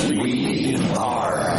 We are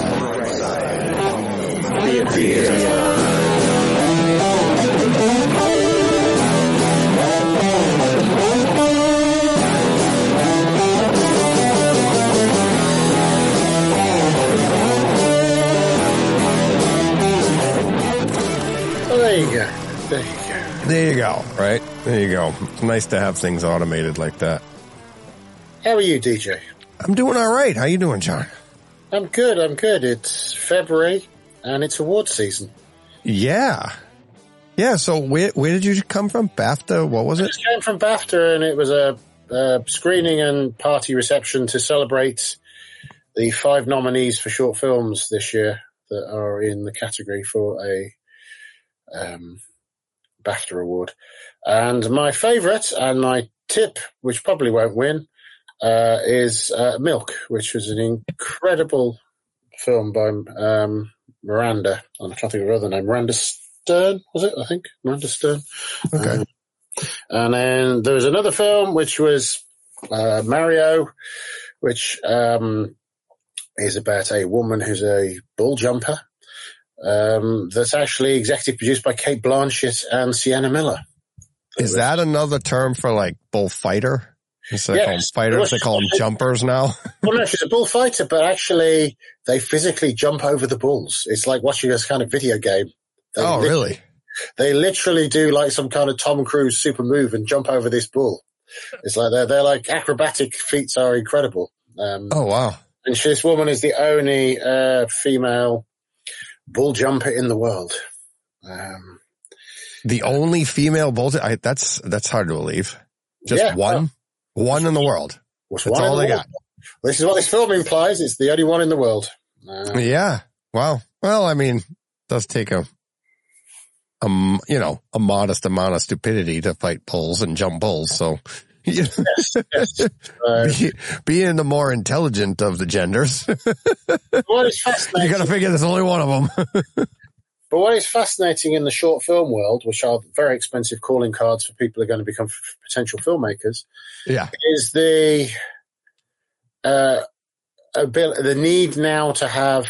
There you go. Right? There you go. It's nice to have things automated like that. How are you, DJ? I'm doing all right. How you doing, John? I'm good. It's February, and it's award season. Yeah. Yeah, so where did you come from? BAFTA? What was it? I just came from BAFTA, and it was a screening and party reception to celebrate the 5 nominees for short films this year that are in the category for a BAFTA award. And my favourite and my tip, which probably won't win, is Milk, which was an incredible film by Miranda. I'm trying to think of her other name. Miranda Stern, was it? I think. Miranda Stern. Okay. And then there was another film, which was Mario, which is about a woman who's a bull jumper. That's actually executive produced by Cate Blanchett and Sienna Miller. Is that another term for like bullfighter? Instead of calling them fighters, they call them jumpers now. Well, no, she's a bullfighter, but actually they physically jump over the bulls. It's like watching this kind of video game. Really? They literally do like some kind of Tom Cruise super move and jump over this bull. It's like they're like acrobatic feats are incredible. Oh, wow. And this woman is the only female bull jumper in the world. The only female bull. That's hard to believe. Just one in the world. That's all they got. This is what this film implies. It's the only one in the world. Yeah. Wow. Well, I mean, it does take a modest amount of stupidity to fight bulls and jump bulls. So, yes. Being the more intelligent of the genders, what is fascinating? You got to figure there's only one of them. But what is fascinating in the short film world, which are very expensive calling cards for people who are going to become potential filmmakers, is the need now to have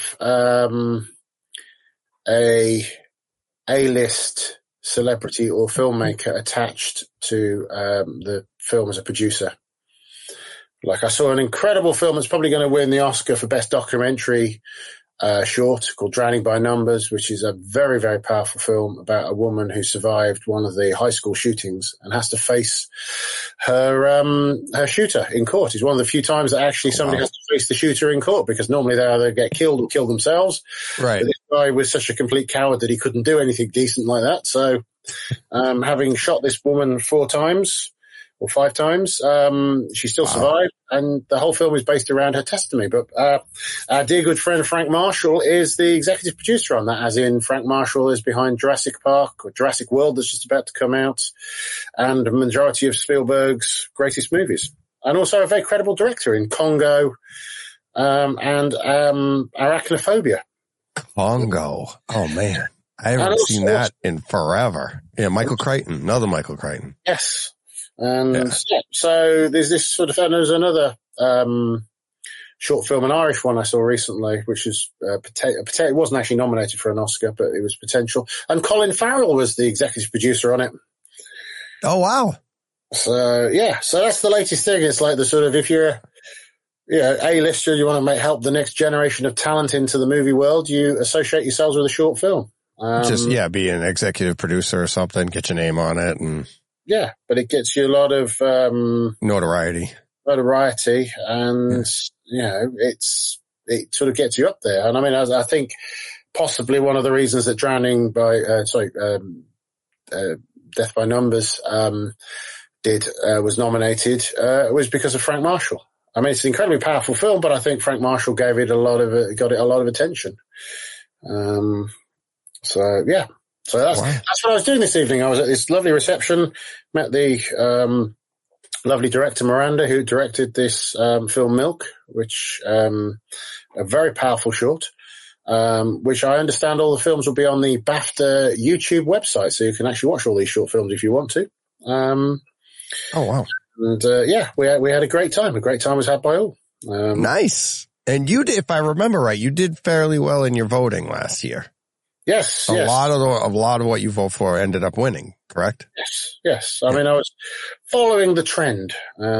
a A-list celebrity or filmmaker attached to the film as a producer. Like I saw an incredible film that's probably going to win the Oscar for Best Documentary short called Drowning by Numbers, which is a very, very powerful film about a woman who survived one of the high school shootings and has to face her shooter in court. It's one of the few times that actually somebody has to face the shooter in court, because normally they either get killed or kill themselves. Right. But this guy was such a complete coward that he couldn't do anything decent like that. So having shot this woman 4 times or 5 times, she still survived, and the whole film is based around her testimony. But our dear good friend Frank Marshall is the executive producer on that, as in Frank Marshall is behind Jurassic Park or Jurassic World that's just about to come out, and a majority of Spielberg's greatest movies. And also a very credible director in Congo and Arachnophobia. Congo. Oh, man. I haven't seen that in forever. Yeah, Michael Crichton, another Michael Crichton. Yes. And so there's this sort of, and there's another short film, an Irish one I saw recently, which is it wasn't actually nominated for an Oscar, but it was potential. And Colin Farrell was the executive producer on it. Oh, wow. So, so that's the latest thing. It's like the sort of, if you're A-lister, you want to help the next generation of talent into the movie world, you associate yourselves with a short film. Be an executive producer or something, get your name on it, and yeah, but it gets you a lot of notoriety, and it sort of gets you up there. And I mean, I think possibly one of the reasons that Death by Numbers was nominated was because of Frank Marshall. I mean, it's an incredibly powerful film, but I think Frank Marshall got it a lot of attention. So that's what I was doing this evening. I was at this lovely reception, met the lovely director Miranda, who directed this film Milk, which a very powerful short, which I understand all the films will be on the BAFTA YouTube website, so you can actually watch all these short films if you want to. Oh, wow. And we had a great time. A great time was had by all. Nice. And you did, if I remember right, you did fairly well in your voting last year. Yes. A lot of what you vote for ended up winning, correct? Yes. I mean, I was following the trend.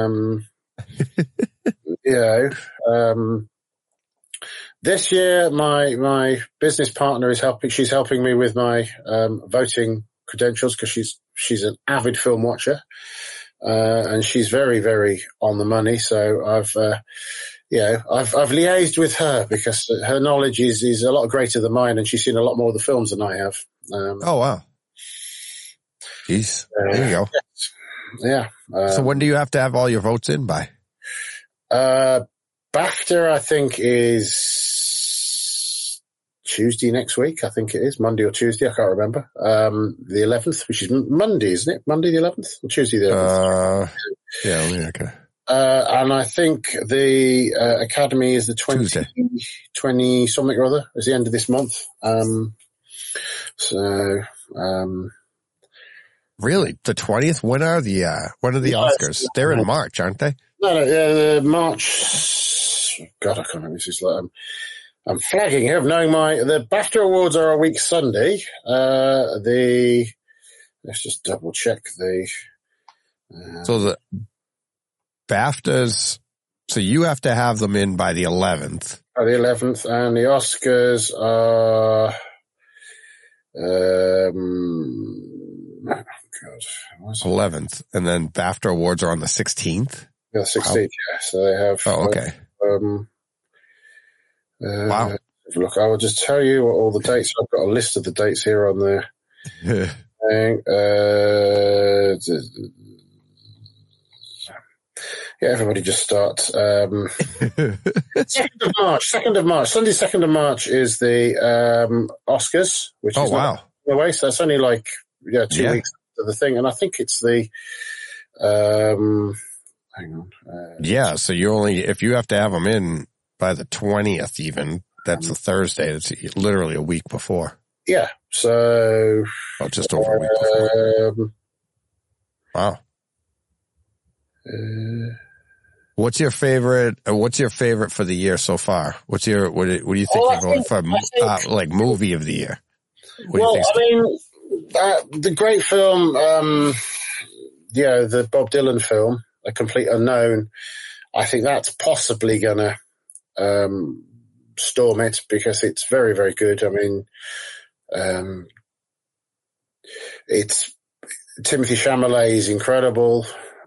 This year, my business partner is helping. She's helping me with my voting credentials because she's an avid film watcher, and she's very, very on the money. So I've liaised with her because her knowledge is a lot greater than mine, and she's seen a lot more of the films than I have. Oh wow! Jeez, there you go. Yeah. So when do you have to have all your votes in by? BAFTA, I think, is Tuesday next week. I think it is Monday or Tuesday. I can't remember. The 11th, which is Monday, isn't it? Monday the 11th or Tuesday the 11th? Yeah, okay. And I think the Academy is the 20 something or other. It's the end of this month. Really, the 20th? When are the Oscars? They're in March, aren't they? No, March. God, I can't remember. This is like I'm flagging here of knowing the BAFTA Awards are a week Sunday. Let's just double check so the BAFTAs, so you have to have them in by the 11th. By the 11th, and the Oscars are, God, 11th, and then BAFTA Awards are on the 16th. Yeah, 16th, yeah. So they have. Oh, okay. Wow. Look, I will just tell you what all the dates. I've got a list of the dates here on there. Everybody just start. 2nd of March. Sunday, 2nd of March is the Oscars, which is wow. Away. So it's only like 2 weeks after the thing, and I think it's the. Hang on. So if you have to have them in by the 20th, even that's a Thursday. It's literally a week before. Yeah. So. Just over a week before. Wow. What's your favorite for the year so far? What do you think you're going for? Like movie of the year? The great film, the Bob Dylan film, A Complete Unknown. I think that's possibly gonna storm it because it's very, very good. I mean, it's Timothée Chalamet is incredible.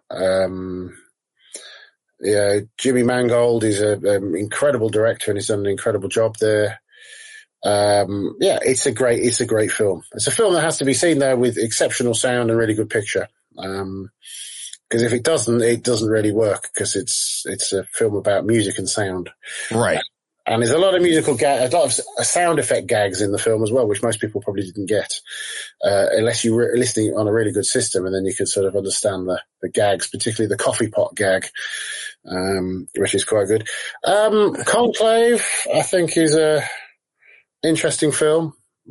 Jimmy Mangold is an incredible director and he's done an incredible job there. It's a great film. It's a film that has to be seen there with exceptional sound and really good picture. Because if it doesn't really work because it's a film about music and sound. Right. And there's a lot of a lot of sound effect gags in the film as well, which most people probably didn't get, unless you were listening on a really good system, and then you could sort of understand the gags, particularly the coffee pot gag, which is quite good. Conclave, I think, is a interesting film,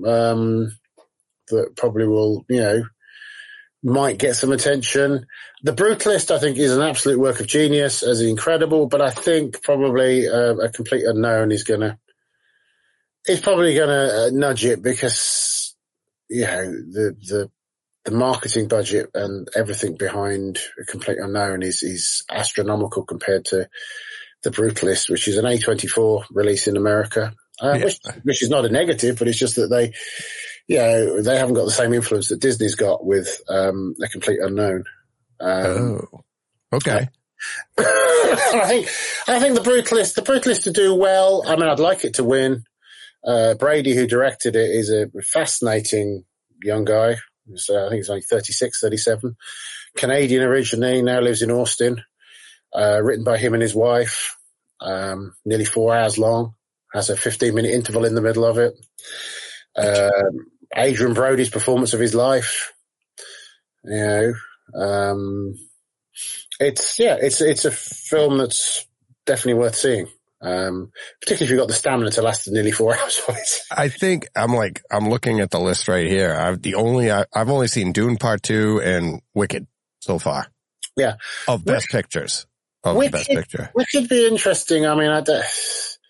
that probably will, might get some attention. The Brutalist, I think, is an absolute work of genius, as incredible, but I think probably A Complete Unknown is probably gonna nudge it because, the marketing budget and everything behind A Complete Unknown is astronomical compared to The Brutalist, which is an A24 release in America, which is not a negative, but it's just that they haven't got the same influence that Disney's got with A Complete Unknown. Okay. I think The Brutalist to do well. I mean, I'd like it to win. Brady, who directed it, is a fascinating young guy. I think he's only 36, 37. Canadian originally, now lives in Austin. Written by him and his wife. Nearly 4 hours long. Has a 15-minute interval in the middle of it. Adrian Brody's performance of his life. It's a film that's definitely worth seeing. Particularly if you've got the stamina to last nearly 4 hours. I think I'm looking at the list right here. I've only seen Dune Part 2 and Wicked so far. Yeah. Of Best Pictures. Best Picture. Wicked be interesting. I mean,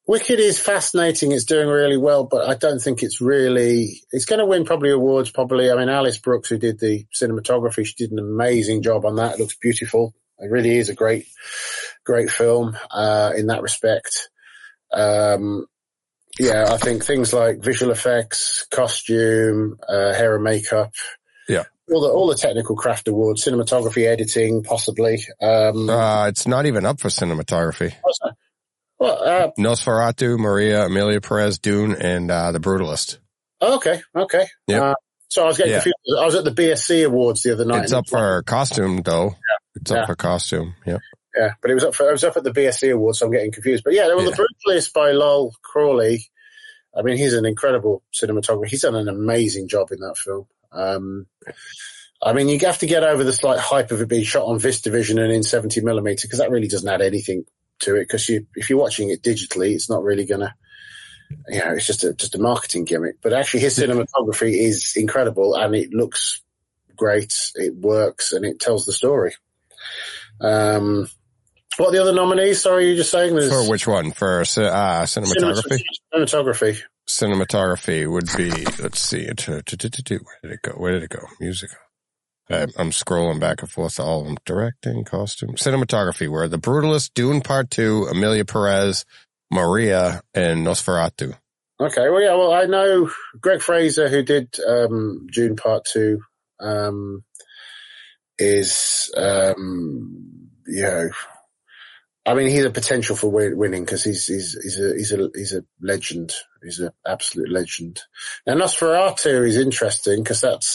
Wicked is fascinating. It's doing really well, but I don't think it's going to win probably awards, probably. I mean, Alice Brooks, who did the cinematography, she did an amazing job on that. It looks beautiful. It really is a great film, in that respect. I think things like visual effects, costume, hair and makeup. Yeah. All the technical craft awards, cinematography, editing, possibly. It's not even up for cinematography. Well, Nosferatu, Maria, Emilia Perez, Dune, and The Brutalist. Okay. Yep. So I was getting confused. I was at the BSC Awards the other night. It's up for costume, though. Yeah. It's up for costume. Yep. Yeah, but it was up at the BSC Awards, so I'm getting confused. But The Brutalist by Lol Crawley. I mean, he's an incredible cinematographer. He's done an amazing job in that film. I mean, you have to get over the slight hype of it being shot on VistaVision and in 70mm, because that really doesn't add anything to it. Because if you're watching it digitally, it's not really gonna, it's just a marketing gimmick. But actually, his cinematography is incredible, and it looks great. It works, and it tells the story. What are the other nominees? Sorry, you're just saying there's... For which one? For cinematography? Cinematography. Cinematography would be, let's see, where did it go? Music. I'm scrolling back and forth to all of them. Directing, costume, cinematography, where The Brutalist, Dune Part 2, Emilia Perez, Maria, and Nosferatu. Okay, well, I know Greg Fraser, who did Dune Part 2, is, I mean, he's a potential for winning because he's a legend. He's an absolute legend. Now, Nosferatu is interesting because that's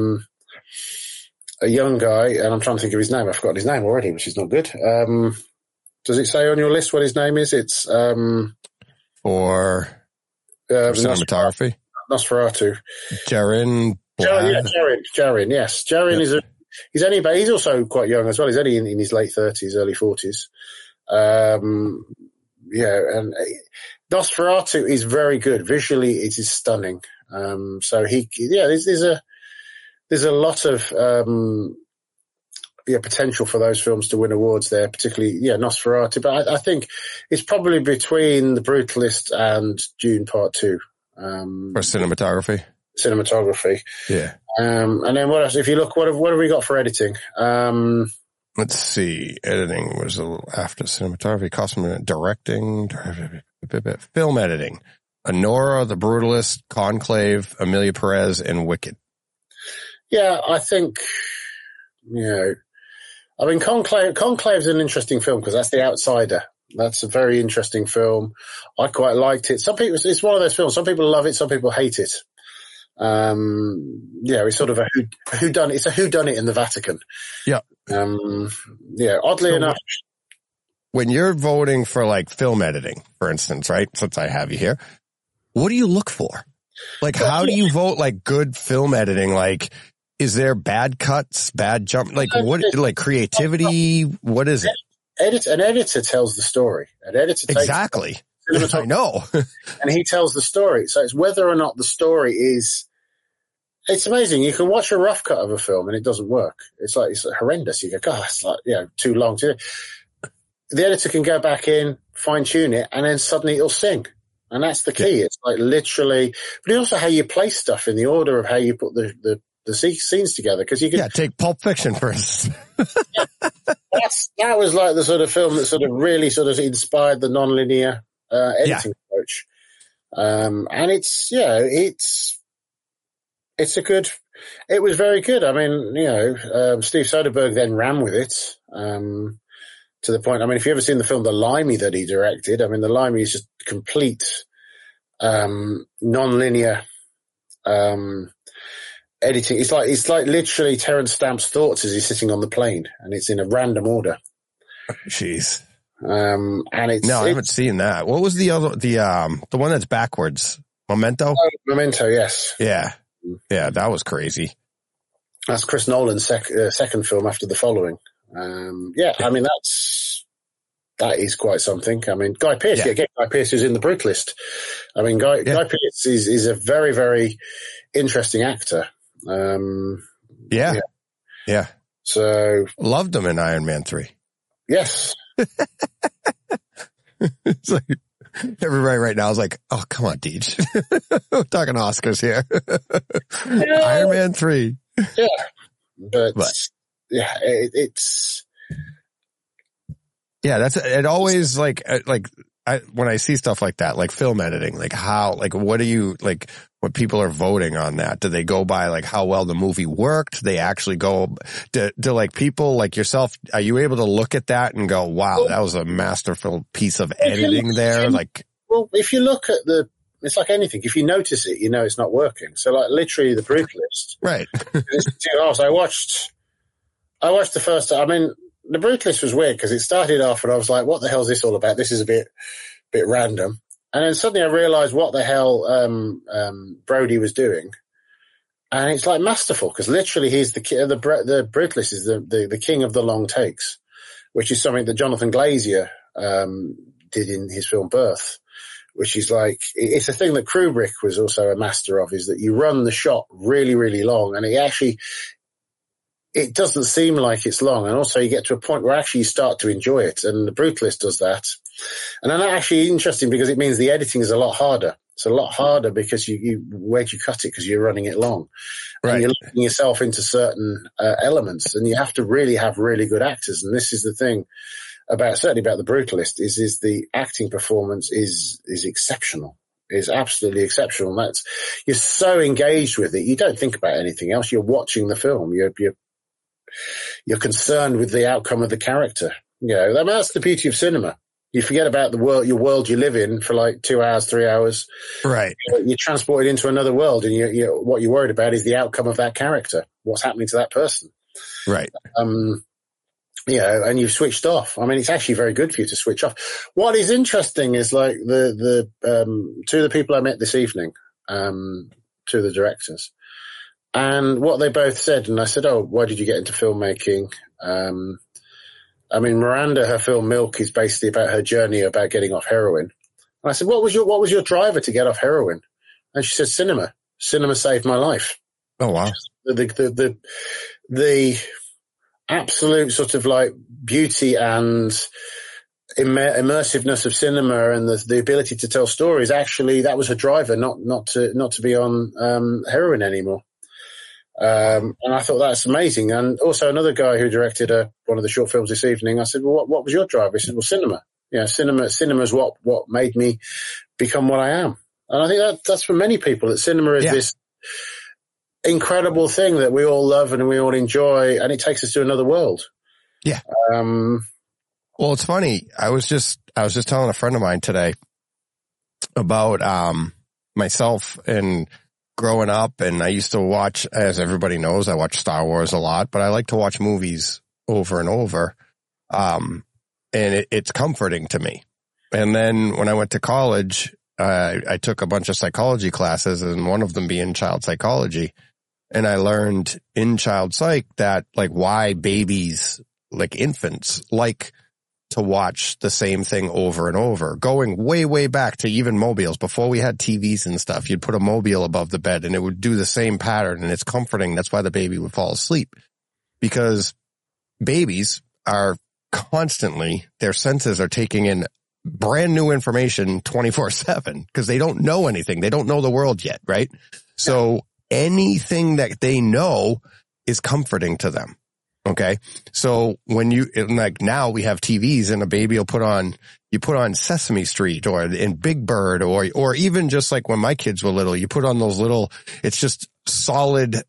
a young guy, and I'm trying to think of his name. I've forgotten his name already, which is not good. Does it say on your list what his name is? It's for cinematography. Nosferatu. Jarin. Jarin. Yes, Jarin is he's also quite young as well. He's only in his late 30s, early 40s. And Nosferatu is very good. Visually, it is stunning. So there's a lot of, potential for those films to win awards there, particularly, Nosferatu. But I think it's probably between The Brutalist and Dune Part 2. For cinematography. Yeah. And then what else? If you look, what have we got for editing? Let's see. Editing was a little after cinematography, costume, directing, film editing. Anora, The Brutalist, Conclave, Emilia Perez, and Wicked. Yeah, I think, I mean, Conclave's an interesting film because that's The Outsider. That's a very interesting film. I quite liked it. It's one of those films. Some people love it. Some people hate it. It's sort of a whodunit. It's a whodunit in the Vatican. Yeah. Oddly enough. When you're voting for like film editing, for instance, right? Since I have you here, what do you look for? Like, how do you vote like good film editing? Like, is there bad cuts, bad jump? Like what, like creativity? What is it? An editor tells the story. An editor takes exactly. I know. And he tells the story. So it's whether or not the story is, it's amazing. You can watch a rough cut of a film and it doesn't work. It's horrendous. You go, God, it's like, too long. The editor can go back in, fine tune it, and then suddenly it'll sing. And that's the key. Yeah. It's like literally, but also how you place stuff in the order of how you put the scenes together. Cause you can. Take Pulp Fiction first. That was like the sort of film that sort of really sort of inspired the non-linear editing approach. And it was very good. I mean, Steve Soderbergh then ran with it, to the point. I mean, if you've ever seen the film The Limey that he directed, I mean, The Limey is just complete, non-linear, editing. It's like literally Terence Stamp's thoughts as he's sitting on the plane, and it's in a random order. Jeez. And I haven't seen that. What was the other, the one that's backwards? Memento? Oh, Memento, yes. Yeah. Yeah, that was crazy. That's Chris Nolan's second film after The Following. I mean, that is quite something. I mean, Guy Pearce, Guy Pearce is in The Brutalist. I mean, Guy Pearce is a very, very interesting actor. Yeah. So. Loved him in Iron Man 3. Yes. It's like, Everybody right now is like, oh, come on, Deej. We're talking Oscars here. Iron Man 3. Yeah. But yeah, it's. Yeah, it always like when I see stuff like that, like film editing, like how, like what do you, like when people are voting on that, do they go by like how well the movie worked? They actually go, do like people like yourself, are you able to look at that and go, wow, that was a masterful piece of editing there? Like, well, if you look at it's like anything. If you notice it, you know it's not working. So like literally The Brutalist. Right. It's 2 hours. I watched the first, I mean, The Brutalist was weird because it started off and I was like, what the hell is this all about? This is a bit random. And then suddenly I realized what the hell Brody was doing. And it's like masterful because literally he's the Brutalist is the king of the long takes, which is something that Jonathan Glazer did in his film Birth, which is like, it's a thing that Kubrick was also a master of, is that you run the shot really, really long and it doesn't seem like it's long. And also you get to a point where actually you start to enjoy it. And The Brutalist does that. And then actually interesting because it means the editing is a lot harder. It's a lot harder because where'd you cut it? Because you're running it long. Right. And you're looking yourself into certain elements and you have to really have really good actors. And this is the thing certainly about The Brutalist is the acting performance is exceptional. Is absolutely exceptional. And you're so engaged with it. You don't think about anything else. You're watching the film. You're concerned with the outcome of the character. You know, I mean, that's the beauty of cinema. You forget about your world you live in for like 2 hours, 3 hours. Right. You're transported into another world and what you're worried about is the outcome of that character. What's happening to that person. Right. And you've switched off. I mean, it's actually very good for you to switch off. What is interesting is like the two of the people I met this evening, two of the directors, and what they both said, and I said, oh, why did you get into filmmaking? I mean, Miranda, her film Milk is basically about her journey about getting off heroin. And I said, what was your driver to get off heroin? And she said, cinema. Cinema saved my life. Oh, wow. The absolute sort of like beauty and immersiveness of cinema and the ability to tell stories. Actually, that was her driver, not to be on heroin anymore. And I thought that's amazing. And also another guy who directed one of the short films this evening, I said, well, what was your driver? He said, well, cinema. Yeah, cinema is what made me become what I am. And I think that's for many people, that cinema is this incredible thing that we all love and we all enjoy, and it takes us to another world. Yeah. Well, it's funny. I was just telling a friend of mine today about myself and growing up, and I used to watch, as everybody knows, I watch Star Wars a lot, but I like to watch movies over and over. And it's comforting to me. And then when I went to college, I took a bunch of psychology classes, and one of them being child psychology. And I learned in child psych that like why babies, like infants, like to watch the same thing over and over, going way, way back to even mobiles. Before we had TVs and stuff, you'd put a mobile above the bed and it would do the same pattern, and it's comforting. That's why the baby would fall asleep, because babies are constantly, their senses are taking in brand new information 24/7 because they don't know anything. They don't know the world yet, right? So anything that they know is comforting to them. Okay. So when like now we have TVs and a baby will put on Sesame Street or in Big Bird or even just like when my kids were little, you put on those little, it's just solid,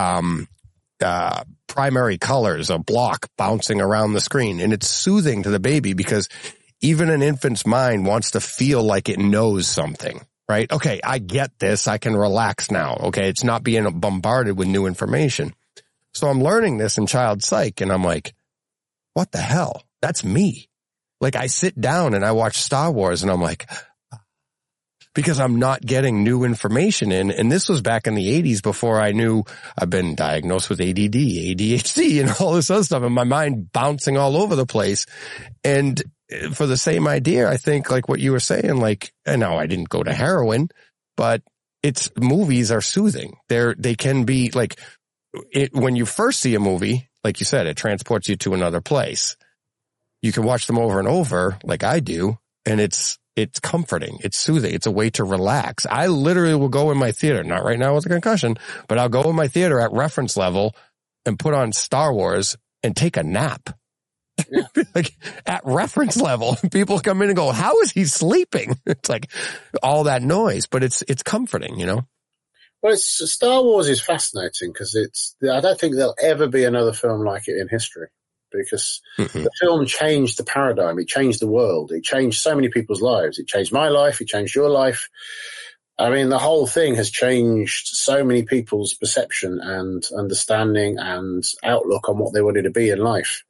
primary colors, a block bouncing around the screen, and it's soothing to the baby because even an infant's mind wants to feel like it knows something, right? Okay, I get this. I can relax now. Okay, it's not being bombarded with new information. So I'm learning this in child psych, and I'm like, what the hell? That's me. Like I sit down and I watch Star Wars, and I'm like, because I'm not getting new information in. And this was back in the 80s before I knew I've been diagnosed with ADD, ADHD, and all this other stuff, and my mind bouncing all over the place. And for the same idea, I think like what you were saying, like, and no, I didn't go to heroin, but movies are soothing. They can be like, when you first see a movie, like you said, it transports you to another place. You can watch them over and over like I do, and it's it's comforting. It's soothing. It's a way to relax. I literally will go in my theater, not right now with a concussion, but I'll go in my theater at reference level and put on Star Wars and take a nap. Yeah. Like at reference level, people come in and go, how is he sleeping? It's like all that noise, but it's comforting, you know? Well, Star Wars is fascinating because I don't think there'll ever be another film like it in history, because the film changed the paradigm. It changed the world. It changed so many people's lives. It changed my life. It changed your life. I mean, the whole thing has changed so many people's perception and understanding and outlook on what they wanted to be in life.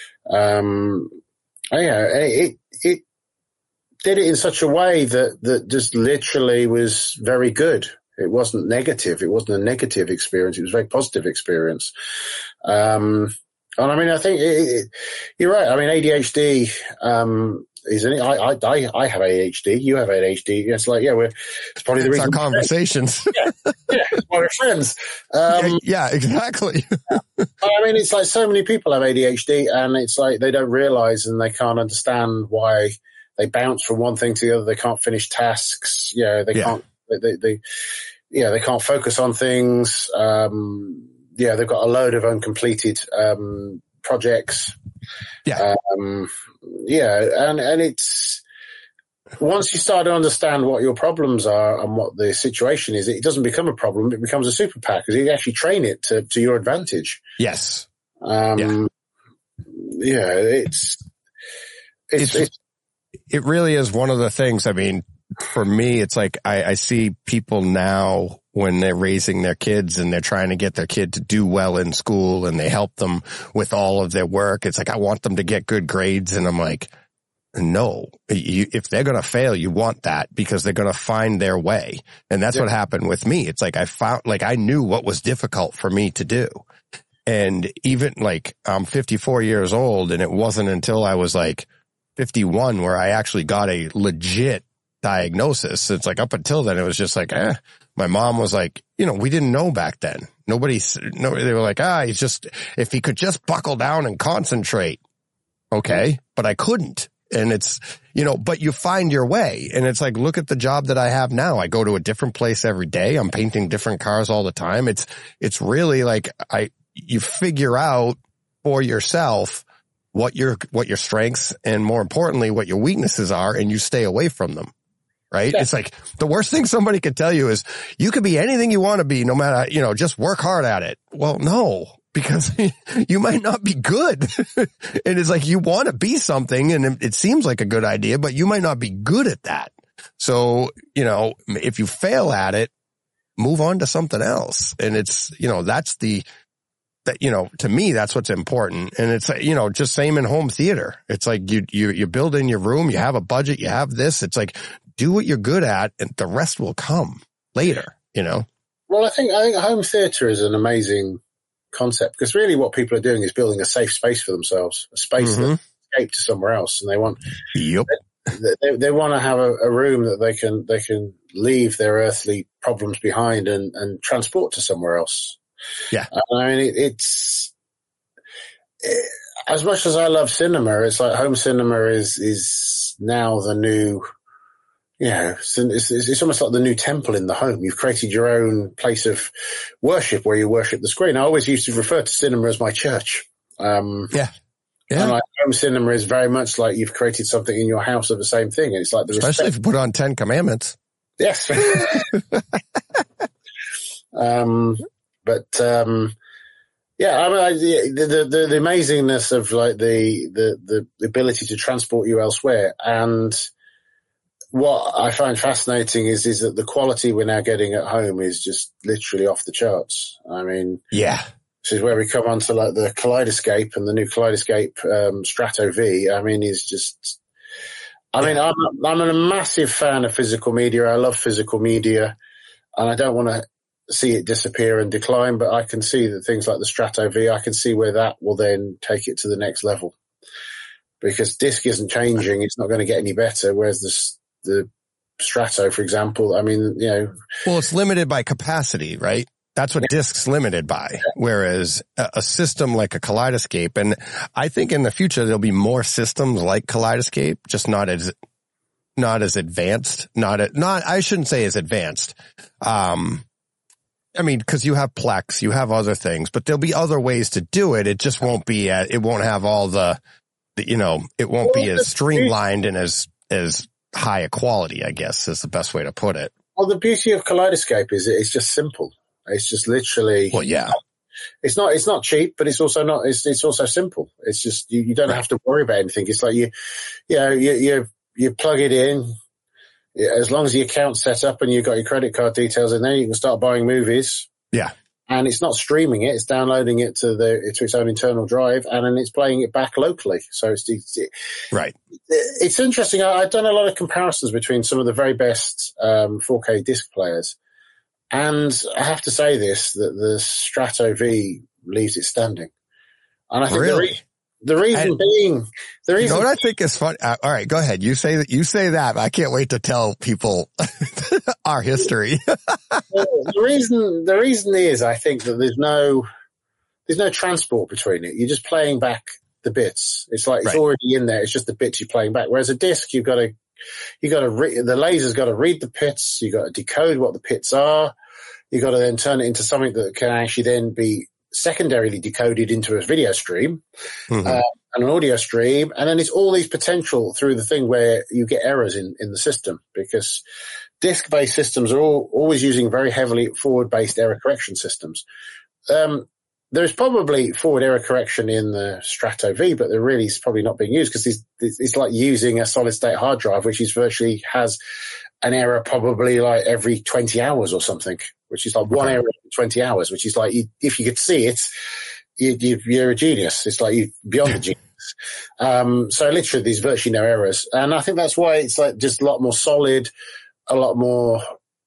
It did it in such a way that just literally was very good. It wasn't negative. It wasn't a negative experience. It was a very positive experience. And I mean, I think you're right. I mean, ADHD, I have ADHD. You have ADHD. It's like, it's probably the reason. Our conversations. It's why we're friends. Yeah, exactly. I mean, it's like so many people have ADHD, and it's like they don't realize and they can't understand why they bounce from one thing to the other. They can't finish tasks. They can't. They can't focus on things. They've got a load of uncompleted projects. And it's once you start to understand what your problems are and what the situation is, it doesn't become a problem. It becomes a superpower because you actually train it to your advantage. Yes. It really is one of the things. I mean, for me, it's like I see people now when they're raising their kids and they're trying to get their kid to do well in school and they help them with all of their work. It's like, I want them to get good grades. And I'm like, no, if they're going to fail, you want that because they're going to find their way. And that's what happened with me. It's like I knew what was difficult for me to do. And even like I'm 54 years old, and it wasn't until I was like 51 where I actually got a legit diagnosis. It's like up until then, it was just like, my mom was like, we didn't know back then. They were like, if he could just buckle down and concentrate. Okay. But I couldn't. And it's, but you find your way. And it's like, look at the job that I have now. I go to a different place every day. I'm painting different cars all the time. It's really like you figure out for yourself what your strengths and more importantly, what your weaknesses are, and you stay away from them. Right? Yeah. It's like the worst thing somebody could tell you is you could be anything you want to be, no matter, just work hard at it. Well, no, because you might not be good. And it's like you want to be something and it seems like a good idea, but you might not be good at that. So, if you fail at it, move on to something else. And it's, to me, that's what's important. And it's, just same in home theater. It's like you build in your room, you have a budget, you have this. It's like, do what you're good at and the rest will come later, Well, I think home theater is an amazing concept because really what people are doing is building a safe space for themselves, a space that escape to somewhere else. And they want, they want to have a room that they can leave their earthly problems behind and transport to somewhere else. Yeah. I mean, it's as much as I love cinema, it's like home cinema is now the new, it's almost like the new temple in the home. You've created your own place of worship where you worship the screen. I always used to refer to cinema as my church. And like home cinema is very much like you've created something in your house of the same thing. And it's like especially if you put on 10 Commandments. Yes. the amazingness of like the ability to transport you elsewhere. And what I find fascinating is that the quality we're now getting at home is just literally off the charts. I mean, this is where we come on to like the Kaleidoscape and the new Kaleidoscape, Strato V. I mean, I'm a massive fan of physical media. I love physical media and I don't want to see it disappear and decline, but I can see that things like the Strato V, I can see where that will then take it to the next level because disc isn't changing. It's not going to get any better. Whereas the Strato, for example, I mean, well, it's limited by capacity, right? That's what disc's limited by. Whereas a system like a Kaleidoscape, and I think in the future there'll be more systems like Kaleidoscape, just not as not as advanced, I shouldn't say as advanced. I mean, cause you have Plex, you have other things, but there'll be other ways to do it. It just won't be it won't have all the it won't be as streamlined and as high a quality, I guess is the best way to put it. Well, the beauty of Kaleidoscope is it's just simple. It's just literally. Well, yeah. It's not cheap, but it's also not. It's also simple. It's just you don't have to worry about anything. It's like you plug it in. As long as the account's set up and you've got your credit card details in there, you can start buying movies. Yeah. And it's not streaming it; it's downloading it to its own internal drive, and then it's playing it back locally. So right. It's interesting. I've done a lot of comparisons between some of the very best 4K disc players, and I have to say that the Strato V leaves it standing. And I think really? The reason being, you know what I think is fun. All right, go ahead. You say that. I can't wait to tell people our history. The reason is I think that there's no transport between it. You're just playing back the bits. It's like it's already in there. It's just the bits you're playing back. Whereas a disc, the laser's got to read the bits. You got to decode what the bits are. You got to then turn it into something that can actually then be secondarily decoded into a video stream, and an audio stream. And then it's all these potential through the thing where you get errors in the system, because disk-based systems are always using very heavily forward-based error correction systems. There's probably forward error correction in the Strato V, but there really is probably not being used, because it's like using a solid-state hard drive, which is virtually has an error probably like every 20 hours or something, which is like one error every 20 hours, which is like, if you could see it, you're a genius. It's like you're beyond a genius. So literally there's virtually no errors. And I think that's why it's like just a lot more solid, a lot more,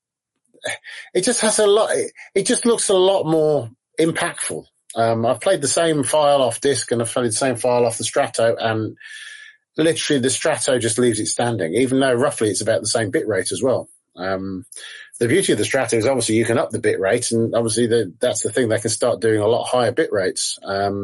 it just looks a lot more impactful. I've played the same file off disk and I've played the same file off the Strato, and literally the Strato just leaves it standing, even though roughly it's about the same bit rate as well. The beauty of the Strato is obviously you can up the bit rate, and obviously that's the thing, they can start doing a lot higher bit rates.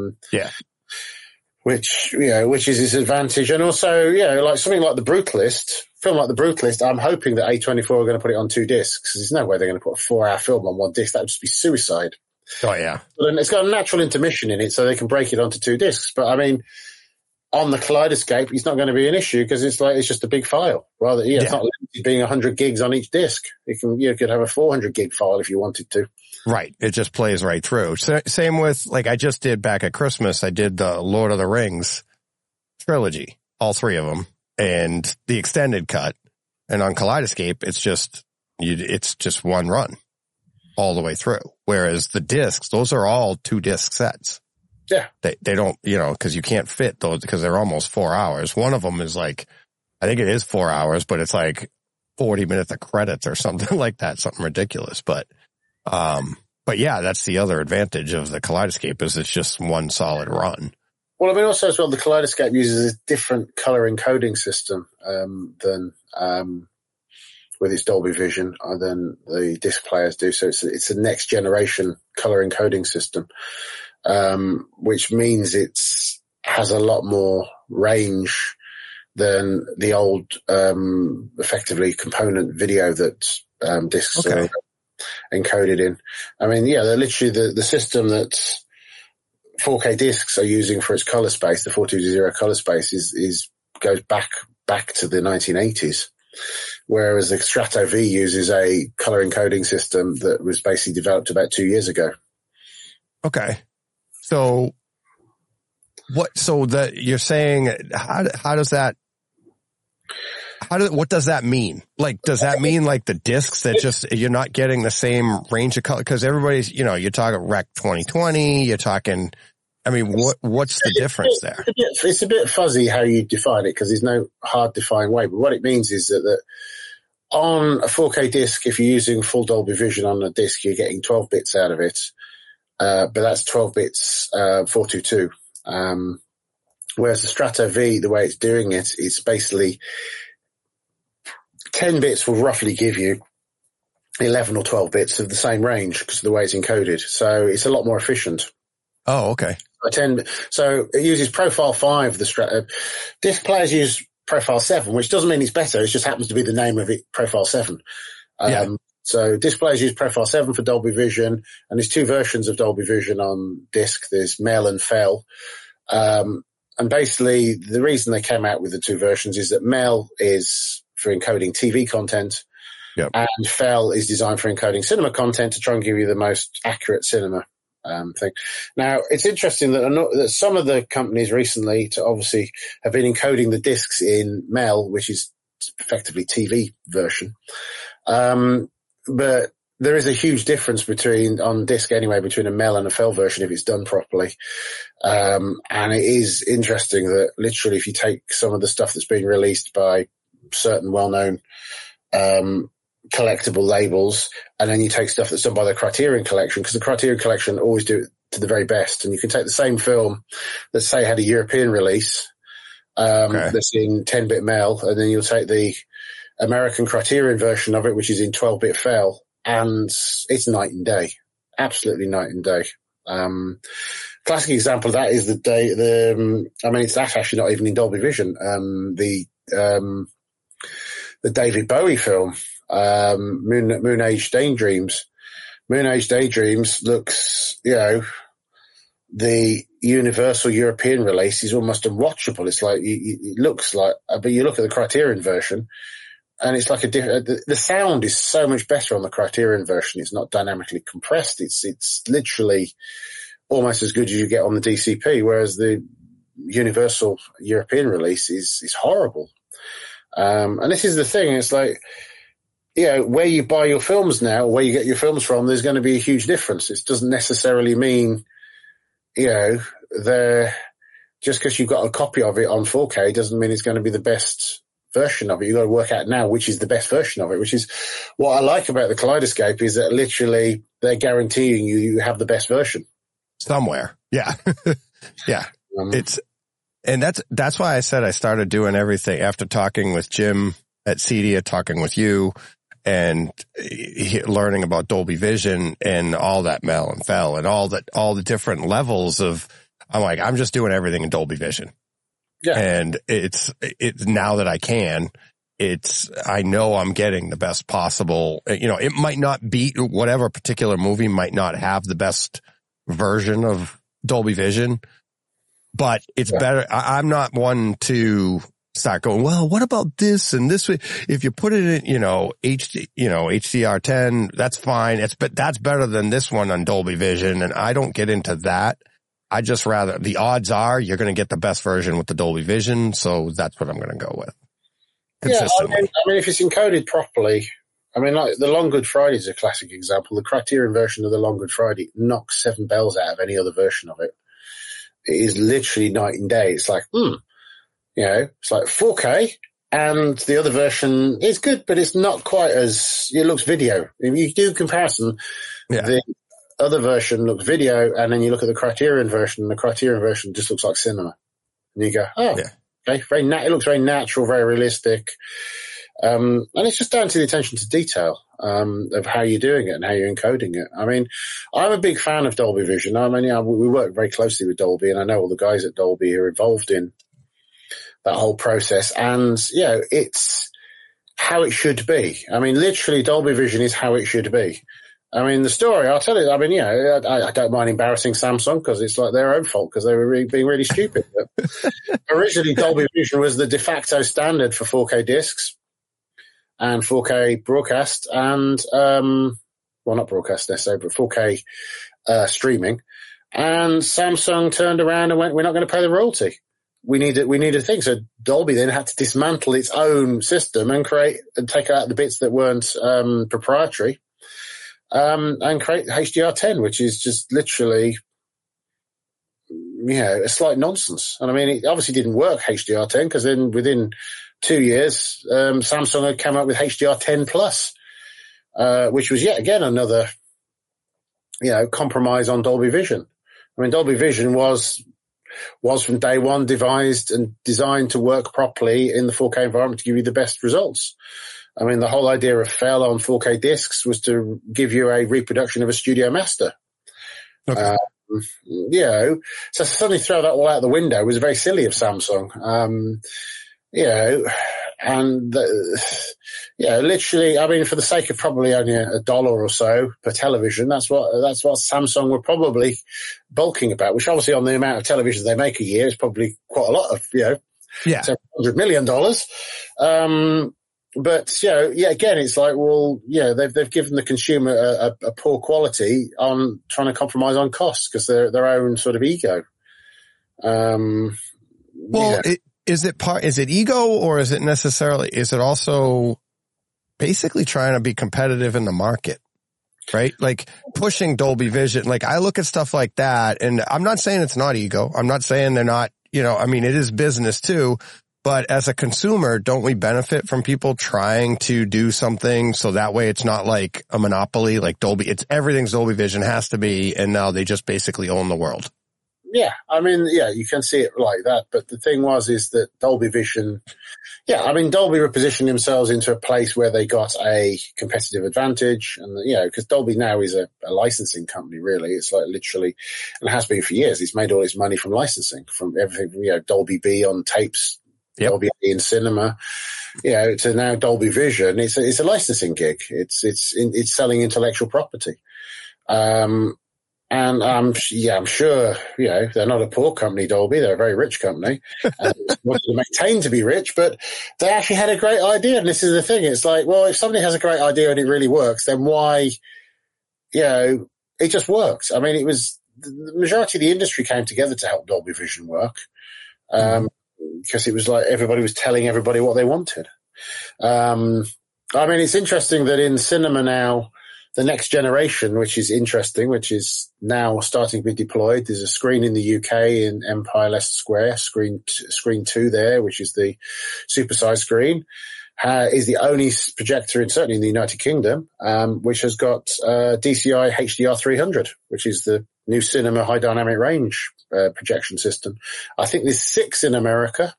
Which is its advantage. And also, like something like film like The Brutalist, I'm hoping that A24 are going to put it on 2 discs, because there's no way they're going to put a 4-hour film on 1 disc. That would just be suicide. Oh yeah. But then it's got a natural intermission in it, so they can break it onto 2 discs. But I mean, on the Kaleidoscope, it's not going to be an issue, because it's just a big file. Rather, it's not limited being 100 gigs on each disc. You could have a 400 gig file if you wanted to. Right. It just plays right through. So, same with, like I just did back at Christmas, I did the Lord of the Rings trilogy, all 3 of them, and the extended cut. And on Kaleidoscope, it's just one run all the way through. Whereas the discs, those are all 2 disc sets. Yeah. They don't, cause you can't fit those, because they're almost 4 hours. One of them is like, I think it is 4 hours, but it's like 40 minutes of credits or something like that, something ridiculous. But yeah, that's the other advantage of the Kaleidoscope, is it's just one solid run. Well, I mean, also as well, the Kaleidoscope uses a different color encoding system, than, with its Dolby Vision than the disc players do. So it's a next generation color encoding system. Which means has a lot more range than the old, effectively component video that, discs are encoded in. I mean, they're literally the system that 4K discs are using for its color space, the 420 color space goes back to the 1980s. Whereas the Strato V uses a color encoding system that was basically developed about 2 years ago. Okay. So you're saying, what does that mean? Like, does that mean like the discs that just, you're not getting the same range of color? Cause everybody's, you're talking Rec 2020, you're talking, I mean, what's the difference there? It's a bit fuzzy how you define it, because there's no hard defined way, but what it means is that on a 4K disc, if you're using full Dolby Vision on a disc, you're getting 12 bits out of it. But that's 12 bits, 422. Whereas the Strato V, the way it's doing it, it's basically 10 bits will roughly give you 11 or 12 bits of the same range, because of the way it's encoded. So it's a lot more efficient. Oh, okay. So it uses Profile 5, the Strato. Disc players use Profile 7, which doesn't mean it's better. It just happens to be the name of it, Profile 7. So displays use Profile 7 for Dolby Vision, and there's two versions of Dolby Vision on disc. There's MEL and FEL. And basically the reason they came out with the two versions is that MEL is for encoding TV content, and FEL is designed for encoding cinema content to try and give you the most accurate cinema thing. Now, it's interesting that some of the companies recently obviously have been encoding the discs in MEL, which is effectively TV version. But there is a huge difference on disc anyway, between a MEL and a FEL version if it's done properly. And it is interesting that literally if you take some of the stuff that's been released by certain well-known, collectible labels, and then you take stuff that's done by the Criterion Collection, because the Criterion Collection always do it to the very best. And you can take the same film that say had a European release, that's in 10-bit MEL, and then you'll take the American Criterion version of it, which is in 12-bit FEL, and it's night and day. Absolutely night and day. Classic example of that is it's actually not even in Dolby Vision. The David Bowie film, Moon Age Daydreams. Moon Age Daydreams looks, the Universal European release is almost unwatchable. It's like, it looks like, but you look at the Criterion version, and it's like the sound is so much better on the Criterion version. It's not dynamically compressed. It's literally almost as good as you get on the DCP, whereas the Universal European release is horrible. And this is the thing. It's like, where you buy your films now, where you get your films from, there's going to be a huge difference. It doesn't necessarily mean, just because you've got a copy of it on 4K doesn't mean it's going to be the best version of it. You've got to work out now which is the best version of it, which is what I like about the Kaleidoscope, is that literally they're guaranteeing you have the best version somewhere. Yeah. Yeah. And that's why I said I started doing everything after talking with Jim at Cedia, talking with you, and learning about Dolby Vision and all that MEL and FEL and all the different levels of, I'm just doing everything in Dolby Vision. Yeah. And it's now that I know I'm getting the best possible, it might not be, whatever particular movie might not have the best version of Dolby Vision, but it's better. I'm not one to start going, well, what about this and this? If you put it in, HDR10, that's fine. That's better than this one on Dolby Vision. And I don't get into that. I just rather, the odds are you're going to get the best version with the Dolby Vision. So that's what I'm going to go with. Consistently. Yeah, if it's encoded properly, like the Long Good Friday is a classic example. The Criterion version of the Long Good Friday knocks 7 bells out of any other version of it. It is literally night and day. It's like, it's like 4K, and the other version is good, but it's not quite as, it looks video. If you do comparison, the other version looks video, and then you look at the Criterion version, and the Criterion version just looks like cinema. And you go, okay, it looks very natural, very realistic. And it's just down to the attention to detail, of how you're doing it and how you're encoding it. I'm a big fan of Dolby Vision. We work very closely with Dolby, and I know all the guys at Dolby are involved in that whole process. And, it's how it should be. Literally Dolby Vision is how it should be. The story, I'll tell you, I don't mind embarrassing Samsung because it's like their own fault because they were being really stupid. But originally Dolby Vision was the de facto standard for 4K discs and 4K broadcast and, not broadcast necessarily, but 4K, streaming. And Samsung turned around and went, we're not going to pay the royalty. We need a thing. So Dolby then had to dismantle its own system and take out the bits that weren't, proprietary. And create HDR10, which is just literally, a slight nonsense. And it obviously didn't work, HDR10, because then within 2 years, Samsung had come up with HDR10 Plus, which was yet again another, compromise on Dolby Vision. Dolby Vision was from day one devised and designed to work properly in the 4K environment to give you the best results. The whole idea of FEL on 4K discs was to give you a reproduction of a studio master. Okay. So to suddenly throw that all out the window was very silly of Samsung. literally, I mean, for the sake of probably only $1 or so per television, that's what Samsung were probably bulking about, which obviously on the amount of televisions they make a year is probably quite a lot of, $700 million. But, again, it's like, well, they've given the consumer a poor quality on trying to compromise on costs because their own sort of ego. Is it ego, or is it also basically trying to be competitive in the market, right? Like pushing Dolby Vision. Like I look at stuff like that, and I'm not saying it's not ego. I'm not saying they're not, it is business too. But as a consumer, don't we benefit from people trying to do something so that way it's not like a monopoly, like Dolby, everything's Dolby Vision has to be, and now they just basically own the world. Yeah, I mean, you can see it like that. But the thing is that Dolby Vision, Dolby repositioned themselves into a place where they got a competitive advantage. And, because Dolby now is a licensing company, really. It's like literally, and it has been for years. It's made all its money from licensing, from everything, Dolby B on tapes, yep. Dolby A in cinema, to now Dolby Vision. It's a licensing gig. It's selling intellectual property. And I'm sure, they're not a poor company, Dolby. They're a very rich company and wanted to maintain to be rich, but they actually had a great idea. And this is the thing. It's like, well, if somebody has a great idea and it really works, then why, it just works. I mean, the majority of the industry came together to help Dolby Vision work. Because it was like everybody was telling everybody what they wanted. It's interesting that in cinema now, the next generation, which is interesting, which is now starting to be deployed. There's a screen in the UK in Empire Leicester Square, screen 2 there, which is the supersized screen, is the only projector certainly in the United Kingdom, which has got DCI HDR 300, which is the new cinema high dynamic range projection system. I think there's 6 in America.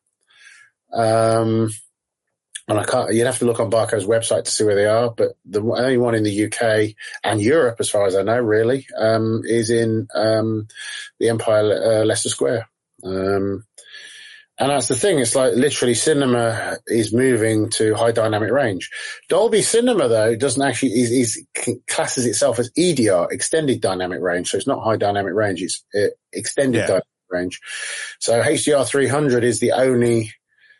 And you'd have to look on Barco's website to see where they are, but the only one in the UK and Europe, as far as I know, really, is in, the Empire, Leicester Square. And that's the thing. It's like literally cinema is moving to high dynamic range. Dolby Cinema, though, doesn't actually, classes itself as EDR, extended dynamic range. So it's not high dynamic range. It's extended dynamic range. So HDR 300 is the only,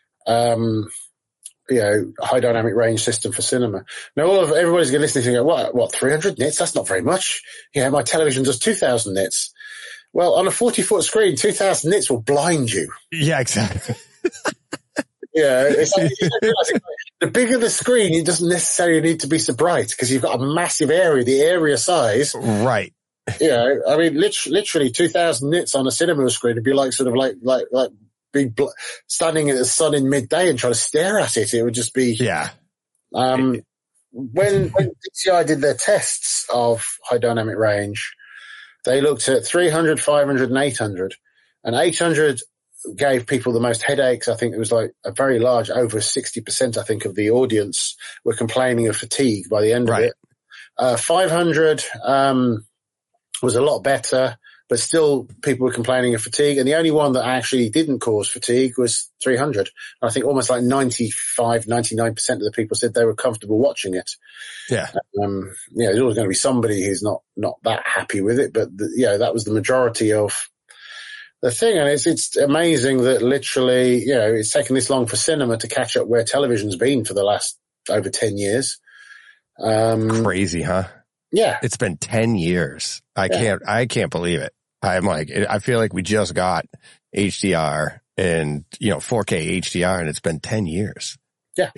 high dynamic range system for cinema. Now, everybody's going to listen to go, what, 300 nits? That's not very much. My television does 2,000 nits. Well, on a 40-foot screen, 2,000 nits will blind you. Yeah, exactly. It's like, the bigger the screen, it doesn't necessarily need to be so bright because you've got a massive area, the area size. Right. Literally 2,000 nits on a cinema screen would be like sort of like standing at the sun in midday and trying to stare at it. It would just be, when DCI did their tests of high dynamic range, they looked at 300, 500 and 800, and 800 gave people the most headaches. I think it was like a very large, over 60%, I think, of the audience were complaining of fatigue by the end of it. 500, was a lot better, but still people were complaining of fatigue. And the only one that actually didn't cause fatigue was 300. I think almost like 95, 99% of the people said they were comfortable watching it. Yeah. There's always going to be somebody who's not that happy with it, but that was the majority of the thing. And it's amazing that literally, it's taken this long for cinema to catch up where television's been for the last over 10 years. Crazy, huh? Yeah. It's been 10 years. I can't believe it. I'm like, I feel like we just got HDR and, 4K HDR, and it's been 10 years. Yeah.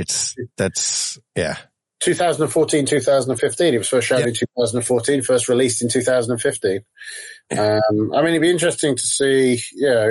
2014, 2015. It was first shown in 2014, first released in 2015. It'd be interesting to see,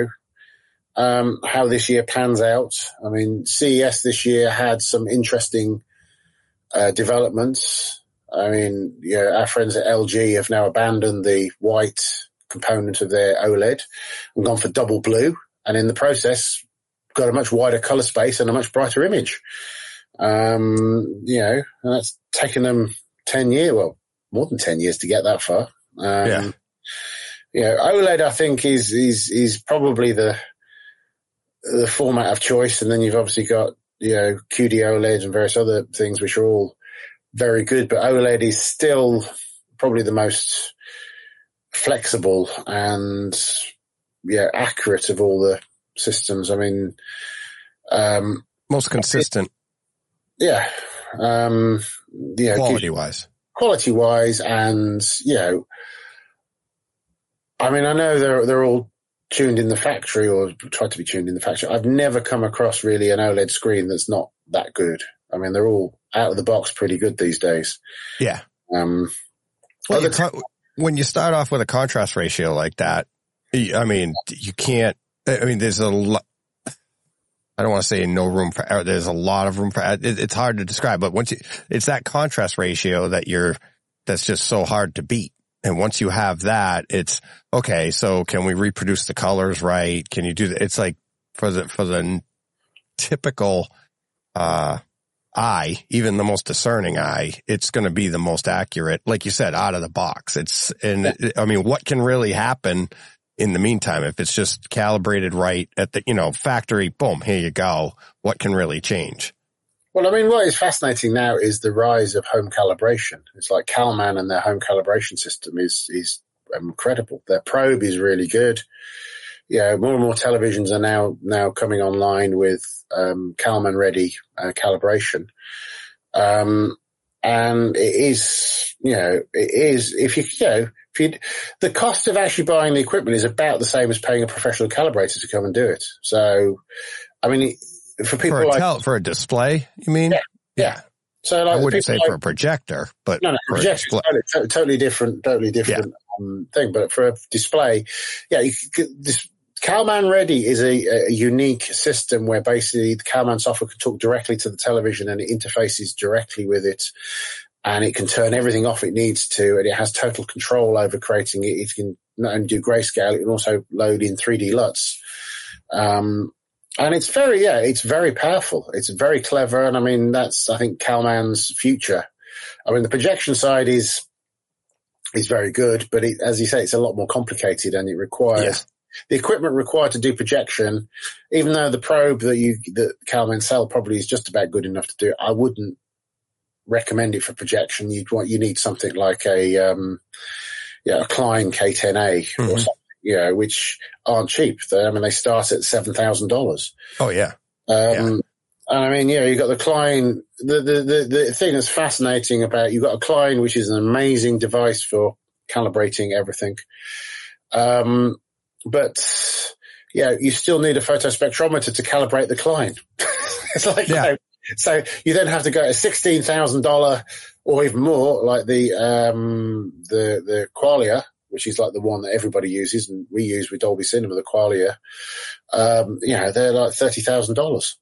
how this year pans out. CES this year had some interesting, developments. Our friends at LG have now abandoned the white component of their OLED and gone for double blue, and in the process got a much wider color space and a much brighter image. And that's taken them 10 years, well, more than 10 years to get that far. OLED, I think, is probably the the format of choice, and then you've obviously got, QD OLED and various other things which are all very good, but OLED is still probably the most flexible and accurate of all the systems. I mean, most consistent. Quality wise. And, I mean, I know they're all tuned in the factory or try to be tuned in the factory. I've never come across really an OLED screen that's not that good. I mean, they're all out of the box pretty good these days. Yeah. When you start off with a contrast ratio like that, I mean, you can't, there's a lot, I don't want to say no room for error. There's a lot of room for error. It's hard to describe, but it's that contrast ratio that's just so hard to beat. And once you have that, it's okay. So can we reproduce the colors right? Can you do that? It's like for the typical, eye, even the most discerning eye, it's going to be the most accurate, like you said, out of the box. What can really happen in the meantime, if it's just calibrated right at the, factory, boom, here you go. What can really change? Well, I mean, what is fascinating now is the rise of home calibration. It's like Calman and their home calibration system is incredible. Their probe is really good. More and more televisions are now coming online with Calman ready calibration. And it is, the cost of actually buying the equipment is about the same as paying a professional calibrator to come and do it. So, I mean, for people for a display, you mean? Yeah. So, like, I wouldn't say for a projector, but no, projector is totally different thing. But for a display, this Calman Ready is a unique system where basically the Calman software can talk directly to the television and it interfaces directly with it, and it can turn everything off it needs to, and it has total control over creating it. It can not only do grayscale, it can also load in 3D LUTs. And it's very powerful. It's very clever. And I mean, that's, I think, Calman's future. I mean, the projection side is very good, but as you say, it's a lot more complicated, and it requires the equipment required to do projection. Even though the probe that Calman sell probably is just about good enough to do it, I wouldn't recommend it for projection. You need something like a Klein K10A or something. Which aren't cheap. They start at $7,000. Oh yeah. And I mean, you got the Klein. The thing that's fascinating about, you got a Klein, which is an amazing device for calibrating everything. But you still need a photospectrometer to calibrate the Klein. It's like, so you then have to go to $16,000 or even more, like the Qualia, which is like the one that everybody uses and we use with Dolby Cinema, the Qualia. They're like $30,000.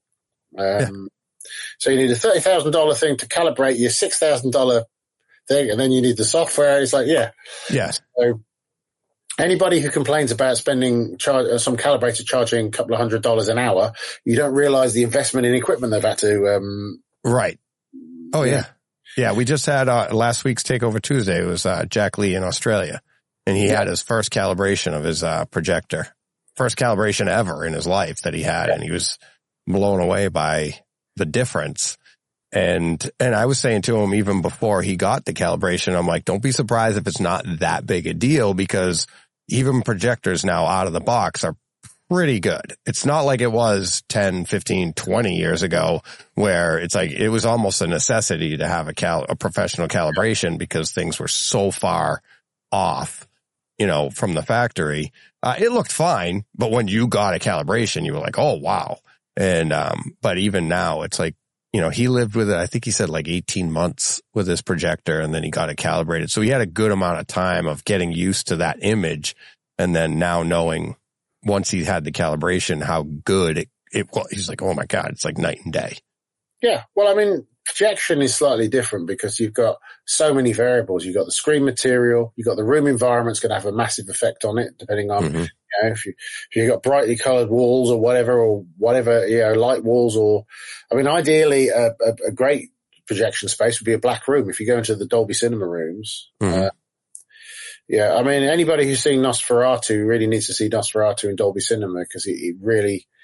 So you need a $30,000 thing to calibrate your $6,000 thing, and then you need the software. It's like, Yes. So anybody who complains about spending some calibrator charging a couple of $100 an hour, you don't realize the investment in equipment they've had to, right. Oh yeah. Yeah. We just had, last week's Takeover Tuesday. It was, Jack Lee in Australia. And he had his first calibration of his projector, first calibration ever in his life that he had. And he was blown away by the difference. And I was saying to him even before he got the calibration, I'm like, don't be surprised if it's not that big a deal, because even projectors now out of the box are pretty good. It's not like it was 10, 15, 20 years ago where it's like, it was almost a necessity to have a professional calibration because things were so far off, from the factory. It looked fine, but when you got a calibration, you were like, oh, wow. And, but even now it's like, he lived with it. I think he said like 18 months with his projector, and then he got it calibrated. So he had a good amount of time of getting used to that image. And then now knowing once he had the calibration, how good it was, he's like, oh my God, it's like night and day. Yeah. Well, I mean, projection is slightly different because you've got so many variables. You've got the screen material, you've got the room environment's going to have a massive effect on it, depending on, if you've got brightly colored walls or whatever, light walls, or, I mean, ideally a great projection space would be a black room. If you go into the Dolby Cinema rooms, I mean, anybody who's seen Nosferatu really needs to see Nosferatu in Dolby Cinema, because it really,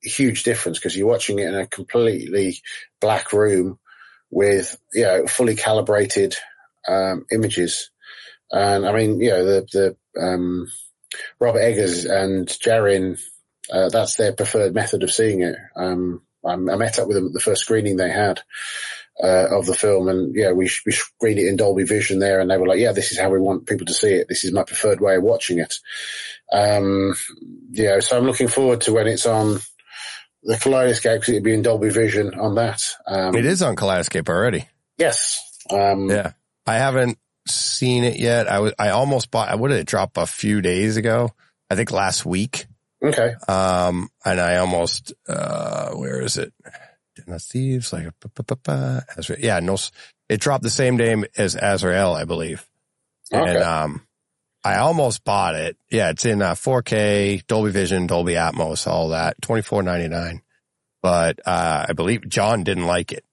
huge difference because you're watching it in a completely black room with, fully calibrated, images. And I mean, the Robert Eggers and Jarin, that's their preferred method of seeing it. I met up with them at the first screening they had of the film, and we screened it in Dolby Vision there, and they were like, this is how we want people to see it. This is my preferred way of watching it. So I'm looking forward to when it's on the Kaleidoscope, because it'll be in Dolby Vision on that. It is on Kaleidoscope already. Yes. I haven't seen it yet. I almost bought, what did it drop a few days ago? I think last week. Okay. And I almost, where is it? Thieves, like, it dropped the same day as Azrael, I believe. Okay. And, I almost bought it. Yeah, it's in 4K, Dolby Vision, Dolby Atmos, all that, $24.99. But I believe John didn't like it.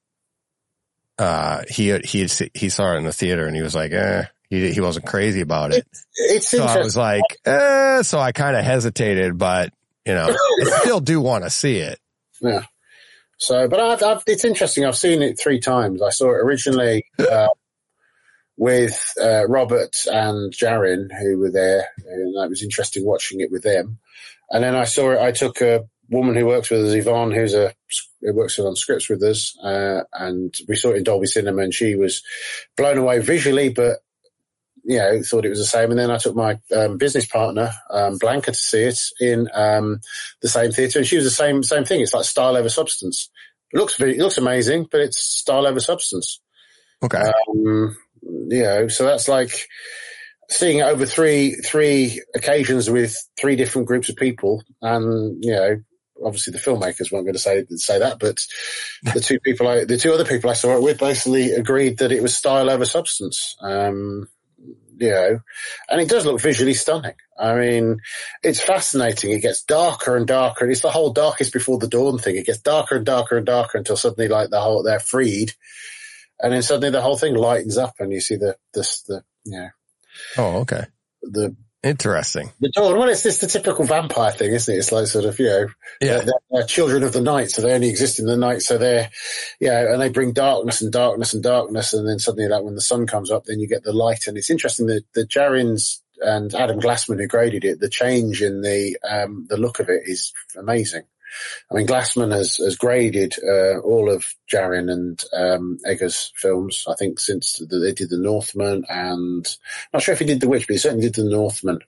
He saw it in the theater and he was like, he wasn't crazy about it. So I was like, so I kind of hesitated, but I still do want to see it. Yeah. So, but it's interesting. I've seen it 3 times. I saw it originally, with Robert and Jarin, who were there, and it was interesting watching it with them. And then I took a woman who works with us, Yvonne, who works on scripts with us, and we saw it in Dolby Cinema, and she was blown away visually, but thought it was the same. And then I took my business partner, Blanca, to see it in the same theatre, and she was the same thing. It's like style over substance. It looks amazing, but it's style over substance. Okay. So that's like seeing it over three occasions with 3 different groups of people, and obviously the filmmakers weren't going to say that, but the 2 other people I saw it with basically agreed that it was style over substance. And it does look visually stunning. I mean, it's fascinating. It gets darker and darker, and it's the whole darkest before the dawn thing. It gets darker and darker and darker until suddenly, like, they're freed. And then suddenly the whole thing lightens up and you see the Oh, okay. Interesting. The dawn. Well, it's the typical vampire thing, isn't it? It's like sort of, they're children of the night, so they only exist in the night. So they're, and they bring darkness and darkness and darkness. And then suddenly, like, when the sun comes up, then you get the light. And it's interesting that the Jarins and Adam Glassman, who graded it, the change in the look of it is amazing. I mean, Glassman has graded all of Jarin and Eggers' films, I think, since they did The Northman, and I'm not sure if he did The Witch, but he certainly did The Northman.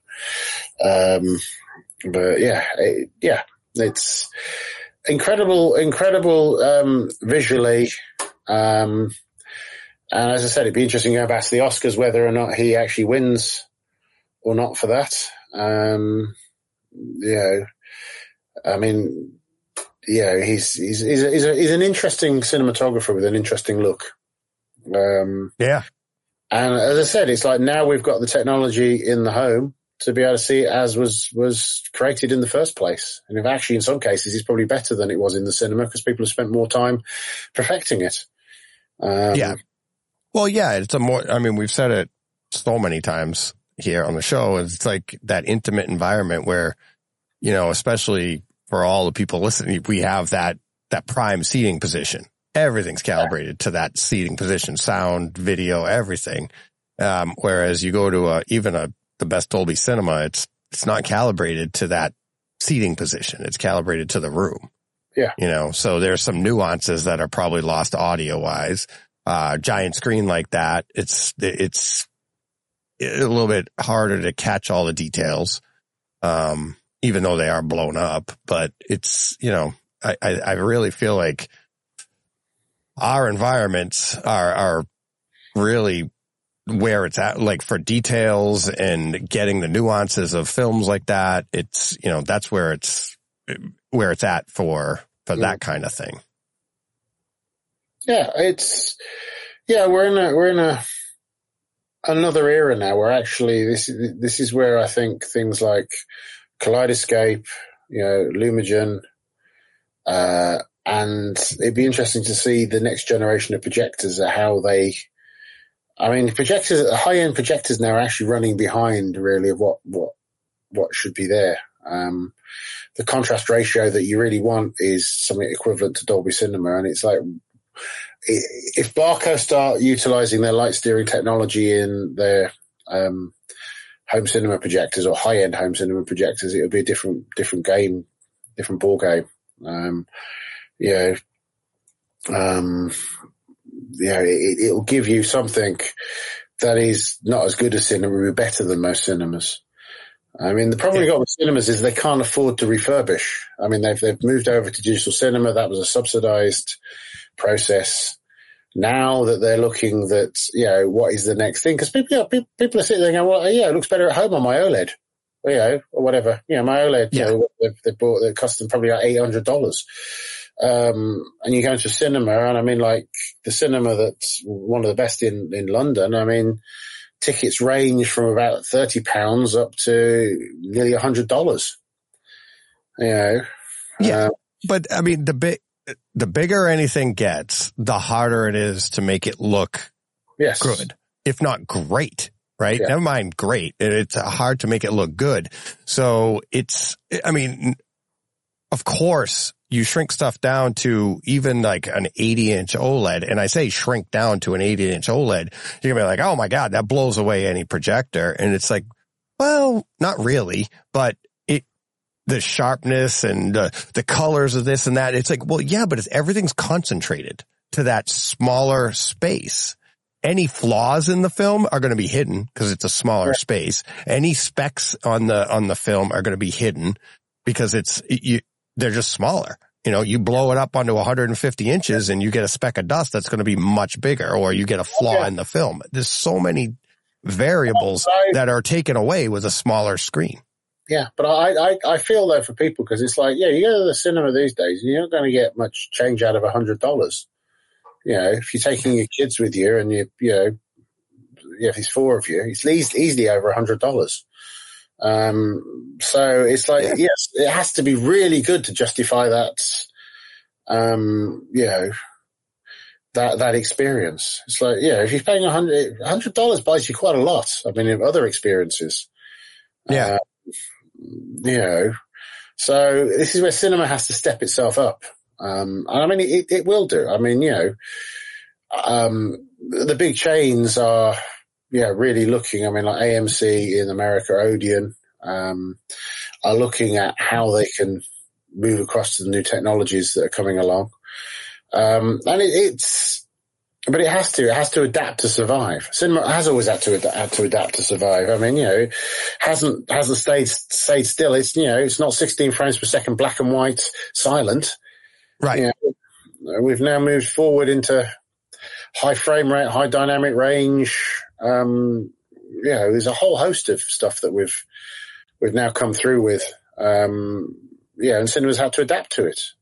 But it's incredible visually. And as I said, it'd be interesting to go back to the Oscars whether or not he actually wins or not for that. I mean, he's an interesting cinematographer with an interesting look. And as I said, it's like now we've got the technology in the home to be able to see it as was created in the first place. And if actually, in some cases, it's probably better than it was in the cinema because people have spent more time perfecting it. Well, it's we've said it so many times here on the show. It's like that intimate environment where, especially for all the people listening, we have that prime seating position. Everything's calibrated to that seating position, sound, video, everything. Whereas you go to the best Dolby Cinema, it's not calibrated to that seating position. It's calibrated to the room. Yeah. So there's some nuances that are probably lost audio wise. Giant screen like that, it's a little bit harder to catch all the details. Even though they are blown up, but it's, I really feel like our environments are really where it's at, like for details and getting the nuances of films like that. It's, that's where it's at for that kind of thing. Yeah. We're in another era now where actually this is where I think things like Kaleidoscope, Lumagen, and it'd be interesting to see the next generation of projectors, projectors, high-end projectors now are actually running behind really of what should be there. The contrast ratio that you really want is something equivalent to Dolby Cinema. And it's like, if Barco start utilizing their light steering technology in their home cinema projectors or high-end home cinema projectors, it would be a different game, different ball game. It'll give you something that is not as good as cinema, but better than most cinemas. I mean, the problem we got with cinemas is they can't afford to refurbish. I mean, they've moved over to digital cinema. That was a subsidized process. Now that they're looking that, what is the next thing? Because people are sitting there going, well, it looks better at home on my OLED, or whatever. My OLED, they bought, they cost them probably like $800. And you go into a cinema, and I mean, like the cinema that's one of the best in London, I mean, tickets range from about £30 up to nearly $100. But I mean, the bigger anything gets, the harder it is to make it look good, if not great, right? Yeah. Never mind great. It's hard to make it look good. So of course, you shrink stuff down to even like an 80-inch OLED, and I say shrink down to an 80-inch OLED, you're gonna be like, oh my God, that blows away any projector. And it's like, well, not really, but the sharpness and the colors of this and that, it's like, well, yeah, but everything's concentrated to that smaller space. Any flaws in the film are going to be hidden because it's a smaller space. Any specks on the film are going to be hidden because they're just smaller. You blow it up onto 150 inches and you get a speck of dust that's going to be much bigger, or you get a flaw in the film. There's so many variables that are taken away with a smaller screen. Yeah, but I feel though for people, because it's like, you go to the cinema these days and you're not going to get much change out of $100. If you're taking your kids with you and if there's 4 of you, it's easily over $100. So it's like, yes, it has to be really good to justify that, that experience. It's like, if you're paying $100 buys you quite a lot. I mean, in other experiences. So this is where cinema has to step itself up. And I mean, it will do. I mean, the big chains are, really looking. I mean, like AMC in America, Odeon, are looking at how they can move across to the new technologies that are coming along. And but it has to adapt to survive. Cinema has always had to adapt to survive. I mean, hasn't stayed still. It's, it's not 16 frames per second, black and white, silent. Right. We've now moved forward into high frame rate, high dynamic range. There's a whole host of stuff that we've now come through with. And cinemas had to adapt to it.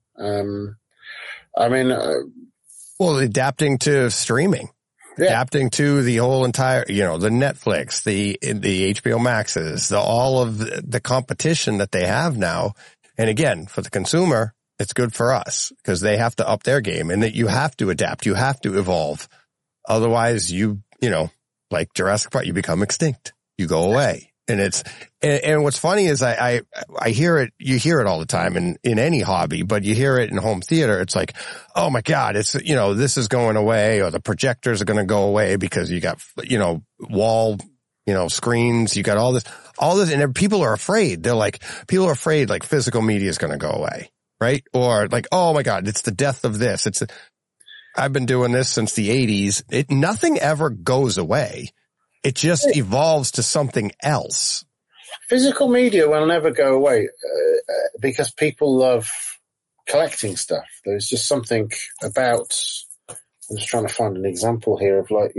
Adapting to streaming, adapting to the whole entire, the Netflix, the HBO Maxes, all of the competition that they have now. And again, for the consumer, it's good for us because they have to up their game, and that you have to adapt, you have to evolve. Otherwise, like Jurassic Park, you become extinct, you go away. And what's funny is I hear it, you hear it all the time in any hobby, but you hear it in home theater. It's like, oh my God, it's, this is going away, or the projectors are going to go away because you got, wall, screens, you got all this, and people are afraid. People are afraid like physical media is going to go away, right? Or like, oh my God, it's the death of this. I've been doing this since the 80s. Nothing ever goes away. It just evolves to something else. Physical media will never go away because people love collecting stuff. There's just something about. I'm just trying to find an example here of like,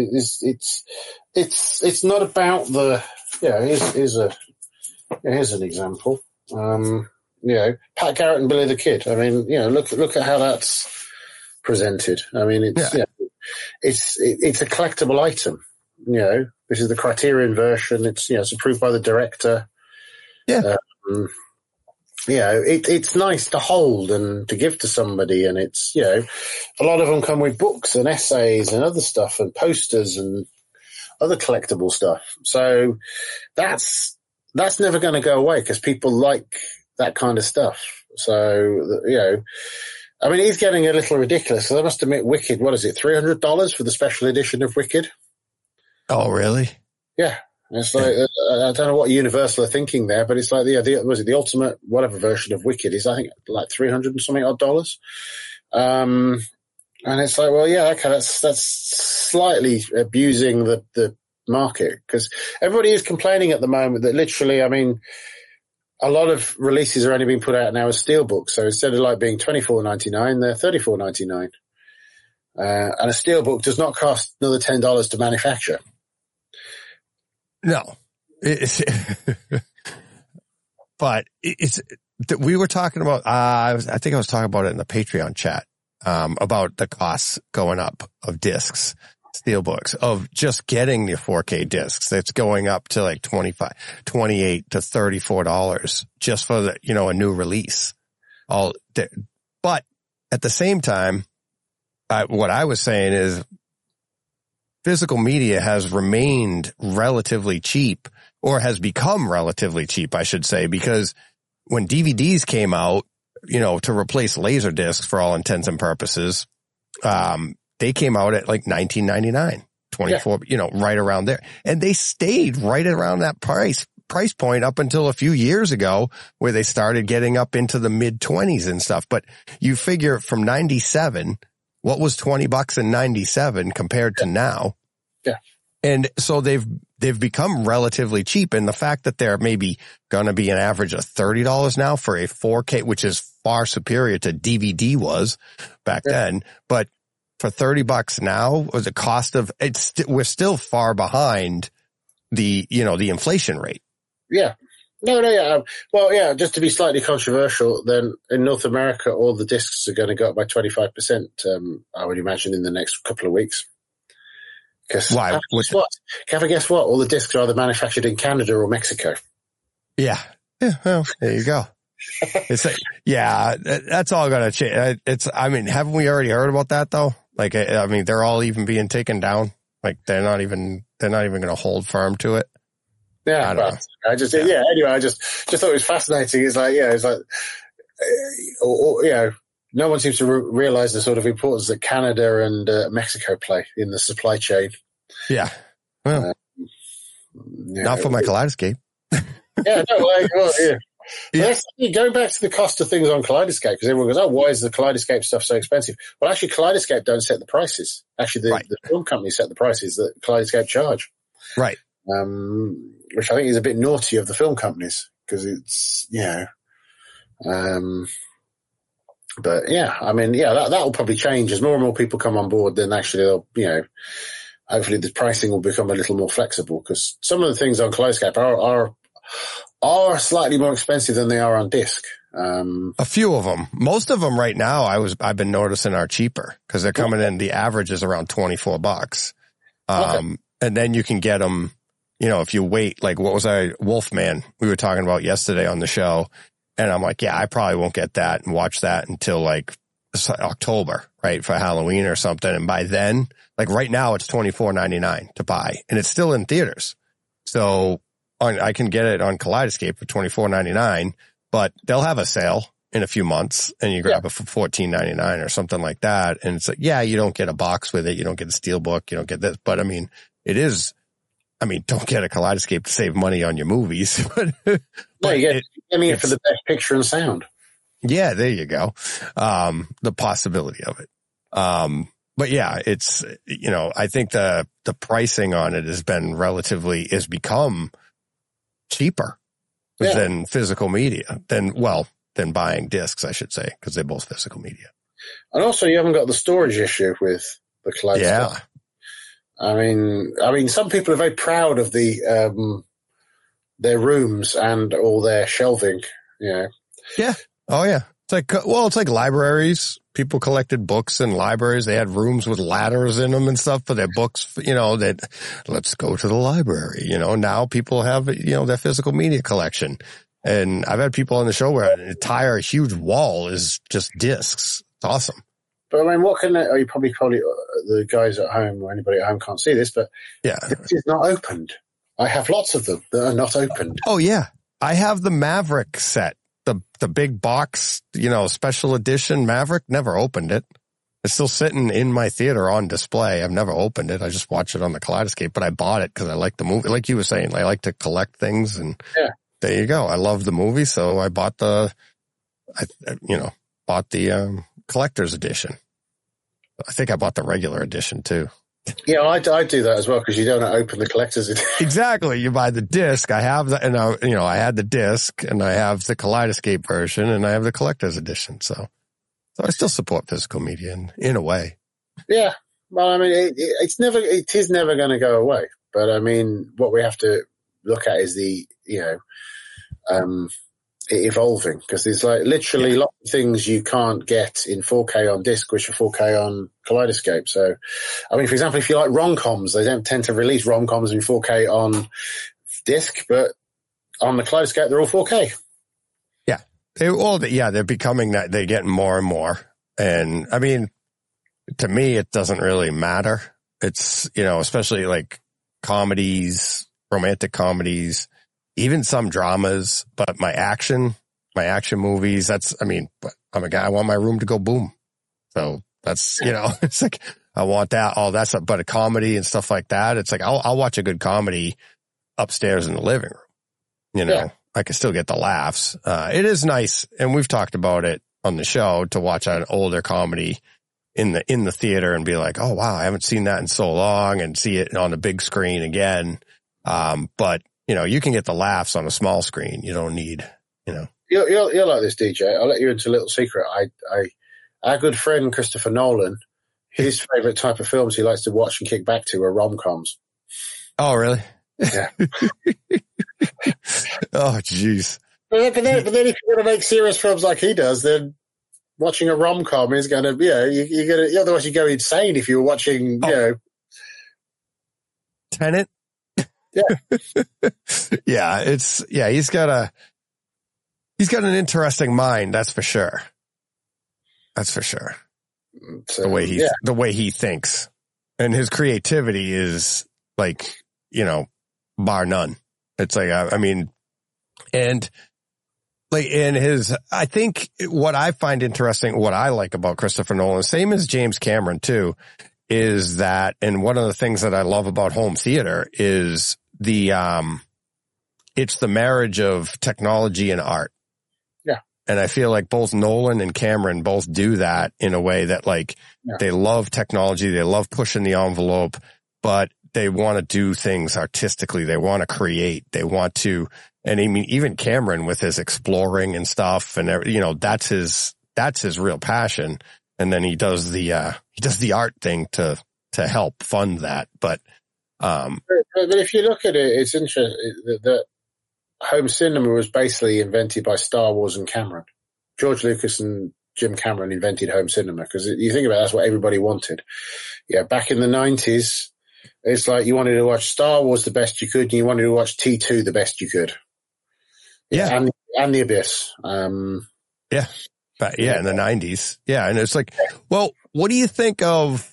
it's not about the. Here's an example. Pat Garrett and Billy the Kid. I mean, look at how that's presented. I mean, it's a collectible item. This is the Criterion version. It's, it's approved by the director. Yeah. It's nice to hold and to give to somebody. And it's, a lot of them come with books and essays and other stuff and posters and other collectible stuff. So that's that's never going to go away because people like that kind of stuff. So, you know, I mean, he's getting a little ridiculous. I must admit, Wicked, what is it, $300 for the special edition of Wicked? Oh, really? Yeah. It's like, I don't know what Universal are thinking there, but it's like the ultimate whatever version of Wicked is, I think, like $300 and something odd dollars. And it's like, well, yeah, okay, that's slightly abusing the market because everybody is complaining at the moment that literally, I mean, a lot of releases are only being put out now as steelbooks. So instead of like being $24.99, they're $34.99. And a steelbook does not cost another $10 to manufacture. No, but we were talking about, I think I was talking about it in the Patreon chat, about the costs going up of discs, steelbooks, of just getting the 4K discs. That's going up to like $28 to $34 just for the, you know, a new release. But at the same time, what I was saying is, physical media has remained relatively cheap, or has become relatively cheap, I should say, because when DVDs came out, you know, to replace Laserdiscs for all intents and purposes, they came out at like $19.99, $24, you know, right around there. And they stayed right around that price point up until a few years ago where they started getting up into the mid 20s and stuff. But you figure from 97, what was $20 in 97 compared to now? Yeah. And so they've become relatively cheap. And the fact that they're maybe going to be an average of $30 now for a 4K, which is far superior to DVD was back then. But for $30 now, the cost of we're still far behind the, you know, the inflation rate. Yeah. No, yeah. Well, yeah, just to be slightly controversial, then in North America, all the discs are going to go up by 25%, I would imagine, in the next couple of weeks. Because why? Guess what? All the discs are either manufactured in Canada or Mexico. Yeah. Yeah. Well, there you go. It's like, yeah, that's all going to change. I mean, haven't we already heard about that though? Like, I mean, they're all even being taken down. Like they're not even going to hold firm to it. Yeah, anyway, I just thought it was fascinating. It's like, you know, no one seems to realize the sort of importance that Canada and Mexico play in the supply chain. Yeah. Well, not for my Kaleidoscape. Yeah, no, yeah. Going back to the cost of things on Kaleidoscape, because everyone goes, oh, why is the Kaleidoscape stuff so expensive? Well, actually, Kaleidoscape don't set the prices. Actually, the film companies set the prices that Kaleidoscape charge. Right. Which I think is a bit naughty of the film companies, because it's, you know, but yeah, I mean, yeah, that will probably change as more and more people come on board. Then actually, they'll, you know, hopefully the pricing will become a little more flexible, because some of the things on Kaleidoscape are slightly more expensive than they are on disc. A few of them, most of them right now, I've been noticing are cheaper because they're coming in. The average is around $24. And then you can get them, you know, if you wait, like what was Wolfman we were talking about yesterday on the show. And I'm like, yeah, I probably won't get that and watch that until like October, right? For Halloween or something. And by then, like right now it's $24.99 to buy, and it's still in theaters. So I can get it on Kaleidoscape for $24.99, but they'll have a sale in a few months and you grab it for $14.99 or something like that. And it's like, yeah, you don't get a box with it. You don't get a steelbook. You don't get this, but I mean, don't get a Kaleidoscape to save money on your movies. No, you get it for the best picture and sound. Yeah, there you go. The possibility of it. But yeah, it's, you know, I think the pricing on it has become cheaper than physical media, than buying discs, I should say, because they're both physical media. And also you haven't got the storage issue with the Kaleidoscope. Yeah. I mean, some people are very proud of their rooms and all their shelving, you know. Yeah. Oh yeah. It's like libraries. People collected books in libraries. They had rooms with ladders in them and stuff for their books, you know, that let's go to the library. You know, now people have, you know, their physical media collection. And I've had people on the show where an entire huge wall is just discs. It's awesome. But I mean, you probably the guys at home or anybody at home can't see this, but this is not opened. I have lots of them that are not opened. Oh yeah. I have the Maverick set, the big box, special edition Maverick. Never opened it. It's still sitting in my theater on display. I've never opened it. I just watch it on the Kaleidoscope, but I bought it because I like the movie. Like you were saying, I like to collect things, and there you go. I love the movie, so I bought the collector's edition. I think I bought the regular edition too. Yeah, I do that as well because you don't open the collector's edition. Exactly. You buy the disc. I have the, and I had the disc, and I have the Kaleidoscope version, and I have the collector's edition. So I still support physical media in a way. Yeah. Well, I mean, it is never going to go away. But I mean, what we have to look at is the, evolving, because there's like literally lots of things you can't get in 4K on disc, which are 4K on Kaleidoscope. So, I mean, for example, if you like rom-coms, they don't tend to release rom-coms in 4K on disc, but on the Kaleidoscope, they're all 4K. Yeah. They're becoming that. They're getting more and more. And I mean, to me, it doesn't really matter. It's, especially like comedies, romantic comedies, even some dramas, but my action movies, but I'm a guy, I want my room to go boom. So that's, it's like, I want that, all that stuff, but a comedy and stuff like that, it's like, I'll watch a good comedy upstairs in the living room. I can still get the laughs. It is nice. And we've talked about it on the show to watch an older comedy in the theater and be like, oh wow, I haven't seen that in so long, and see it on the big screen again. But you can get the laughs on a small screen. You don't need, You'll like this, DJ. I'll let you into a little secret. Our good friend Christopher Nolan, his favorite type of films he likes to watch and kick back to are rom-coms. Oh, really? Yeah. Oh, jeez. But then if you're going to make serious films like he does, then watching a rom-com is going to, you're going to, otherwise you go insane if you were watching, Tenet. Yeah. He's got an interesting mind. That's for sure. So, the way he thinks, and his creativity is like, bar none. It's like, I think what I find interesting, what I like about Christopher Nolan, same as James Cameron too, is that, and one of the things that I love about home theater is it's the marriage of technology and art. Yeah. And I feel like both Nolan and Cameron both do that in a way that they love technology. They love pushing the envelope, but they want to do things artistically. They want to create. They want to, and I mean, even Cameron with his exploring and stuff, and that's his real passion. And then he does the art thing to help fund that. But if you look at it, it's interesting that home cinema was basically invented by Star Wars and Cameron. George Lucas and Jim Cameron invented home cinema, because you think about it, that's what everybody wanted. Yeah, back in the 90s, it's like you wanted to watch Star Wars the best you could, and you wanted to watch T2 the best you could. Yeah. And The Abyss. Yeah. But in the 90s. Yeah. And it's like, well, what do you think of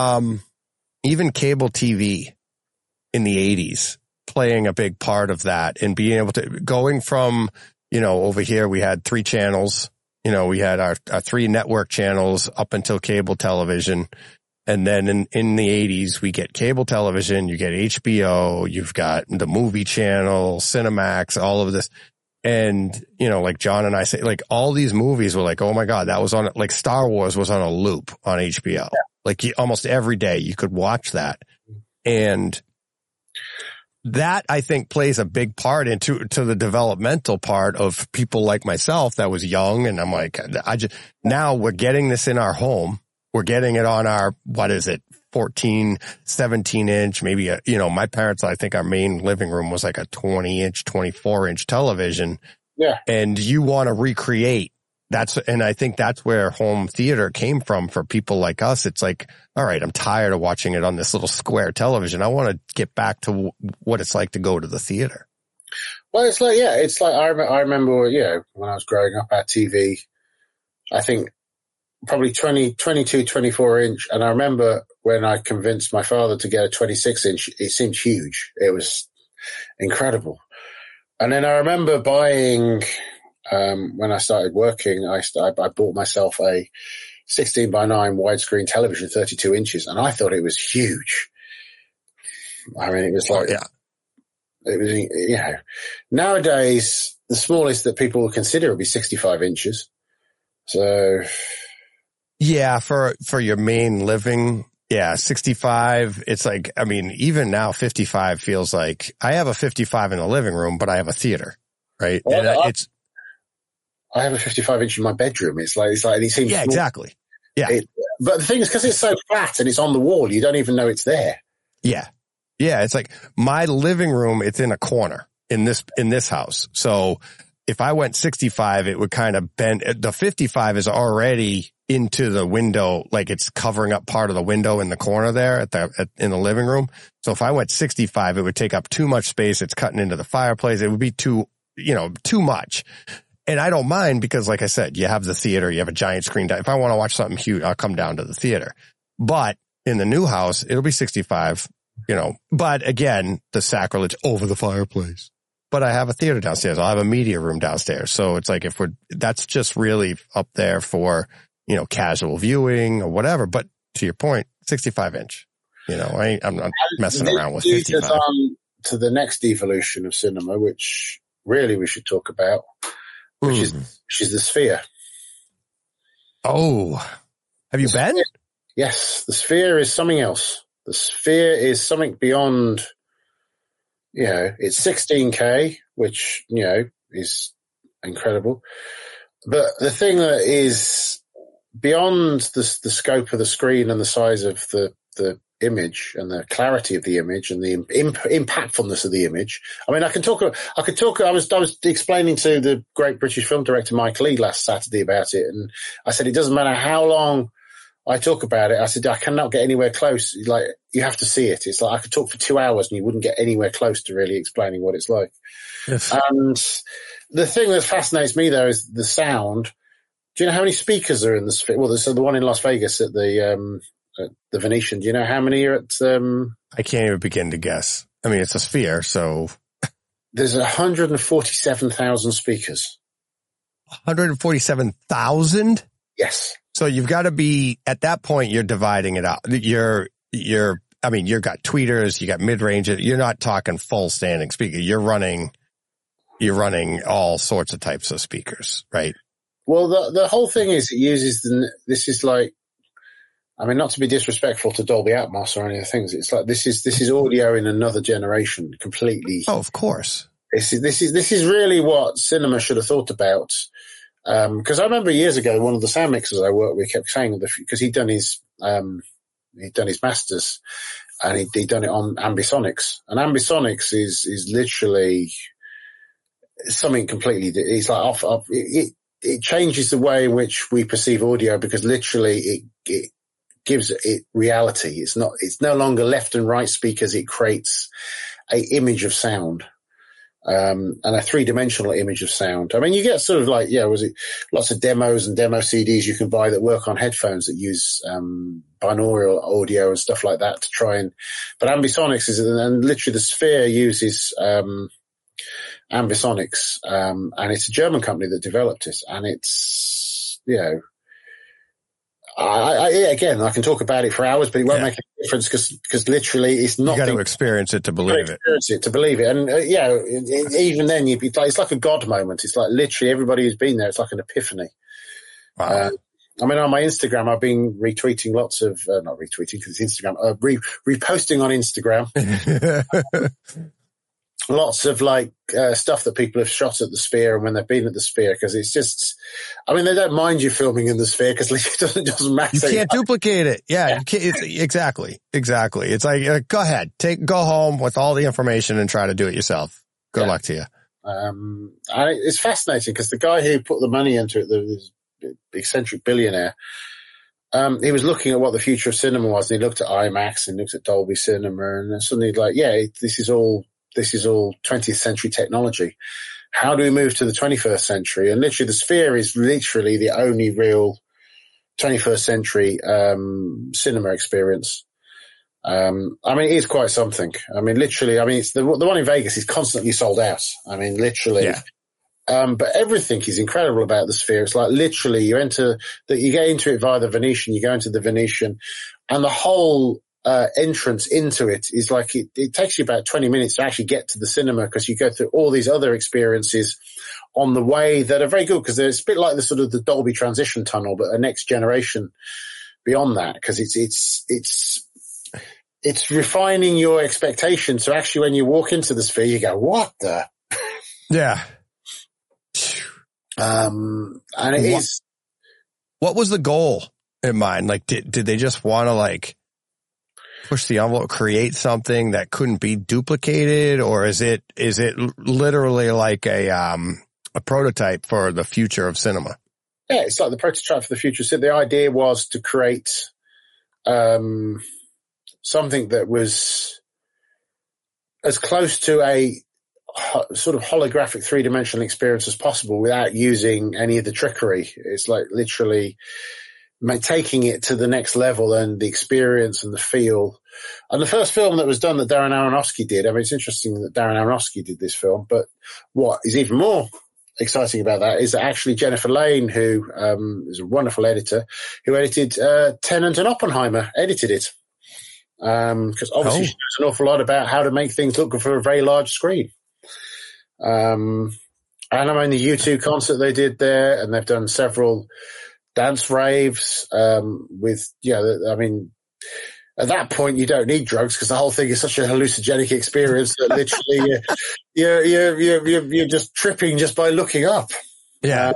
even cable TV in the 80s playing a big part of that, and being able to, going from, over here we had 3 channels, we had our 3 network channels up until cable television. And then in the 80s, we get cable television, you get HBO, you've got the movie channel, Cinemax, all of this. And, like John and I say, like all these movies were like, oh my God, that was on, like Star Wars was on a loop on HBO. Yeah. Like almost every day you could watch that. And that, I think, plays a big part into the developmental part of people like myself that was young. And I'm like, now we're getting this in our home. We're getting it on our, 14, 17 inch, maybe, my parents, I think our main living room was like a 20 inch, 24 inch television. Yeah. And you want to recreate. And I think that's where home theater came from for people like us. It's like, all right, I'm tired of watching it on this little square television. I want to get back to what it's like to go to the theater. Well, it's like I remember, when I was growing up, our TV, I think, probably 22, 24 inch. And I remember when I convinced my father to get a 26 inch, it seemed huge. It was incredible. And then I remember buying, when I started working, I bought myself a 16:9 widescreen television, 32 inches, and I thought it was huge. I mean, it was like, it was, you know, nowadays the smallest that people would consider would be 65 inches. So. Yeah, for your main living, 65, it's like, I mean, even now 55 feels like I have a 55 in the living room, but I have a theater, right? Well, I have a 55 inch in my bedroom. It seems small. Exactly. Yeah. But the thing is, because it's so flat and it's on the wall, you don't even know it's there. Yeah. Yeah. It's like my living room, it's in a corner in this house. So if I went 65, it would kind of bend. The 55 is already into the window, like it's covering up part of the window in the corner there in the living room. So if I went 65, it would take up too much space. It's cutting into the fireplace. It would be too much. And I don't mind because, like I said, you have the theater, you have a giant screen. If I want to watch something huge, I'll come down to the theater. But in the new house, it'll be 65, but again, the sacrilege over the fireplace. But I have a theater downstairs. I'll have a media room downstairs. So it's like that's just really up there for, casual viewing or whatever. But to your point, 65 inch, I'm not messing around with 55. To the next evolution of cinema, which really we should talk about. Which is the Sphere. Oh, have you been? Yes, the Sphere is something else. The Sphere is something beyond, it's 16K, which, is incredible. But the thing that is beyond the scope of the screen and the size of the image and the clarity of the image and the impactfulness of the image. I mean, I was explaining to the great British film director Mike Leigh last Saturday about it. And I said, it doesn't matter how long I talk about it. I said, I cannot get anywhere close. Like, you have to see it. It's like I could talk for 2 hours and you wouldn't get anywhere close to really explaining what it's like. Yes. And the thing that fascinates me though is the sound. Do you know how many speakers are in the Sphere? Well, there's the one in Las Vegas at the Venetian. Do you know how many are at? I can't even begin to guess. I mean, it's a Sphere, so there's 147,000 speakers. 147,000? Yes. So you've got to be at that point. You're dividing it out. You've got tweeters, you got mid range. You're not talking full standing speaker. You're running all sorts of types of speakers, right? Well, the whole thing is it uses this is like. I mean, not to be disrespectful to Dolby Atmos or any of the things. It's like this is audio in another generation completely. Oh, of course. This is really what cinema should have thought about. Because I remember years ago, one of the sound mixers I worked with kept saying because he'd done his masters and he'd done it on Ambisonics, and Ambisonics is literally something completely. It's like it changes the way in which we perceive audio because literally it gives it reality. It's no longer left and right speakers. It creates a image of sound, and a 3-dimensional image of sound. I mean, you get sort of like, lots of demos and demo CDs you can buy that work on headphones that use, binaural audio and stuff like that to try but Ambisonics and literally the Sphere uses, Ambisonics, and it's a German company that developed it, and it's, again, I can talk about it for hours, but it won't make a difference because literally it's not. You got to experience it to believe it. And even then, it's like a God moment. It's like literally everybody who's been there. It's like an epiphany. Wow. I mean, on my Instagram, I've been retweeting lots of not retweeting because it's Instagram. Reposting on Instagram. Lots of stuff that people have shot at the Sphere and when they've been at the Sphere, because it's just, I mean, they don't mind you filming in the Sphere because it doesn't matter. You can't duplicate it. Yeah. You can't, exactly. It's like, go ahead, go home with all the information and try to do it yourself. Good luck to you. And it's fascinating because the guy who put the money into it, the eccentric billionaire, he was looking at what the future of cinema was, and he looked at IMAX and looked at Dolby Cinema, and then suddenly this is all 20th century technology. How do we move to the 21st century? And literally the Sphere is literally the only real 21st century, cinema experience. I mean, it is quite something. I mean, literally, I mean, it's the one in Vegas is constantly sold out. I mean, literally. Yeah. But everything is incredible about the Sphere. It's like literally you get into it via the Venetian, you go into the Venetian, and the whole entrance into it is like it takes you about 20 minutes to actually get to the cinema, because you go through all these other experiences on the way that are very good, because it's a bit like the sort of the Dolby Transition Tunnel, but a next generation beyond that, because it's refining your expectations. So actually when you walk into the Sphere, you go, what the? Yeah. And it is. What was the goal in mind? Like, did they just want to like push the envelope, create something that couldn't be duplicated, or is it literally like a prototype for the future of cinema? Yeah, it's like the prototype for the future. So the idea was to create something that was as close to a sort of holographic three-dimensional experience as possible without using any of the trickery. It's like literally taking it to the next level, and the experience and the feel. And the first film that was done that Darren Aronofsky did, I mean, it's interesting that Darren Aronofsky did this film, but what is even more exciting about that is that actually Jennifer Lane, who is a wonderful editor, who edited Tenet and Oppenheimer, edited it. Because obviously she knows an awful lot about how to make things look good for a very large screen. And I mean, the U2 concert they did there, and they've done several dance raves, I mean, at that point you don't need drugs, because the whole thing is such a hallucinogenic experience that literally you're just tripping just by looking up. Yeah.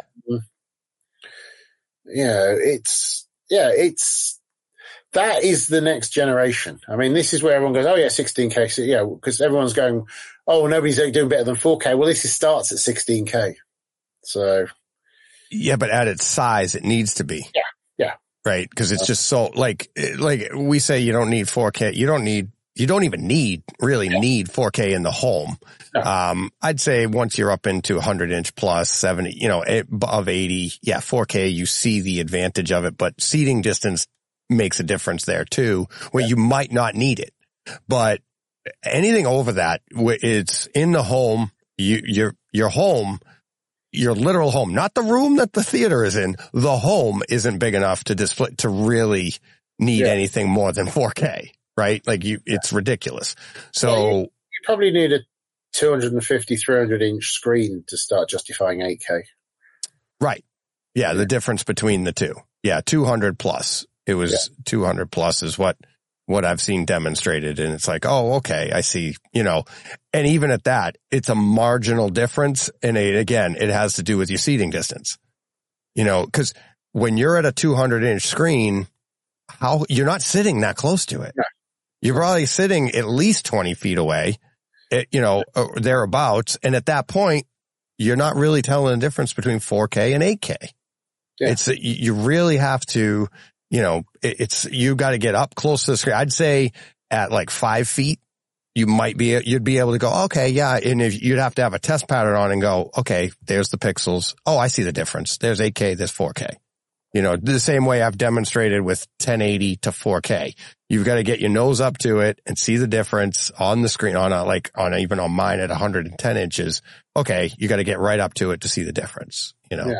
That is the next generation. I mean, this is where everyone goes, oh yeah, 16K. So, yeah, because everyone's going, oh, nobody's doing better than 4K. Well, this starts at 16K. So. Yeah, but at its size, it needs to be. Yeah. Right. Because it's just so like we say you don't need 4K. You don't even need 4K in the home. No. I'd say once you're up into 100-inch plus 70, above 80, 4K, you see the advantage of it, but seating distance makes a difference there too, where you might not need it. But anything over that, it's in the home, your home, your literal home, not the room that the theater is in. The home isn't big enough to display, to really need anything more than 4K, right? Like it's ridiculous. So you probably need a 250, 300-inch screen to start justifying 8K. Right. Yeah. The difference between the two. Yeah. 200 plus. It was 200 plus is what I've seen demonstrated. And it's like, oh, okay, I see, and even at that, it's a marginal difference. And it has to do with your seating distance, cause when you're at a 200-inch screen, you're not sitting that close to it. Yeah. You're probably sitting at least 20 feet away, or thereabouts. And at that point, you're not really telling the difference between 4K and 8K. Yeah. You really have to, you got to get up close to the screen. I'd say at like 5 feet, you'd be able to go, okay, yeah. And if you'd have to have a test pattern on and go, okay, there's the pixels. Oh, I see the difference. There's 8K, there's 4K. The same way I've demonstrated with 1080 to 4K. You've got to get your nose up to it and see the difference on the screen even on mine at 110 inches. Okay. You got to get right up to it to see the difference,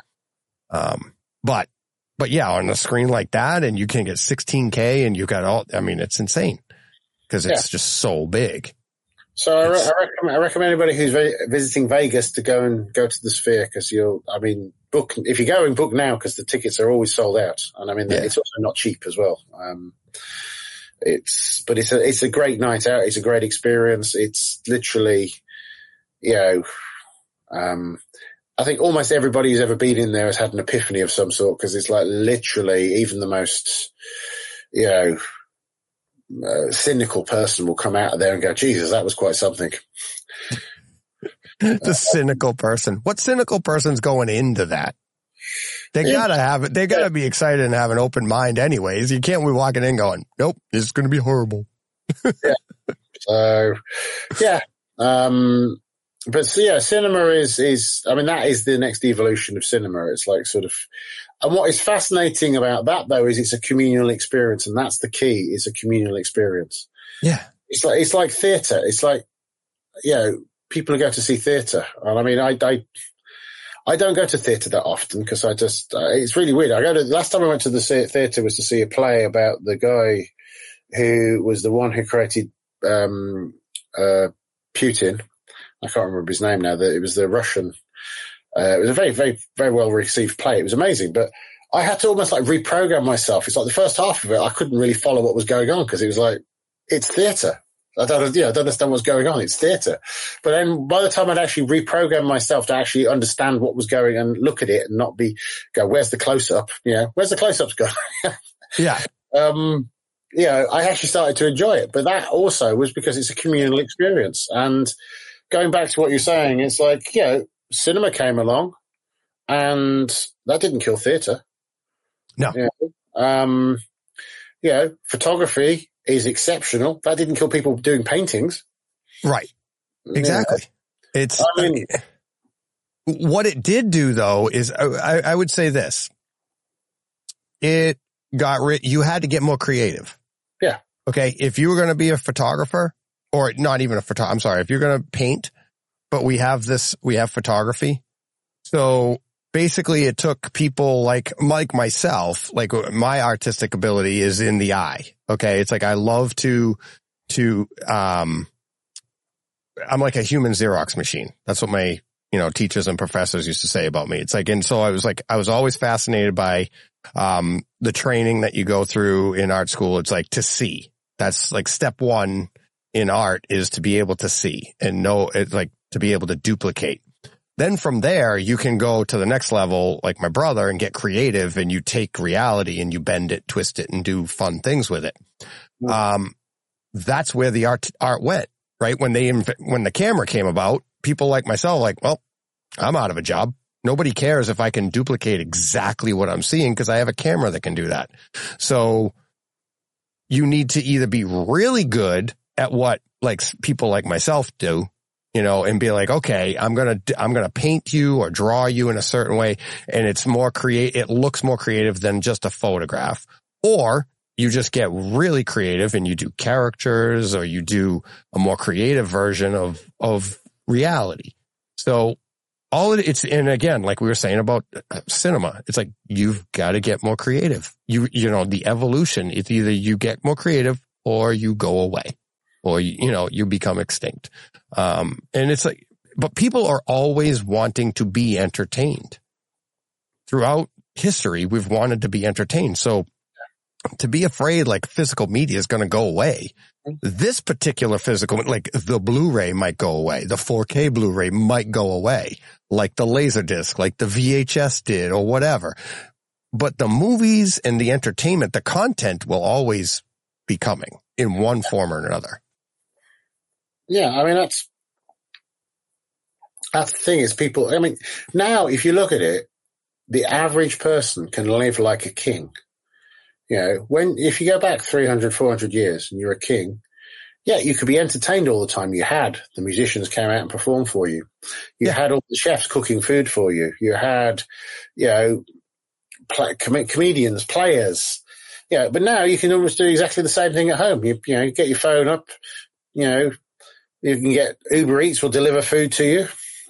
But yeah, on a screen like that, and you can get 16K, and you got it's insane because it's just so big. So I recommend anybody who's visiting Vegas to go to the Sphere, because book, if you're going, book now, because the tickets are always sold out. And it's also not cheap as well. It's a great night out. It's a great experience. It's literally, I think almost everybody who's ever been in there has had an epiphany of some sort, because it's like literally even the most, cynical person will come out of there and go, Jesus, that was quite something. The cynical person. What cynical person's going into that? They gotta be excited and have an open mind anyways. You can't be walking in going, nope, this is going to be horrible. So, but cinema is that is the next evolution of cinema. It's like sort of, and what is fascinating about that though is it's a communal experience, and that's the key. It's a communal experience. Yeah. It's like theatre. It's like, people who go to see theatre. And I mean, I don't go to theatre that often because it's really weird. Last time I went to the theatre was to see a play about the guy who was the one who created, Putin. I can't remember his name now. It was the Russian. It was a very, very, very well received play. It was amazing, but I had to almost like reprogram myself. It's like the first half of it, I couldn't really follow what was going on because it was like, it's theatre. I don't understand what's going on. It's theatre. But then by the time I'd actually reprogram myself to actually understand what was going and look at it and not go, where's the close up? Where's the close ups going? Yeah. I actually started to enjoy it, but that also was because it's a communal experience. And going back to what you're saying, it's like, cinema came along and that didn't kill theatre. No. Photography is exceptional. That didn't kill people doing paintings. Right. Exactly. What it did do though is I would say this. It got you had to get more creative. Yeah. Okay. If you were going to be a photographer or not even if you're going to paint, but we have photography. So basically it took people like myself, like my artistic ability is in the eye. Okay. It's like, I love I'm like a human Xerox machine. That's what my, teachers and professors used to say about me. It's like, and so I was always fascinated by, the training that you go through in art school. It's like to see. That's like step one in art is to be able to see and know it, like to be able to duplicate. Then from there, you can go to the next level, like my brother, and get creative, and you take reality and you bend it, twist it, and do fun things with it. That's where the art went, right? When the camera came about, people like myself, like, well, I'm out of a job. Nobody cares if I can duplicate exactly what I'm seeing because I have a camera that can do that. So you need to either be really good at what like people like myself do, and be like, okay, I'm going to paint you or draw you in a certain way. And it looks more creative than just a photograph. Or you just get really creative and you do characters or you do a more creative version of reality. So and again, like we were saying about cinema, it's like, you've got to get more creative. The evolution, it's either you get more creative or you go away. Or, you become extinct. And it's like, but people are always wanting to be entertained. Throughout history, we've wanted to be entertained. So to be afraid like physical media is going to go away, this particular physical, like the Blu-ray might go away. The 4K Blu-ray might go away, like the Laserdisc, like the VHS did or whatever. But the movies and the entertainment, the content will always be coming in one form or another. Yeah, I mean, that's the thing is people, I mean, now if you look at it, the average person can live like a king. If you go back 300, 400 years and you're a king, you could be entertained all the time. You had the musicians came out and performed for you. You had all the chefs cooking food for you. You had, comedians, players. But now you can almost do exactly the same thing at home. You get your phone up, you can get Uber Eats will deliver food to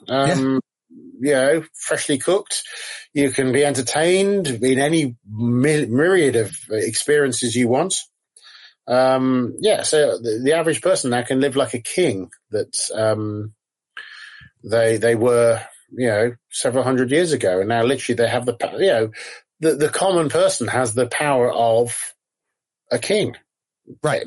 you, freshly cooked. You can be entertained in any myriad of experiences you want. So the average person now can live like a king that they were, several hundred years ago, and now literally they have the common person has the power of a king, right?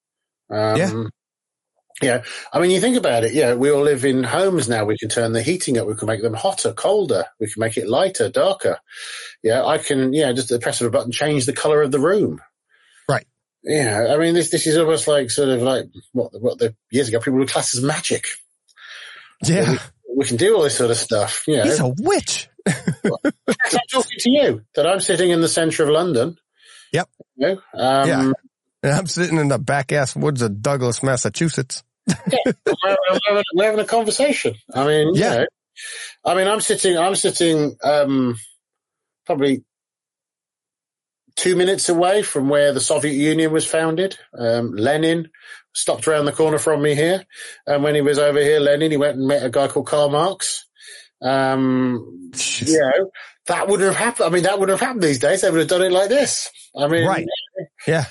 I mean, you think about it, we all live in homes now. We can turn the heating up. We can make them hotter, colder. We can make it lighter, darker. I can, just at the press of a button, change the color of the room. Right. I mean, this is almost like sort of like what the years ago people would class as magic. Yeah. We can do all this sort of stuff. He's a witch. I'm talking to you that I'm sitting in the center of London. Yep. And I'm sitting in the back ass woods of Douglas, Massachusetts. We're having a conversation. I mean, I mean, I'm sitting, probably 2 minutes away from where the Soviet Union was founded. Lenin stopped around the corner from me here. And when he was over here, he went and met a guy called Karl Marx. That wouldn't have happened. I mean, that wouldn't have happened these days. They would have done it like this. I mean, right. Yeah.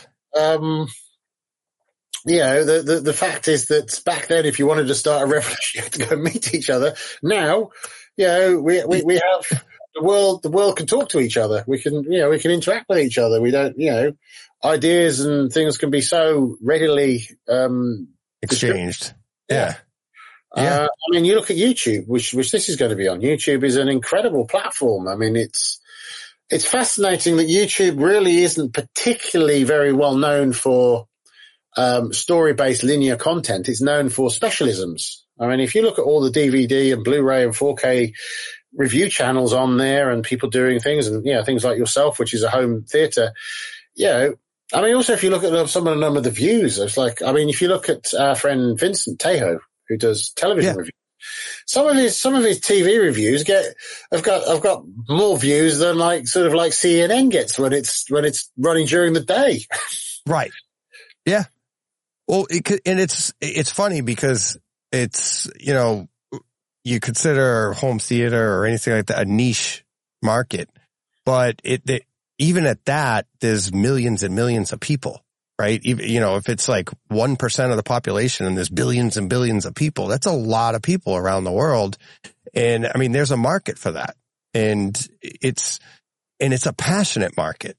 The fact is that back then, if you wanted to start a revolution, you had to go and meet each other. Now, we have the world can talk to each other. We can interact with each other. We don't, ideas and things can be so readily, exchanged. Yeah. I mean, you look at YouTube, which this is going to be on. YouTube is an incredible platform. I mean, it's fascinating that YouTube really isn't particularly very well known for story-based linear content. It's known for specialisms. I mean, if you look at all the DVD and Blu-ray and 4K review channels on there and people doing things and, things like yourself, which is a home theater, I mean, also if you look at some of the number of the views, it's like, I mean, if you look at our friend Vincent Tejo, who does television reviews, some of his TV reviews have got more views than sort of like CNN gets when it's running during the day. Right. Yeah. Well, it's funny because it's, you consider home theater or anything like that a niche market, but even at that, there's millions and millions of people, right? Even, if it's like 1% of the population and there's billions and billions of people, that's a lot of people around the world. And I mean, there's a market for that. And it's a passionate market.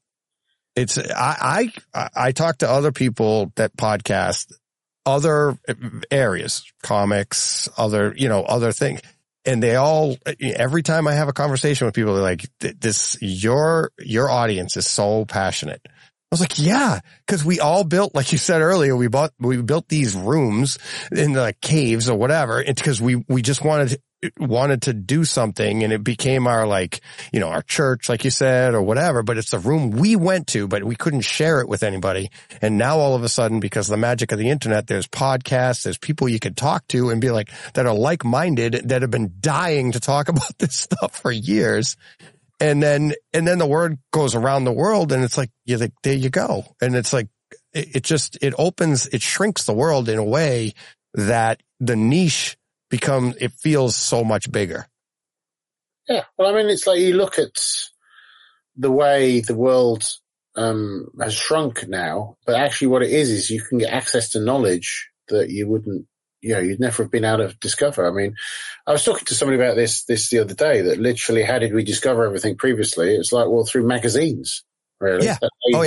I talk to other people that podcast other areas, comics, other things. And they all, every time I have a conversation with people, they're like, your audience is so passionate. I was like, yeah, cause we all built, like you said earlier, we built these rooms in the caves or whatever. It's cause we just wanted to do something and it became our our church, like you said, or whatever, but it's the room we went to, but we couldn't share it with anybody. And now all of a sudden, because of the magic of the internet, there's podcasts, there's people you can talk to and be like, that are like-minded, that have been dying to talk about this stuff for years. And then the word goes around the world and it's like, you're like, there you go. And it's like, it shrinks the world in a way that the niche it feels so much bigger. Yeah. Well, I mean, it's like you look at the way the world has shrunk now, but actually what it is you can get access to knowledge that you wouldn't, you'd never have been able to discover. I mean, I was talking to somebody about this the other day, that literally, how did we discover everything previously? It's like, well, through magazines, really. Yeah.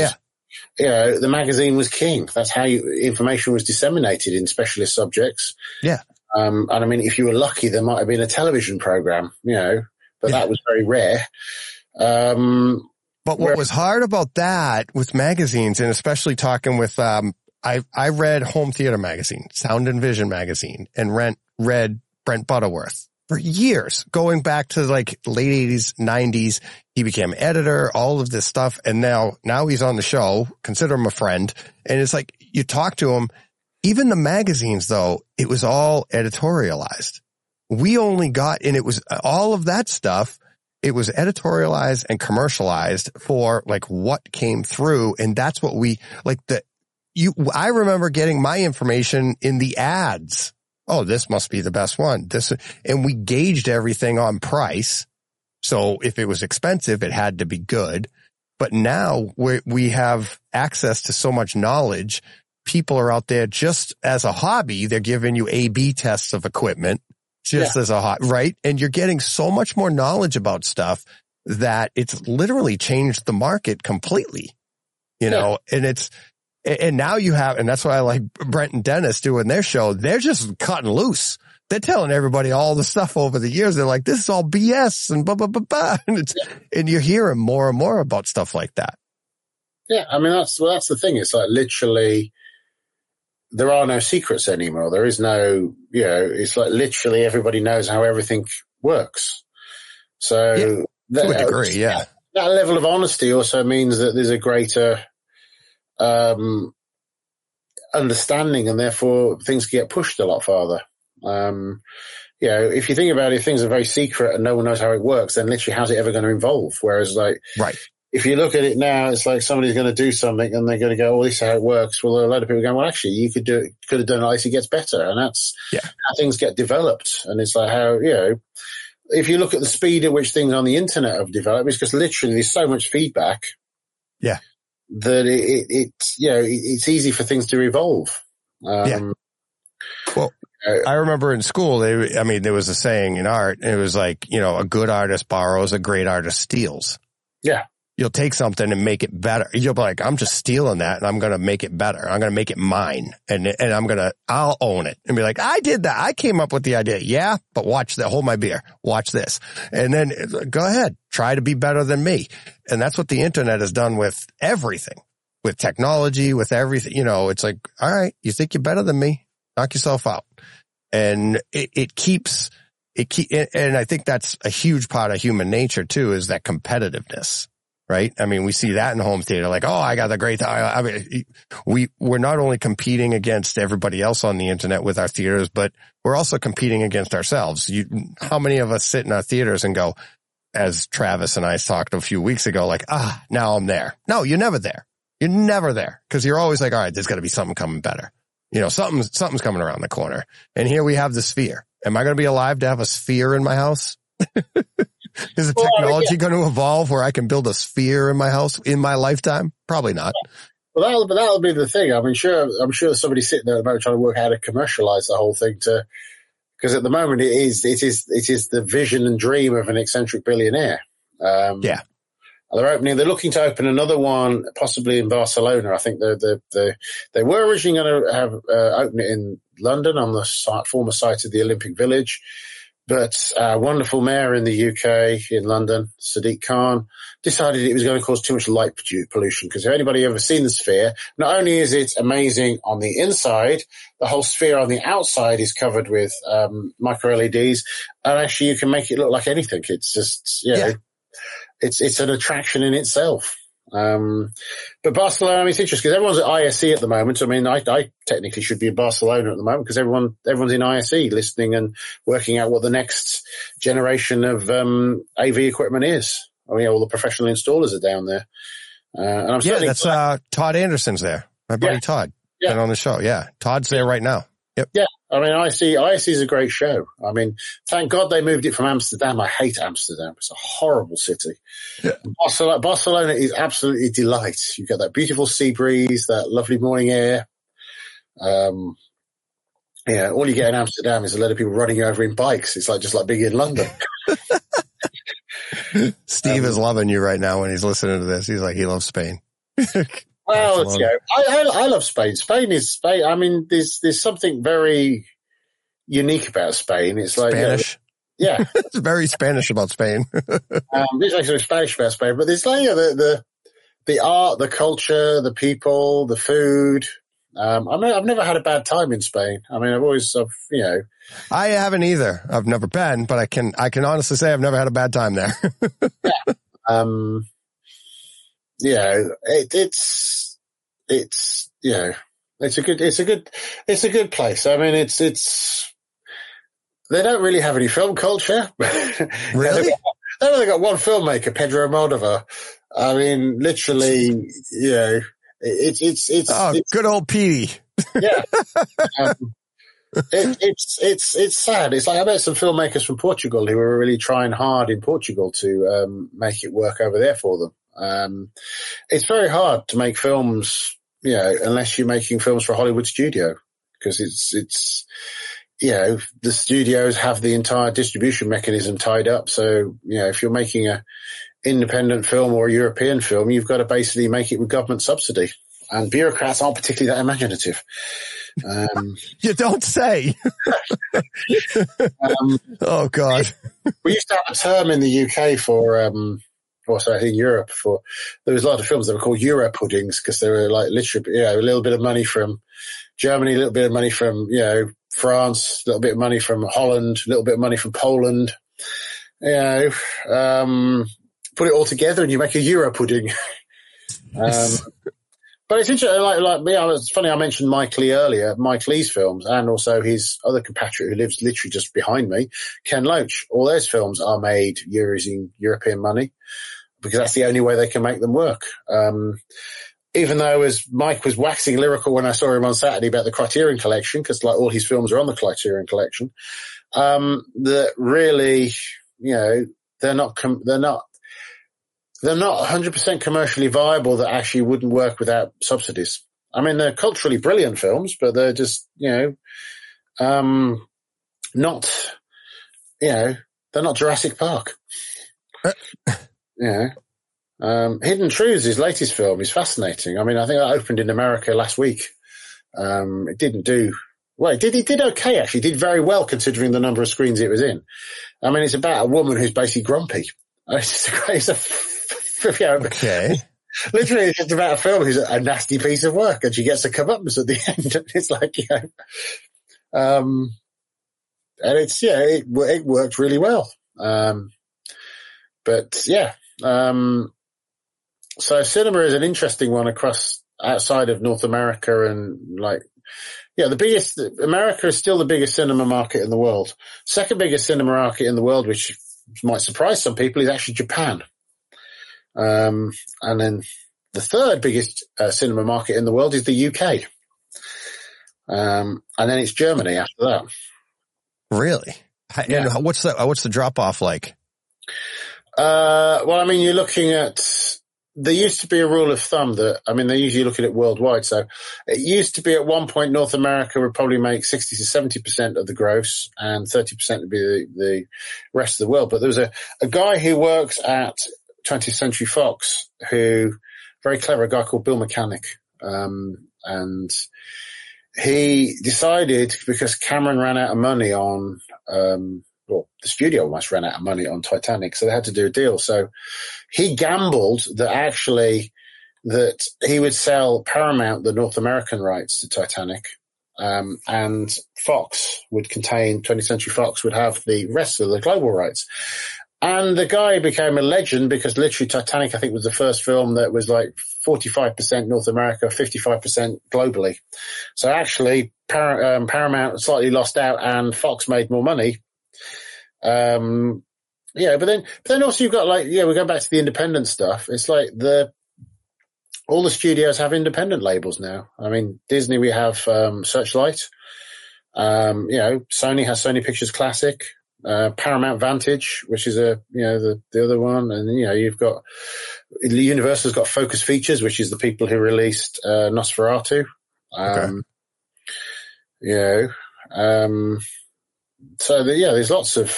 The magazine was king. That's how information was disseminated in specialist subjects. Yeah. And I mean, if you were lucky, there might have been a television program, but that was very rare. But what was hard about that with magazines, and especially talking with, I read Home Theater Magazine, Sound and Vision Magazine, and read Brent Butterworth for years, going back to like late 80s, 90s. He became editor, all of this stuff. And now he's on the show. Consider him a friend. And it's like, you talk to him. Even the magazines, though, it was all editorialized. We only got, and it was all of that stuff. It was editorialized and commercialized for like what came through. And that's what I remember getting my information in the ads. Oh, this must be the best one. And we gauged everything on price. So if it was expensive, it had to be good. But now we have access to so much knowledge. People are out there just as a hobby. They're giving you A/B tests of equipment as a hobby, right? And you're getting so much more knowledge about stuff that it's literally changed the market completely, know, and now you have, and that's why I like Brent and Dennis doing their show. They're just cutting loose. They're telling everybody all the stuff over the years. They're like, this is all BS and blah, blah, blah, blah. And you're hearing more and more about stuff like that. Yeah. I mean, that's the thing. It's like literally, there are no secrets anymore. There is no, it's like literally everybody knows how everything works. So to a degree, that level of honesty also means that there's a greater, understanding, and therefore things get pushed a lot farther. If you think about it, if things are very secret and no one knows how it works, then literally how's it ever going to evolve? Whereas if you look at it now, it's like somebody's going to do something and they're going to go, "Oh, this is how it works." Well, a lot of people go, "Well, actually, you could have done it. It gets better," and that's how things get developed. And it's like how if you look at the speed at which things on the internet have developed, it's because literally there's so much feedback. Yeah. That it's easy for things to evolve. Well, I remember in school, there was a saying in art, and it was like, a good artist borrows, a great artist steals. Yeah. You'll take something and make it better. You'll be like, I'm just stealing that and I'm going to make it better. I'm going to make it mine. And I'll own it and be like, I did that. I came up with the idea. Yeah, but watch that. Hold my beer. Watch this. And then go ahead. Try to be better than me. And that's what the internet has done with everything, with technology, with everything. It's like, all right, you think you're better than me? Knock yourself out. And and I think that's a huge part of human nature too, is that competitiveness. Right? I mean, we see that in home theater, like, oh, I got the great, we're not only competing against everybody else on the internet with our theaters, but we're also competing against ourselves. How many of us sit in our theaters and go, as Travis and I talked a few weeks ago, like, now I'm there. No, you're never there. You're never there. Cause you're always like, all right, there's gotta be something coming better. Something's coming around the corner. And here we have the sphere. Am I going to be alive to have a sphere in my house? Is the technology going to evolve where I can build a sphere in my house in my lifetime? Probably not. Well, that'll be the thing. I mean, I'm sure somebody's sitting there at the moment trying to work out how to commercialize the whole thing because at the moment it is the vision and dream of an eccentric billionaire. They're looking to open another one, possibly in Barcelona. I think they were originally going to have open it in London on the former site of the Olympic Village. But a wonderful mayor in the UK, in London, Sadiq Khan, decided it was going to cause too much light pollution. Because if anybody ever seen the Sphere, not only is it amazing on the inside, the whole Sphere on the outside is covered with micro LEDs, and actually you can make it look like anything. It's just, it's an attraction in itself. But Barcelona, it's interesting because everyone's at ISE at the moment. I mean, I technically should be in Barcelona at the moment because everyone's in ISE listening and working out what the next generation of AV equipment is. I mean, all the professional installers are down there. And I'm that's Todd Anderson's there. My buddy Todd. Been on the show. Yeah. Todd's there right now. Yep. Yeah. I mean, ISE is a great show. I mean, thank God they moved it from Amsterdam. I hate Amsterdam. It's a horrible city. Yeah. Barcelona is absolutely delight. You get that beautiful sea breeze, that lovely morning air. All you get in Amsterdam is a lot of people running over in bikes. It's just like being in London. Steve is loving you right now when he's listening to this. He's like, he loves Spain. Well, I love Spain. Spain. I mean, there's something very unique about Spain. It's like Spanish. It's very Spanish about Spain. There's actually Spanish about Spain, but there's the art, the culture, the people, the food. I've never had a bad time in Spain. I mean, I haven't either. I've never been, but I can honestly say I've never had a bad time there. It's a good place. I mean, they don't really have any film culture. Really? They've only got one filmmaker, Pedro Almodovar. I mean, literally, it's good old Petey. Yeah. It's sad. It's like I met some filmmakers from Portugal who were really trying hard in Portugal to make it work over there for them. It's very hard to make films, unless you're making films for a Hollywood studio, because it's the studios have the entire distribution mechanism tied up. So, if you're making a independent film or a European film, you've got to basically make it with government subsidy. And bureaucrats aren't particularly that imaginative. You don't say. Oh God. We used to have a term in the UK for, in Europe there was a lot of films that were called Euro puddings because they were like literally, a little bit of money from Germany, a little bit of money from, France, a little bit of money from Holland, a little bit of money from Poland, put it all together and you make a Euro pudding. But it's interesting, like me, it's funny I mentioned Mike Leigh earlier, Mike Leigh's films, and also his other compatriot who lives literally just behind me, Ken Loach. All those films are made using European money. because that's the only way they can make them work. Even though, as Mike was waxing lyrical when I saw him on Saturday about the Criterion Collection, because like all his films are on the Criterion Collection, that really, they're not 100% commercially viable, that actually wouldn't work without subsidies. I mean, they're culturally brilliant films, but they're just, they're not Jurassic Park. Hidden Truths, his latest film, is fascinating. I mean, I think that opened in America last week. It didn't do well. It did okay, actually. It did very well considering the number of screens it was in. I mean, it's about a woman who's basically grumpy. Okay. Literally, it's just about a film who's a nasty piece of work, and she gets a comeuppance at the end. It's like, and it's, it worked really well. So cinema is an interesting one outside of North America, and America is still the biggest cinema market in the world. Second biggest cinema market in the world, which might surprise some people, is actually Japan. And then the third biggest cinema market in the world is the UK. And then it's Germany after that. Really? Yeah. And what's the drop off like? Well, I mean, you're looking at, there used to be a rule of thumb that, I mean, they're usually looking at worldwide. So it used to be at one point North America would probably make 60 to 70% of the gross, and 30% would be the rest of the world. But there was a guy who works at 20th Century Fox, very clever guy called Bill Mechanic. And he decided, because Cameron ran out of money on, the studio almost ran out of money on Titanic, so they had to do a deal. So he gambled that he would sell Paramount the North American rights to Titanic, and 20th Century Fox would have the rest of the global rights. And the guy became a legend because literally Titanic, I think, was the first film that was like 45% North America, 55% globally. So actually Paramount slightly lost out and Fox made more money. But then also you've got we go back to the independent stuff. It's like all the studios have independent labels now. I mean, Disney, we have Searchlight. Sony has Sony Pictures Classic. Paramount Vantage, which is the other one, and you've got Universal's got Focus Features, which is the people who released Nosferatu. There's lots of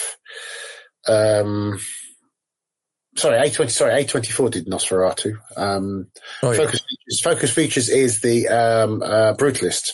A24 did Nosferatu. Focus Features is the Brutalist.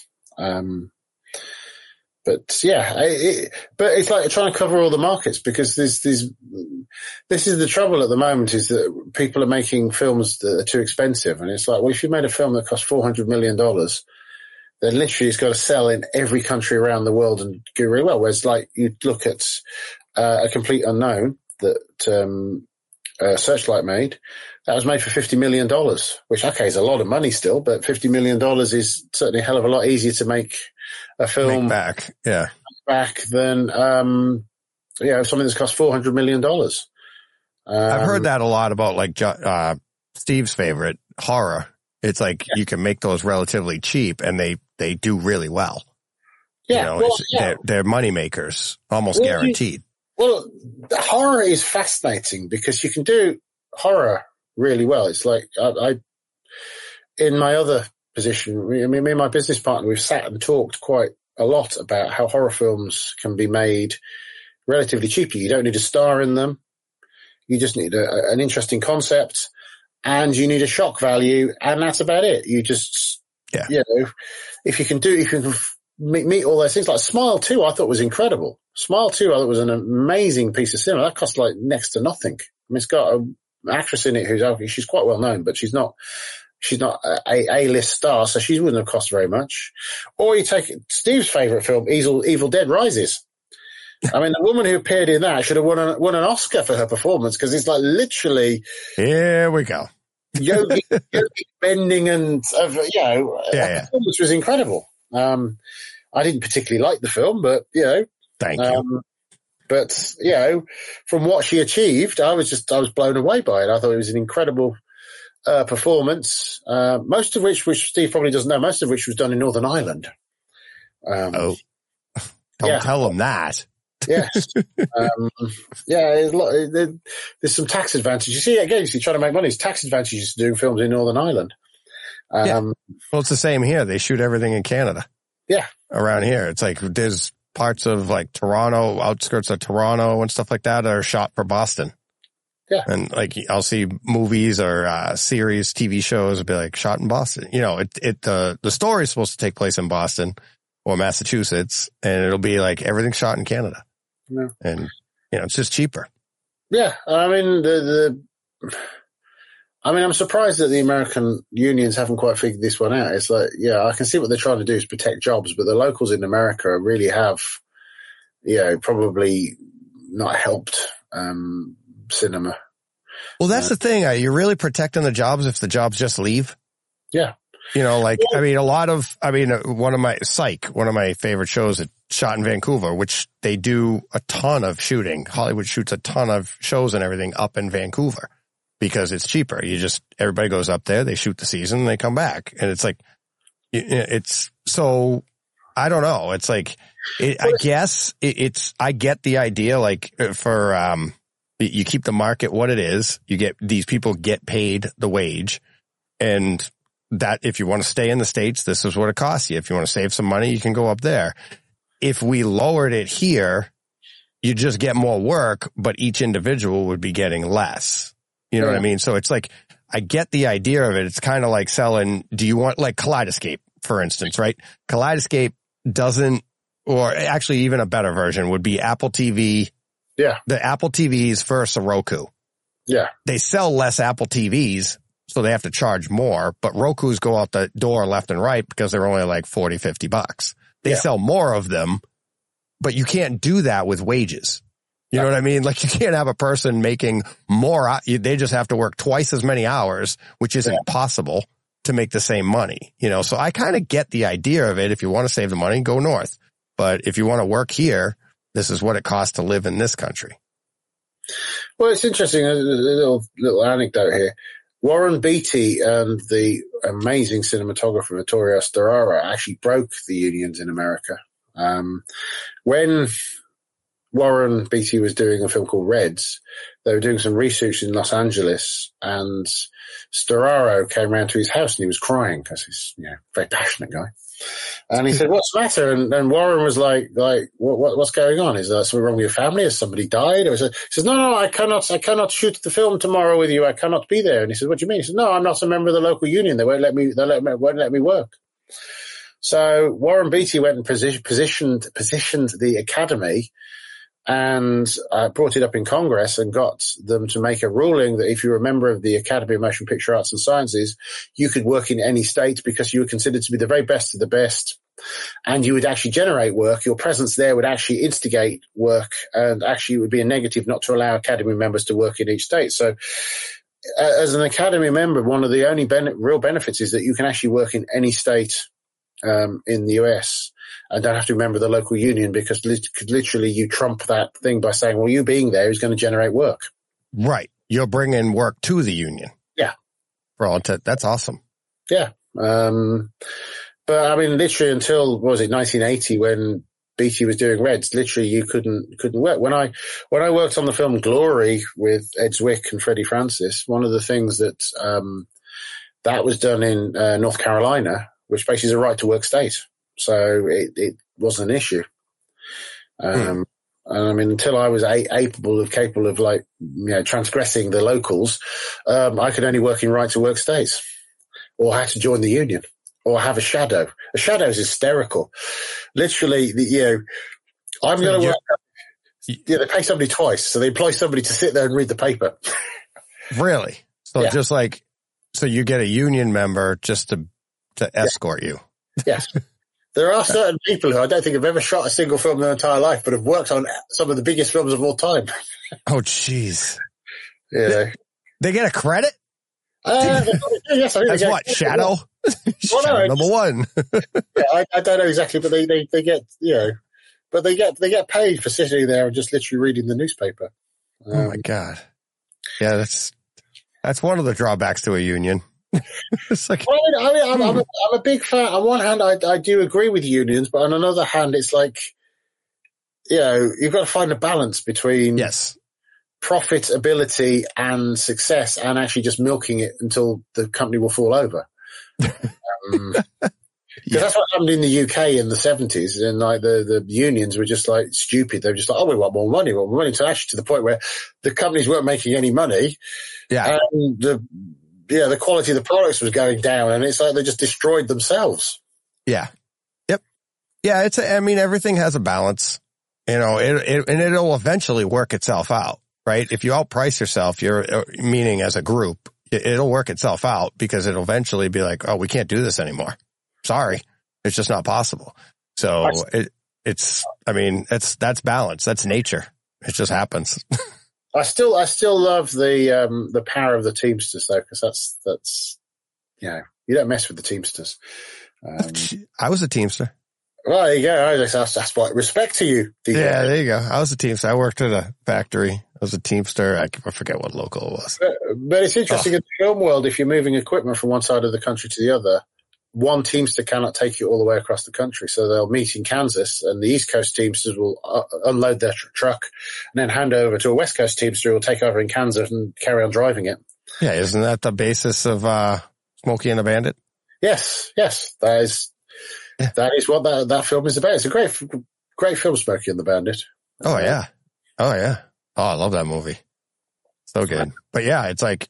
But it's like trying to cover all the markets, because this is the trouble at the moment, is that people are making films that are too expensive. And it's like, well, if you made a film that costs $400 million, then literally it's got to sell in every country around the world and do really well. Whereas like you look at A Complete Unknown that Searchlight made, that was made for $50 million, which, okay, is a lot of money still, but $50 million is certainly a hell of a lot easier to make a film back than, something that's cost $400 million. I've heard that a lot about like Steve's favorite, horror. It's like you can make those relatively cheap and they do really well. Yeah. They're money makers, almost guaranteed. Horror is fascinating because you can do horror really well. It's like, I in my other position, me and my business partner, we've sat and talked quite a lot about how horror films can be made relatively cheaply. You don't need a star in them. You just need an interesting concept, and you need a shock value, and that's about it. You just, if you can meet all those things, like Smile 2, I thought was incredible. Smile 2, I thought was an amazing piece of cinema. That cost like next to nothing. I mean, it's got an actress in it she's quite well known, but she's not a list star, so she wouldn't have cost very much. Or you take Steve's favorite film, Evil Dead Rises. I mean, the woman who appeared in that should have won an Oscar for her performance, because it's like literally. Here we go. Yogi bending and performance was incredible. I didn't particularly like the film, but thank you. But, you know, from what she achieved, I was blown away by it. I thought it was an incredible performance, most of which Steve probably doesn't know, most of which was done in Northern Ireland. Don't tell him that. Yes. There's some tax advantages. You see, again, you see, trying to make money, there's tax advantages to doing films in Northern Ireland. Well, it's the same here. They shoot everything in Canada. Yeah. Around here. It's like there's parts of like Toronto, outskirts of Toronto and stuff like that are shot for Boston. Yeah. And like I'll see movies or series, TV shows be like shot in Boston. You know, the story is supposed to take place in Boston or Massachusetts, and it'll be like everything shot in Canada. Yeah. And you know, it's just cheaper. Yeah. I mean, I'm surprised that the American unions haven't quite figured this one out. It's like, yeah, I can see what they're trying to do is protect jobs, but the locals in America really have, you know, probably not helped cinema. Well, that's the thing. You're really protecting the jobs if the jobs just leave. Yeah. You know, like, I mean, one of my favorite shows that shot in Vancouver, which they do a ton of shooting. Hollywood shoots a ton of shows and everything up in Vancouver because it's cheaper. Everybody goes up there, they shoot the season, and they come back. And it's like, so I don't know. It's like, I get the idea, like for, you keep the market what it is. These people get paid the wage, and that if you want to stay in the States, this is what it costs you. If you want to save some money, you can go up there. If we lowered it here, you just get more work, but each individual would be getting less. You know what I mean? So it's like, I get the idea of it. It's kind of like selling, do you want like Kaleidoscape, for instance, right? Kaleidoscape doesn't, or actually even a better version would be Apple TV. Yeah. The Apple TVs versus a Roku. Yeah. They sell less Apple TVs, so they have to charge more, but Rokus go out the door left and right because they're only like $40, $50. They sell more of them, but you can't do that with wages. You know what I mean? Like you can't have a person making more. They just have to work twice as many hours, which isn't possible to make the same money. You know, so I kind of get the idea of it. If you want to save the money, go north. But if you want to work here, this is what it costs to live in this country. Well, it's interesting. A little anecdote here. Warren Beatty and the amazing cinematographer Vittorio Storaro actually broke the unions in America. When Warren Beatty was doing a film called Reds, they were doing some research in Los Angeles, and Storaro came round to his house and he was crying because he's, you know, a very passionate guy. And he said, "What's the matter?" And Warren was like, what's going on? Is there something wrong with your family? Has somebody died? Or he says, no, I cannot shoot the film tomorrow with you. I cannot be there. And he said, "What do you mean?" He said, "No, I'm not a member of the local union. They won't let me work." So Warren Beatty went and positioned the Academy and brought it up in Congress and got them to make a ruling that if you were a member of the Academy of Motion Picture Arts and Sciences, you could work in any state because you were considered to be the very best of the best, and you would actually generate work. Your presence there would actually instigate work, and actually it would be a negative not to allow Academy members to work in each state. So as an Academy member, one of the only real benefits is that you can actually work in any state in the US and don't have to remember the local union, because literally you trump that thing by saying, well, you being there is going to generate work. Right. You're bringing work to the union. Yeah. That's awesome. Yeah. But I mean, literally until, 1980 when Beatty was doing Reds, literally you couldn't work. When I worked on the film Glory with Ed Zwick and Freddie Francis, one of the things that was done in North Carolina, which basically is a right to work state. So it wasn't an issue. And I mean, until I was capable of like, you know, transgressing the locals, I could only work in right to work states, or had to join the union, or have a shadow. A shadow is hysterical. Literally, I'm going to work. Yeah, they pay somebody twice, so they employ somebody to sit there and read the paper. Really? So just like, so you get a union member just to escort you. Yes. There are certain people who I don't think have ever shot a single film in their entire life, but have worked on some of the biggest films of all time. Oh, jeez. Yeah. They get a credit? Yes, I think as what? Shadow? Shadow number one. Yeah, I don't know exactly, but they get, but they get paid for sitting there and just literally reading the newspaper. Oh my God. Yeah, that's one of the drawbacks to a union. It's like, I'm a big fan. On one hand, I do agree with unions, but on another hand, it's like, you've got to find a balance between profitability and success, and actually just milking it until the company will fall over. Because that's what happened in the UK in the 70s, and like the unions were just like stupid. They were just like, oh, we want more money, so actually to the point where the companies weren't making any money. Yeah. And the quality of the products was going down, and it's like they just destroyed themselves. Yeah. Yep. Yeah. Everything has a balance, and it'll eventually work itself out, right? If you outprice yourself, meaning as a group, it'll work itself out, because it'll eventually be like, oh, we can't do this anymore. Sorry. It's just not possible. So that's balance. That's nature. It just happens. I still love the power of the Teamsters though, because that's you don't mess with the Teamsters. I was a Teamster. Well, there you go. That's what respect to you. DJ. Yeah, there you go. I was a Teamster. I worked at a factory. I was a Teamster. I forget what local it was. But it's interesting in the film world, if you're moving equipment from one side of the country to the other, one Teamster cannot take you all the way across the country. So they'll meet in Kansas, and the East Coast Teamsters will unload their truck and then hand over to a West Coast Teamster who will take over in Kansas and carry on driving it. Yeah, isn't that the basis of Smokey and the Bandit? Yes. That is what that film is about. It's a great film, Smokey and the Bandit. Oh, yeah. Oh, I love that movie. So good. But yeah, it's like,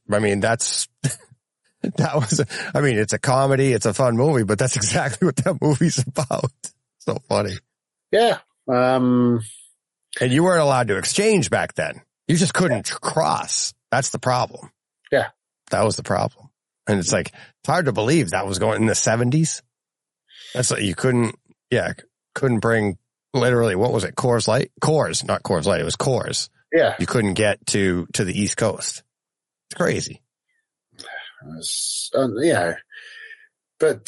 it's a comedy, it's a fun movie, but that's exactly what that movie's about. So funny. Yeah. And you weren't allowed to exchange back then. You just couldn't cross. That's the problem. Yeah. That was the problem. And it's like, it's hard to believe that was going in the 70s. That's like, you couldn't bring literally, what was it? Coors Light? Coors, not Coors Light. It was Coors. Yeah. You couldn't get to the East Coast. It's crazy. But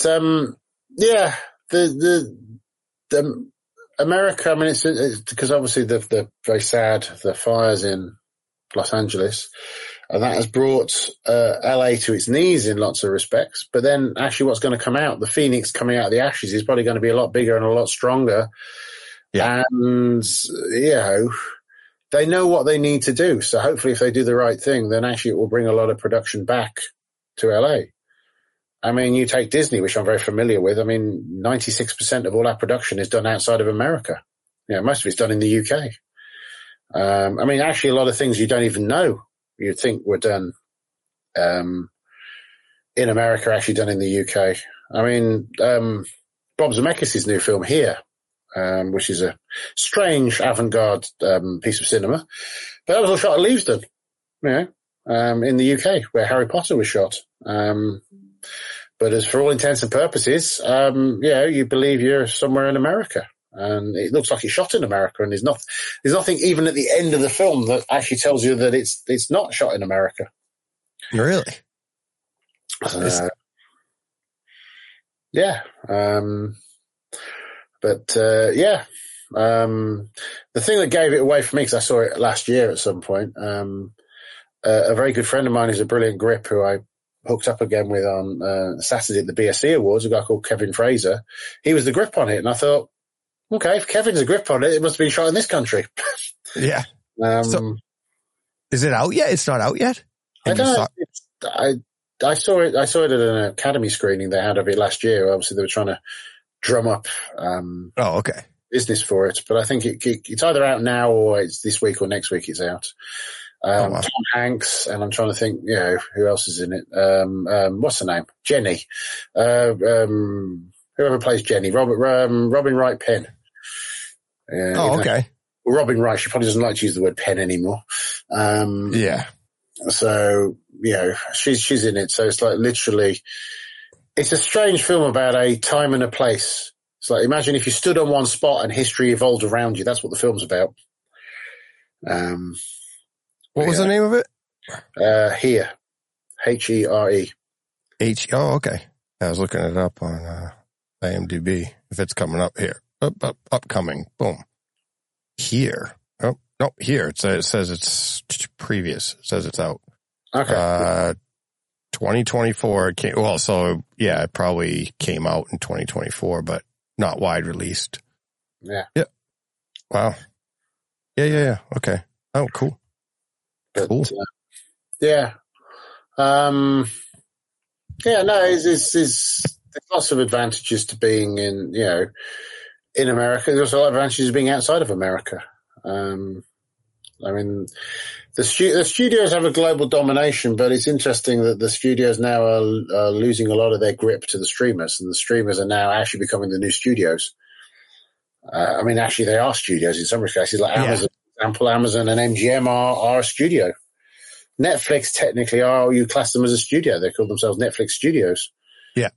the America. It's because obviously the very sad the fires in Los Angeles, and that has brought LA to its knees in lots of respects. But then, actually, what's going to come out, the phoenix coming out of the ashes, is probably going to be a lot bigger and a lot stronger. Yeah, and they know what they need to do. So hopefully, if they do the right thing, then actually it will bring a lot of production back to LA. You take Disney, which I'm very familiar with. 96% of all our production is done outside of America. Most of it's done in the UK. Actually, a lot of things you don't even know you'd think were done in America are actually done in the UK. Bob Zemeckis' new film Here, which is a strange avant-garde piece of cinema, but that was all shot at Leavesden, in the UK, where Harry Potter was shot. But as for all intents and purposes, you believe you're somewhere in America. And it looks like it's shot in America, and there's nothing even at the end of the film that actually tells you that it's not shot in America. Really? Yeah. The thing that gave it away for me, because I saw it last year at some point, a very good friend of mine who's a brilliant grip who I hooked up again with on Saturday at the BSC Awards, a guy called Kevin Fraser. He was the grip on it, and I thought, okay, if Kevin's a grip on it, it must have been shot in this country. Yeah. So, is it out yet? It's not out yet? I don't know. I saw it at an Academy screening they had of it last year. Obviously, they were trying to drum up business for it. But I think it's either out now or it's this week or next week it's out. Tom Hanks, and I'm trying to think, who else is in it? What's her name? Jenny. Whoever plays Jenny. Robin Wright Penn. Okay. Well, Robin Wright, she probably doesn't like to use the word pen anymore. Yeah. So, she's in it. So it's like literally, it's a strange film about a time and a place. It's like, imagine if you stood on one spot and history evolved around you. That's what the film's about. What was the name of it? Here. Here. Oh, okay. I was looking it up on IMDb. If it's coming up here. Upcoming. Boom. here. Oh, no, here. It says it's previous. It says it's out. Okay. 2024 came, well, so yeah, it probably came out in 2024, but not wide released. Yeah. Wow. Yeah. Okay. Oh, cool. But, Cool. Yeah. No, there's lots of advantages to being in America. There's a lot of advantages to being outside of America. I mean, the studios have a global domination, but it's interesting that the studios now are losing a lot of their grip to the streamers, and the streamers are now actually becoming the new studios. I mean, actually, they are studios in some cases, like Amazon. For example, Amazon and MGM are a studio. Netflix technically you class them as a studio. They call themselves Netflix Studios. Yeah.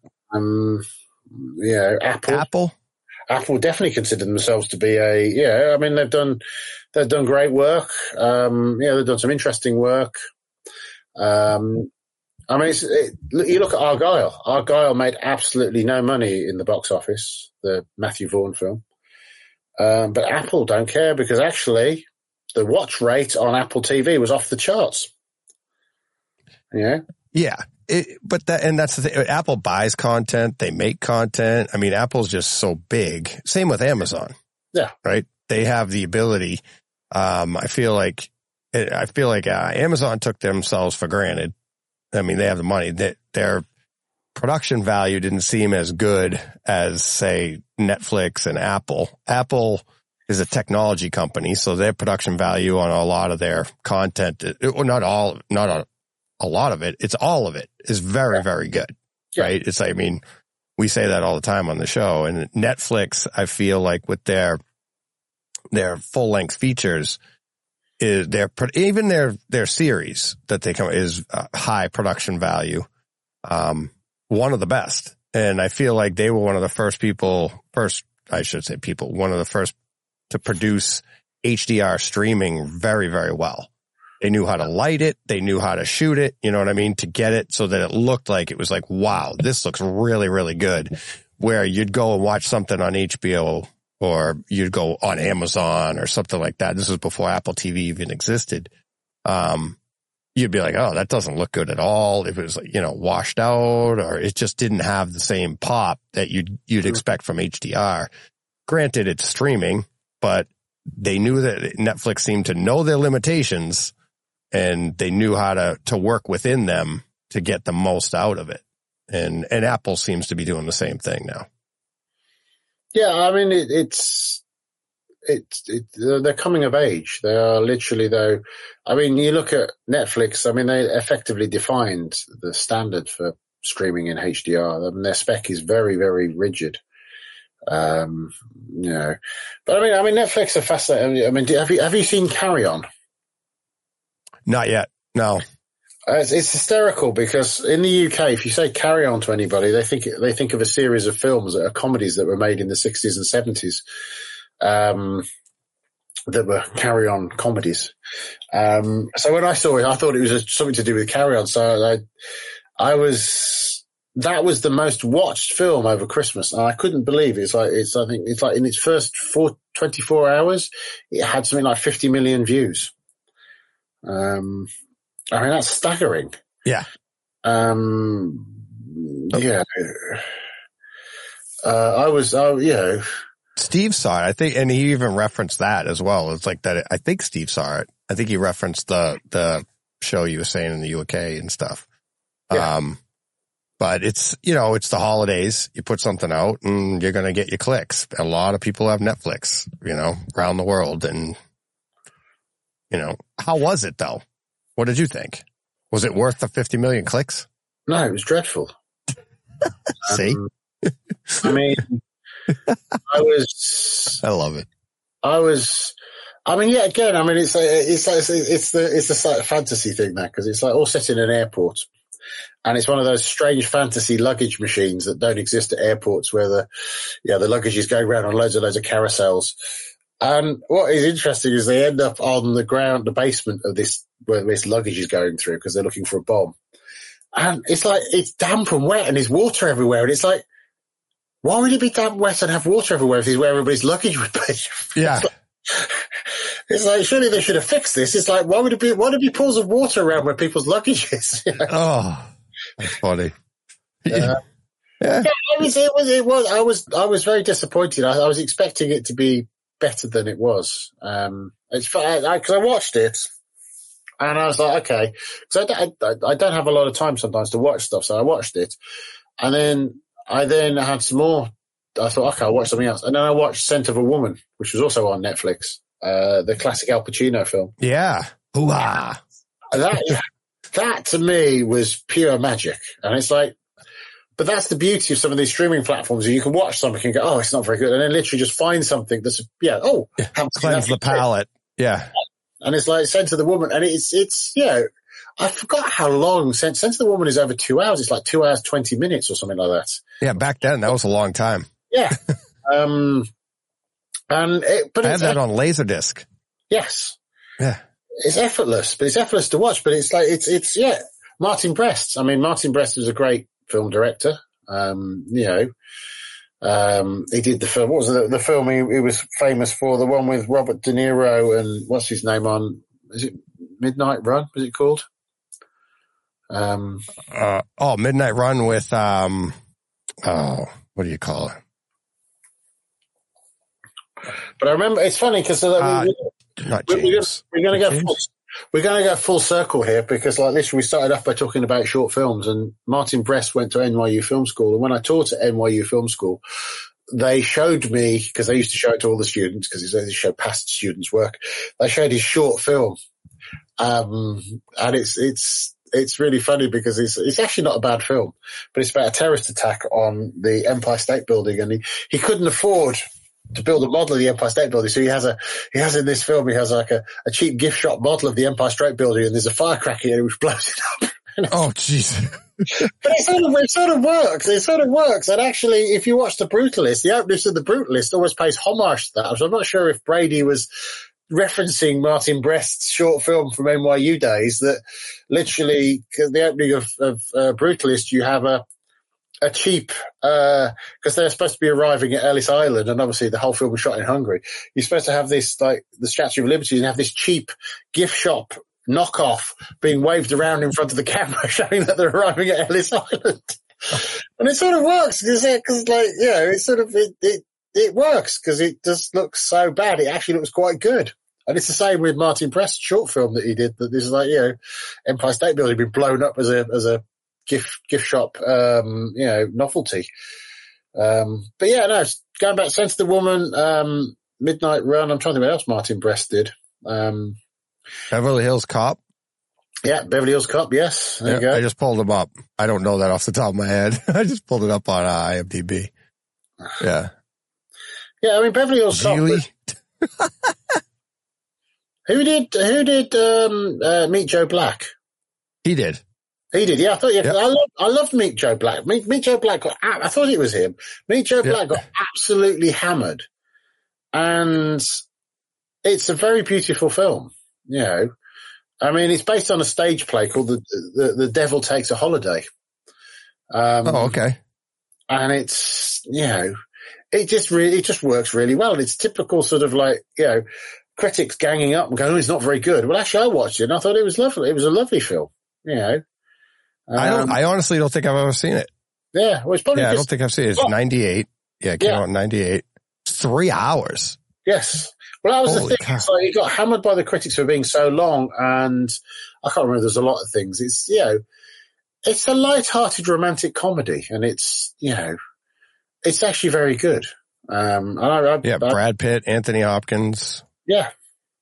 Apple definitely consider themselves to be I mean, they've done great work. They've done some interesting work. I mean, you look at Argyle. Argyle made absolutely no money in the box office, the Matthew Vaughn film. But Apple don't care because actually the watch rate on Apple TV was off the charts. Yeah. Yeah. That's the thing. Apple buys content. They make content. I mean, Apple's just so big. Same with Amazon. Yeah. Right. They have the ability. I feel like Amazon took themselves for granted. I mean, they have the money. Their production value didn't seem as good as, say, Netflix and Apple. Apple is a technology company, so their production value on a lot of their content, not a lot of it, it's all of it, is very, very good. Yeah. Right? It's, I mean, we say that all the time on the show. And Netflix, I feel like with their full length features, even their series that they come is high production value. One of the best. And I feel like they were one of the first to produce HDR streaming very, very well. They knew how to light it. They knew how to shoot it. You know what I mean? To get it so that it looked like it was like, wow, this looks really, really good. Where you'd go and watch something on HBO or you'd go on Amazon or something like that. This was before Apple TV even existed. You'd be like, oh, that doesn't look good at all. If it was like, washed out or it just didn't have the same pop that you'd expect from HDR. Granted, it's streaming, but they knew that Netflix seemed to know their limitations and they knew how to work within them to get the most out of it. And Apple seems to be doing the same thing now. Yeah. I mean, they're coming of age. They are literally, though. I mean, you look at Netflix, I mean, they effectively defined the standard for streaming in HDR. I mean, their spec is very, very rigid. But I mean, Netflix are fascinating. I mean, have you seen Carry On? Not yet. No. It's hysterical because in the UK, if you say Carry On to anybody, they think of a series of films that are comedies that were made in the 60s and 70s. That were Carry On comedies. So when I saw it, I thought it was something to do with Carry On. So that was the most watched film over Christmas. And I couldn't believe it. I think it's like in its first 24 hours, it had something like 50 million views. I mean, that's staggering. Yeah. Yeah. Steve saw it, I think, and he even referenced that as well. It's like that. I think Steve saw it. I think he referenced the show you were saying in the UK and stuff. Yeah. But it's, it's the holidays. You put something out and you're going to get your clicks. A lot of people have Netflix, around the world. And, how was it though? What did you think? Was it worth the 50 million clicks? No, it was dreadful. See? I mean, I love it. I mean, yeah, again, I mean, it's the fantasy thing there, because it's like all set in an airport. And it's one of those strange fantasy luggage machines that don't exist at airports where the luggage is going around on loads of carousels. And what is interesting is they end up on the ground, the basement of this, where this luggage is going through because they're looking for a bomb. And it's like, it's damp and wet and there's water everywhere. And it's like, why would it be damp, wet and have water everywhere if it's where everybody's luggage would be? Yeah. It's like, surely they should have fixed this. It's like, why would it be pools of water around where people's luggage is? You know? Oh, that's funny. Yeah. I was very disappointed. I was expecting it to be better than it was. It's because I watched it and I was like, okay, because I don't have a lot of time sometimes to watch stuff, so I watched it, and then I had some more. I thought, okay, I'll watch something else, and then I watched *Scent of a Woman*, which was also on Netflix, the classic Al Pacino film. Yeah, hoo-ah. That to me was pure magic, and it's like. But that's the beauty of some of these streaming platforms. You can watch something and go, oh, it's not very good. And then literally just find something that's, cleanse the palate. Yeah. And it's like *Scent of the Woman*. And it's I forgot how long *Scent of the Woman* is over 2 hours. It's like 2 hours, 20 minutes or something like that. Yeah. Back then, that was a long time. Yeah. But I have that on Laserdisc. Yes. Yeah. It's effortless, but it's effortless to watch. But it's like, Martin Brest. I mean, Martin Brest was a great film director. He did the film. What was the film he was famous for? The one with Robert De Niro and what's his name on? Is it Midnight Run? Was it called? Midnight Run with what do you call it? But I remember it's funny because we're going to go full circle here because, like, literally, we started off by talking about short films, and Martin Brest went to NYU Film School. And when I taught at NYU Film School, they showed me, because they used to show it to all the students, because they show past students' work. They showed his short film, and it's really funny because it's actually not a bad film, but it's about a terrorist attack on the Empire State Building, and he couldn't afford to build a model of the Empire State Building. So he has in this film, he has like a cheap gift shop model of the Empire State Building, and there's a firecracker in it which blows it up. Oh, jeez. But it sort of works. It sort of works. And actually, if you watch The Brutalist, the openers of The Brutalist always pays homage to that. So I'm not sure if Brady was referencing Martin Brest's short film from NYU days, that literally, the opening of Brutalist, you have a cheap, because they're supposed to be arriving at Ellis Island, and obviously the whole film was shot in Hungary. You're supposed to have this, like, the Statue of Liberty, and have this cheap gift shop knockoff being waved around in front of the camera, showing that they're arriving at Ellis Island. And it sort of works, because it works, because it just looks so bad. It actually looks quite good. And it's the same with Martin Brest's short film that he did, that this is like, Empire State Building being blown up as a gift shop, novelty. But yeah, no, going back, *Scent of the Woman*, *Midnight Run*. I'm trying to think what else Martin Brest did. Beverly Hills Cop. Yeah, *Beverly Hills Cop*. Yes, there you go. I just pulled him up. I don't know that off the top of my head. I just pulled it up on IMDb. Yeah. Yeah, I mean, *Beverly Hills Cop*. Who did Meet Joe Black? He did. He did, yeah. I thought, I loved Meet Joe Black. Meet Joe Black I thought it was him. Meet Joe Black got absolutely hammered. And it's a very beautiful film, I mean, it's based on a stage play called The Devil Takes a Holiday. Okay. And it's, it just works really well. And it's typical sort of like, critics ganging up and going, oh, it's not very good. Well, actually, I watched it and I thought it was lovely. It was a lovely film, I honestly don't think I've ever seen it. Yeah, well, it's probably I don't think I've seen it. It's 98. Yeah, it came out in 98. It's 3 hours. Yes. Well, that was the thing. So he got hammered by the critics for being so long, and I can't remember. There's a lot of things. It's it's a light-hearted romantic comedy, and it's it's actually very good. Brad Pitt, Anthony Hopkins. Yeah.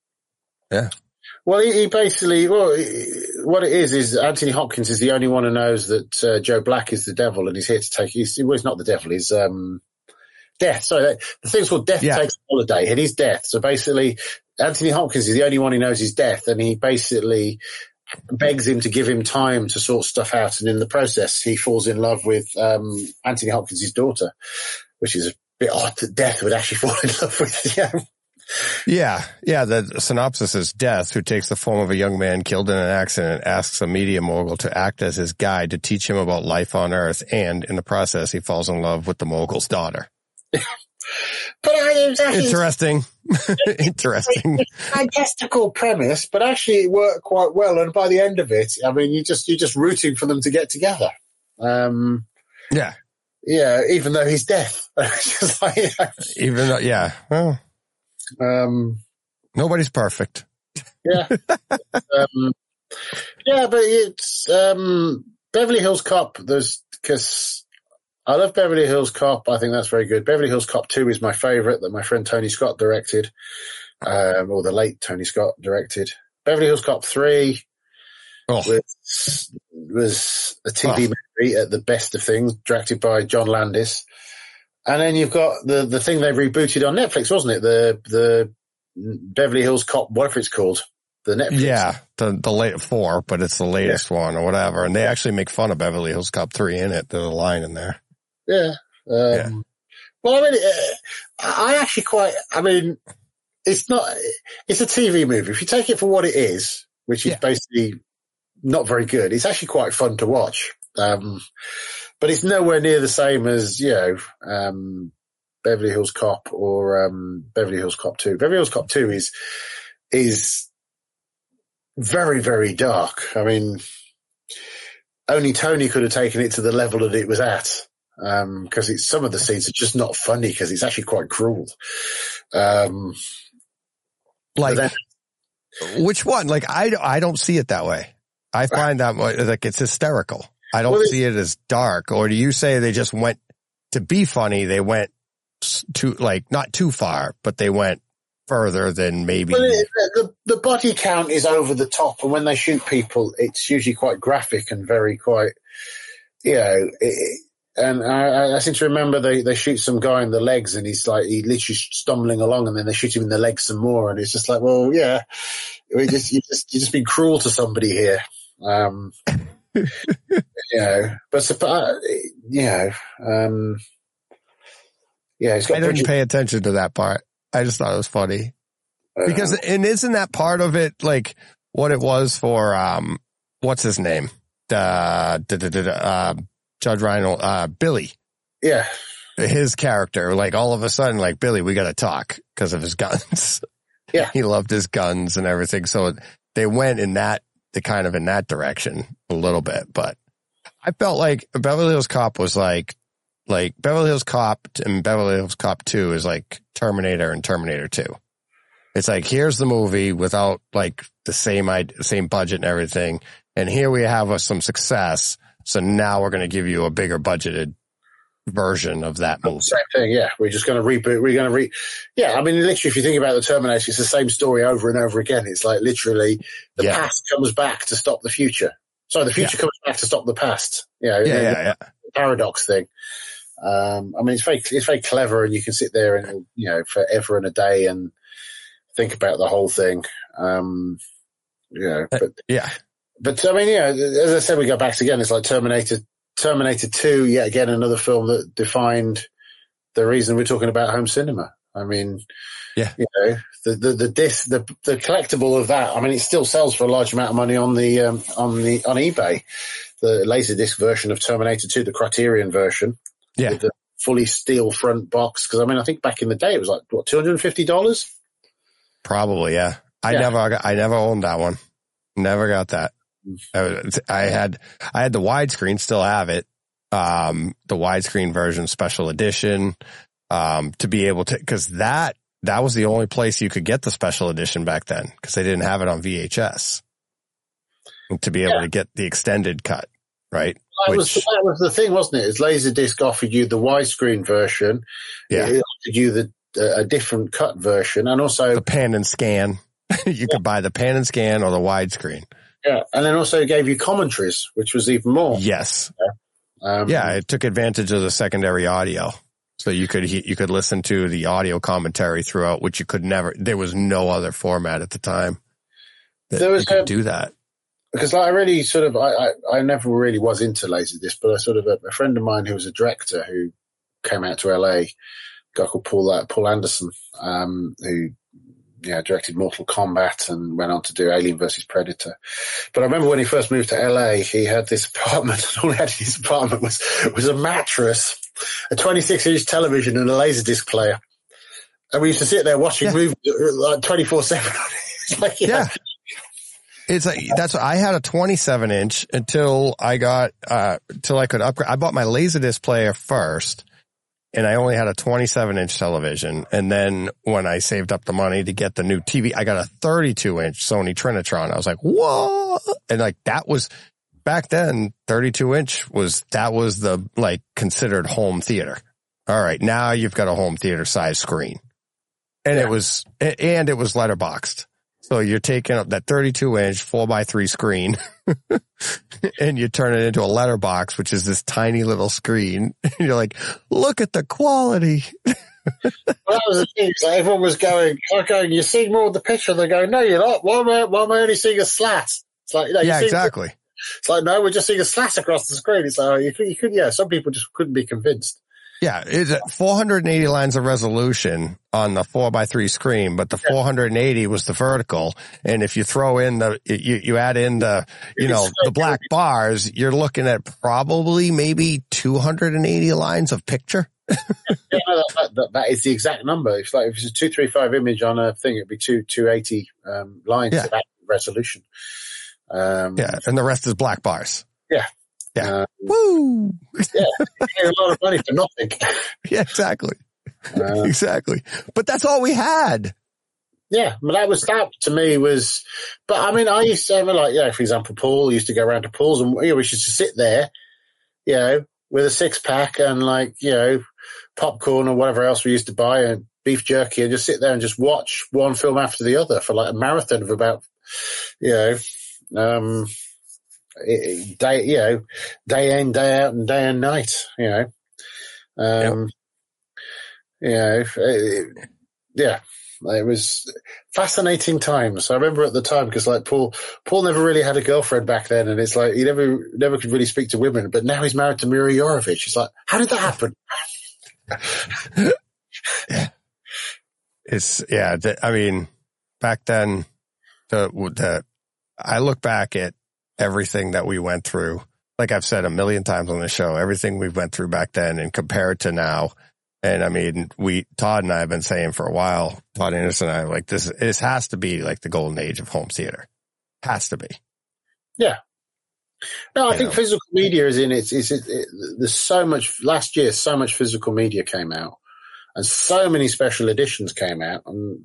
Well, he basically, what it is Anthony Hopkins is the only one who knows that Joe Black is the devil, and he's here to take. He's not the devil. He's Death. Sorry, the thing's called Death Takes a Holiday, and he's Death. So basically, Anthony Hopkins is the only one who knows he's Death, and he basically begs him to give him time to sort stuff out. And in the process, he falls in love with Anthony Hopkins' daughter, which is a bit odd that Death would actually fall in love with. Yeah. The synopsis is Death, who takes the form of a young man killed in an accident, asks a media mogul to act as his guide to teach him about life on Earth, and in the process, he falls in love with the mogul's daughter. But it was actually Interesting. Interesting. fantastical premise, but actually it worked quite well. And by the end of it, I mean, you're just rooting for them to get together. Yeah. Yeah, even though he's deaf. Just like, Even though, yeah. Well, nobody's perfect. yeah. Yeah, but it's Beverly Hills Cop. Because I love Beverly Hills Cop. I think that's very good. Beverly Hills Cop 2 is my favorite that my friend Tony Scott directed, or the late Tony Scott directed. Beverly Hills Cop 3 was a TV movie at the best of things, directed by John Landis. And then you've got the thing they rebooted on Netflix, wasn't it? The Beverly Hills Cop, whatever it's called. The Netflix. Yeah, the late 4, but it's the latest one or whatever. And they actually make fun of Beverly Hills Cop 3 in it. There's a line in there. Yeah. Well, I mean, I actually it's a TV movie. If you take it for what it is, which is basically not very good, it's actually quite fun to watch. But it's nowhere near the same as, Beverly Hills Cop or Beverly Hills Cop 2. Beverly Hills Cop 2 is very, very dark. I mean, only Tony could have taken it to the level that it was at. Because some of the scenes are just not funny because it's actually quite cruel. Which one? Like, I don't see it that way. I find that like it's hysterical. I don't see it as dark. Or do you say they just went to be funny? They went to not too far, but they went further than maybe. Well, the body count is over the top, and when they shoot people, it's usually quite graphic and very quite, and I seem to remember they shoot some guy in the legs and he's literally stumbling along, and then they shoot him in the legs some more, and it's just like, well, yeah, you just been cruel to somebody here. But it's got I didn't pay attention to that part. I just thought it was funny because, and isn't that part of it like what it was for, what's his name? Judge Reinhold, Billy. Yeah. His character, like all of a sudden, like, Billy, we got to talk because of his guns. Yeah. He loved his guns and everything. So they went in that direction a little bit, but I felt like Beverly Hills Cop was like Beverly Hills Cop and Beverly Hills Cop 2 is like Terminator and Terminator 2. It's like, here's the movie without like the same budget and everything. And here we have some success. So now we're going to give you a bigger budgeted version of that movie. Same thing, yeah. We're just going to reboot. Yeah, I mean, literally, if you think about the Terminator, it's the same story over and over again. It's like literally the past comes back to stop the future. Sorry, the future comes back to stop the past. Yeah. Paradox thing. I mean, it's very clever, and you can sit there and forever and a day and think about the whole thing. But I mean, as I said, we go back again. It's like Terminator 2, yet again, another film that defined the reason we're talking about home cinema. I mean, the collectible of that. I mean, it still sells for a large amount of money on eBay. The Laserdisc version of Terminator 2, the Criterion version, with the fully steel front box. Because I mean, I think back in the day it was like what, $250. Probably, yeah. I never owned that one. Never got that. I had the widescreen, still have it. The widescreen version, special edition, to be able to, cause that was the only place you could get the special edition back then, cause they didn't have it on VHS. And to be able to get the extended cut, right? That was the thing, wasn't it? Is Laserdisc offered you the widescreen version. Yeah. It offered you a different cut version, and also the pan and scan. You could buy the pan and scan or the widescreen. Yeah, and then also gave you commentaries, which was even more. Yes. It took advantage of the secondary audio. So you could listen to the audio commentary throughout, which you could never, there was no other format at the time that you could do that. Because I really I never really was into Laserdisc, but a friend of mine who was a director who came out to LA, a guy called Paul Anderson, who directed Mortal Kombat and went on to do Alien vs. Predator. But I remember when he first moved to LA, he had this apartment, and all he had in his apartment was a mattress a 26-inch television and a Laserdisc player. And we used to sit there watching movies like 24/7. Like, yeah. It's like, I had a 27-inch until I got, till I could upgrade. I bought my Laserdisc player first, and I only had a 27-inch television. And then when I saved up the money to get the new TV, I got a 32-inch Sony Trinitron. I was like, whoa. And like, that was, back then, 32-inch was the, like, considered home theater. All right. Now you've got a home theater size screen. And it was letterboxed. So you're taking up that 32-inch 4x3 screen and you turn it into a letterbox, which is this tiny little screen. And you're like, look at the quality. Well, that was the thing. So everyone was going, you see more of the picture. They go, no, you're not. Why am I only seeing a slat? It's like, yeah, exactly. It's like, no, we're just seeing a slat across the screen. It's like, you could, some people just couldn't be convinced. Yeah, it's 480 lines of resolution on the 4x3 screen, but the 480 was the vertical. And if you throw in you add in the black bars, you're looking at probably maybe 280 lines of picture. That is the exact number. It's like if it's a 235 image on a thing, it'd be 280 lines of that resolution. And the rest is black bars. Yeah. Yeah. Woo! Yeah. A lot of money for nothing. Yeah, exactly. Exactly. But that's all we had. Yeah. But that to me was, but I mean, I used to have for example, Paul used to go around to Paul's and, we used to sit there, with a 6-pack and popcorn or whatever else we used to buy and beef jerky and just sit there and just watch one film after the other for like a marathon of about, day in, day out, and day and night. It was fascinating times. I remember at the time because like Paul never really had a girlfriend back then, and it's like he never could really speak to women. But now he's married to Mira Jovovich. It's like, how did that happen? I mean, back then, I look back at everything that we went through, like I've said a million times on the show, everything we went through back then and compare it to now. And I mean, Todd and I have been saying for a while, Todd Anderson and I, like this has to be like the golden age of home theater. Has to be. Yeah. No, I think physical media is in it. There's so much, last year, so much physical media came out and so many special editions came out. And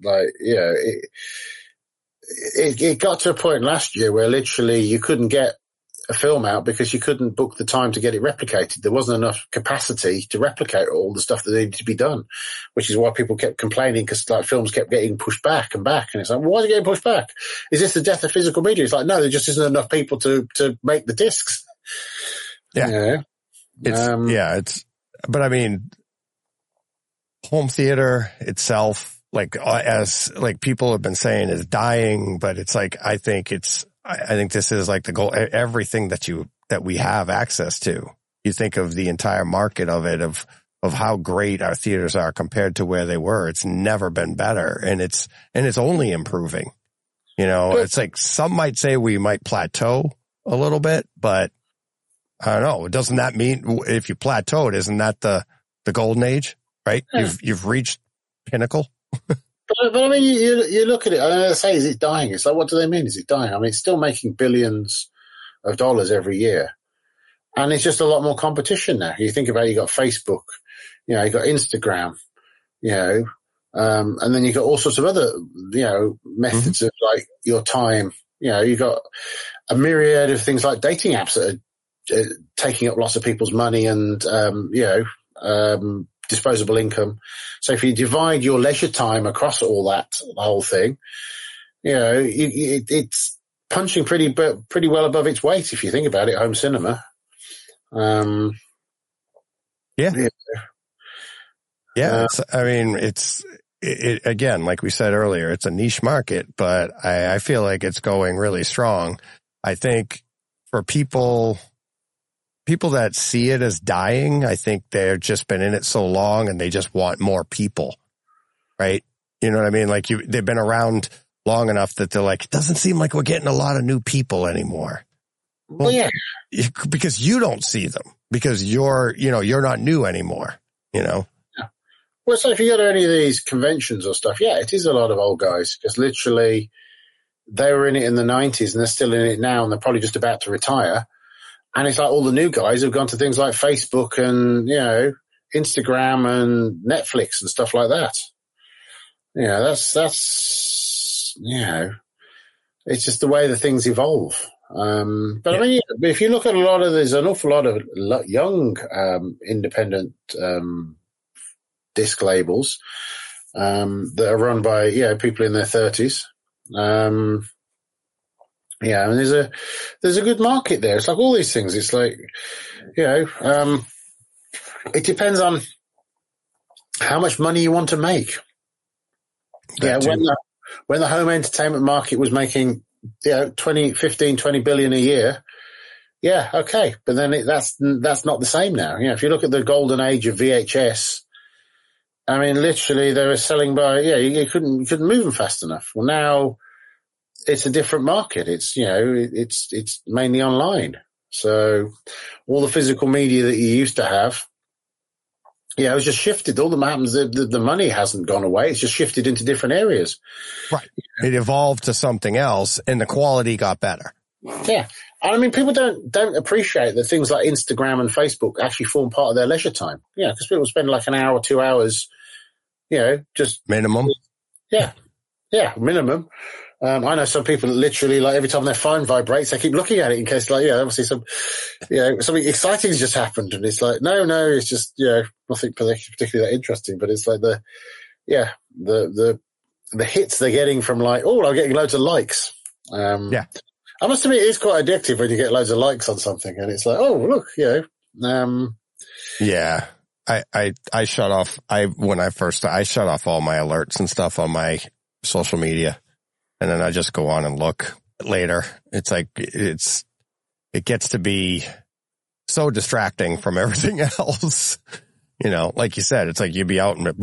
it got to a point last year where literally you couldn't get a film out because you couldn't book the time to get it replicated. There wasn't enough capacity to replicate all the stuff that needed to be done, which is why people kept complaining because like films kept getting pushed back and back. And it's like, why is it getting pushed back? Is this the death of physical media? It's like, no, there just isn't enough people to make the discs. Yeah. But I mean, home theater itself, like as like people have been saying, is dying, but it's like I think this is like the goal. Everything that we have access to. You think of the entire market of it, of how great our theaters are compared to where they were. It's never been better, and it's only improving. It's like some might say we might plateau a little bit, but I don't know. Doesn't that mean if you plateaued, isn't that the golden age? Right? Yeah. You've reached pinnacle. But I mean, you look at it, I say, is it dying? It's like, what do they mean? Is it dying? I mean, it's still making billions of dollars every year. And it's just a lot more competition now. You think about it, you got Facebook, you got Instagram, and then you got all sorts of other, methods of like your time. You got a myriad of things like dating apps that are taking up lots of people's money and, disposable income. So if you divide your leisure time across all that, the whole thing, it's punching pretty well above its weight if you think about it. Home cinema. I mean, it's again, like we said earlier, it's a niche market, but I feel like it's going really strong. I think for people that see it as dying, I think they've just been in it so long and they just want more people, right? You know what I mean? Like they've been around long enough that they're like, it doesn't seem like we're getting a lot of new people anymore. Well, yeah. Because you don't see them because you're not new anymore, Yeah. Well, so if you go to any of these conventions or stuff, yeah, it is a lot of old guys because literally they were in it in the 90s and they're still in it now and they're probably just about to retire. And it's like all the new guys have gone to things like Facebook and, Instagram and Netflix and stuff like that. That's it's just the way the things evolve. But I mean, if you look at there's an awful lot of young, independent, disc labels, that are run by, people in their 30s. And there's a good market there. It's like all these things. It's like, it depends on how much money you want to make. When the home entertainment market was making, 20 billion a year. Yeah. Okay. But then that's not the same now. If you look at the golden age of VHS, I mean, literally they were selling by, you couldn't move them fast enough. Well, now it's a different market. It's, it's mainly online. So all the physical media that you used to have, it was just shifted. All that happens, the money hasn't gone away. It's just shifted into different areas. Right. It evolved to something else and the quality got better. Yeah. I mean, people don't appreciate that things like Instagram and Facebook actually form part of their leisure time. Yeah. Because people spend like an hour, 2 hours, just minimum. Yeah. Yeah. Minimum. I know some people that literally, like, every time their phone vibrates, they keep looking at it in case, like, obviously something exciting has just happened. And it's like, no, it's just, nothing particularly that interesting. But it's like the hits they're getting from like, I'm getting loads of likes. I must admit, it is quite addictive when you get loads of likes on something. And it's like, oh, look, Yeah. I shut off, I shut off all my alerts and stuff on my social media. And then I just go on and look later. It's like, it gets to be so distracting from everything else. Like you said, it's like you'd be out and it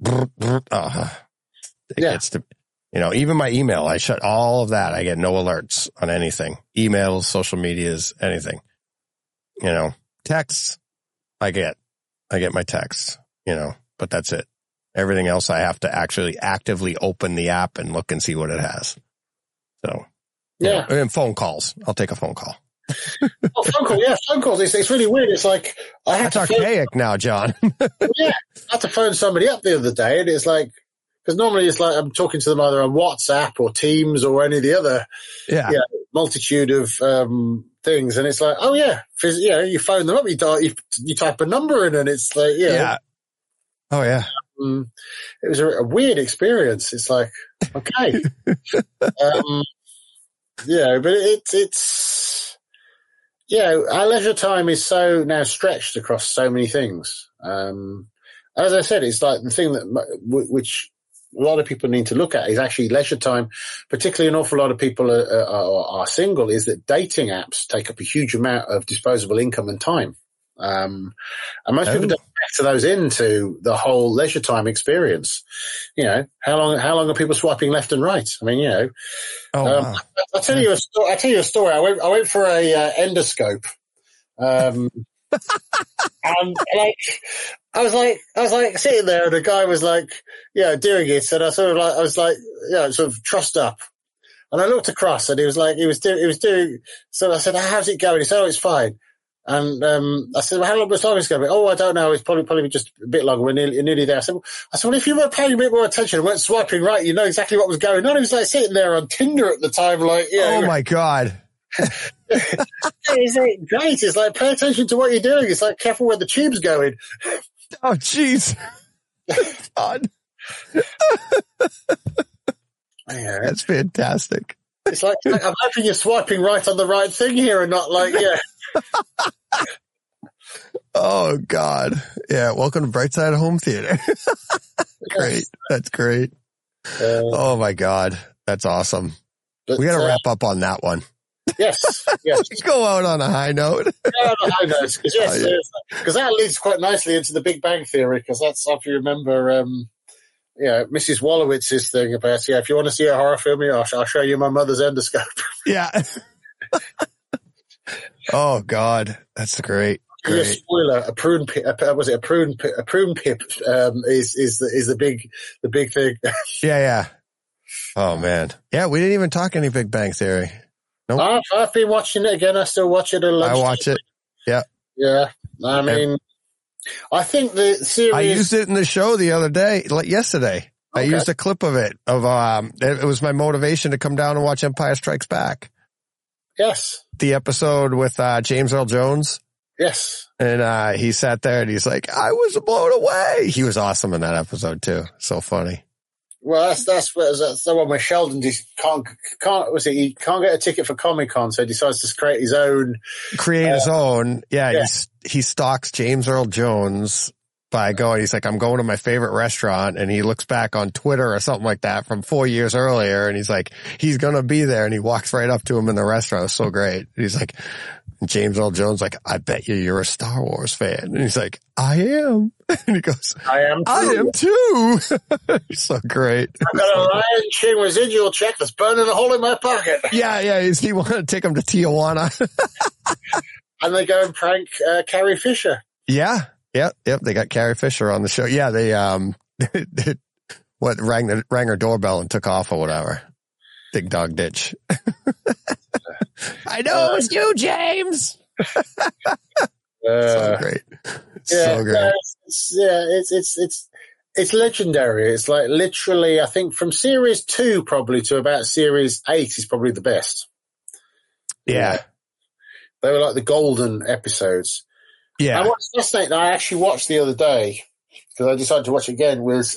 gets to, even my email, I shut all of that. I get no alerts on anything. Emails, social medias, anything. Texts, I get my texts, but that's it. Everything else, I have to actually actively open the app and look and see what it has. So, and phone calls. I'll take a phone call. Phone calls. It's really weird. It's like that's archaic now, John. I had to phone somebody up the other day, and it's like because normally it's like I'm talking to them either on WhatsApp or Teams or any of the other multitude of things, and it's like you phone them up, you type a number in, and it's like oh yeah. It was a weird experience. It's like, okay. But it's our leisure time is so now stretched across so many things. As I said, it's like the thing that, which a lot of people need to look at is actually leisure time, particularly an awful lot of people are single, is that dating apps take up a huge amount of disposable income and time. And most people don't factor those into the whole leisure time experience. How long are people swiping left and right? I mean, wow. I'll tell you a story. I went for a endoscope. And like, I was like sitting there and the guy was like, doing it. And I was like, sort of trussed up. And I looked across and he was doing, so I said, how's it going? He said, oh, it's fine. And I said, well, how long was it going to be? Oh, I don't know. It's probably just a bit longer. We're nearly there. I said, well, if you were paying a bit more attention and weren't swiping right, you know exactly what was going on. He was like sitting there on Tinder at the time, like, oh my God. It's like, great. It's like, pay attention to what you're doing. It's like, careful where the tube's going. Oh, jeez. God. That's fantastic. It's like, I'm hoping you're swiping right on the right thing here and not like, Oh God. Yeah. Welcome to Brightside Home Theater. Great. That's great. Oh my God. That's awesome. We got to wrap up on that one. Yes. Let's go out on a high note. On a high note. Because that leads quite nicely into the Big Bang Theory, because that's, if you remember, Mrs. Wallowitz's thing about, if you want to see a horror film, I'll show you my mother's endoscope. Yeah. Oh God, that's great. Your spoiler: a prune pip. Was it a prune pip? A prune pip is the big thing. Yeah. Oh man, yeah. We didn't even talk any Big Bang Theory. Nope. I've been watching it again. I still watch it at lunchtime. I watch it. Yeah. Yeah. I mean, I think the series. I used it in the show the other day, like yesterday. Okay. I used a clip of it. It was my motivation to come down and watch Empire Strikes Back. Yes. The episode with James Earl Jones. Yes. And he sat there and he's like, I was blown away. He was awesome in that episode too. So funny. Well, that's the one where Sheldon just can't he can't get a ticket for Comic-Con, so he decides to create his own. Yeah. He stalks James Earl Jones by going, he's like, I'm going to my favorite restaurant, and he looks back on Twitter or something like that from 4 years earlier, and he's like, he's going to be there, and he walks right up to him in the restaurant. It's so great. He's like, James Earl Jones, like, I bet you're a Star Wars fan. And he's like, I am. And he goes, I am too. He's so great. I've got a Ryan Ching residual check that's burning a hole in my pocket. Yeah. He wanted to take him to Tijuana. And they go and prank Carrie Fisher. Yeah. Yep. They got Carrie Fisher on the show. Yeah. They, rang her doorbell and took off or whatever. Big dog ditch. I know it was you, James. So great. So great. It's legendary. It's like literally, I think from series 2 probably to about series 8 is probably the best. Yeah. They were like the golden episodes. Yeah. And what's fascinating, I actually watched the other day, because I decided to watch it again, was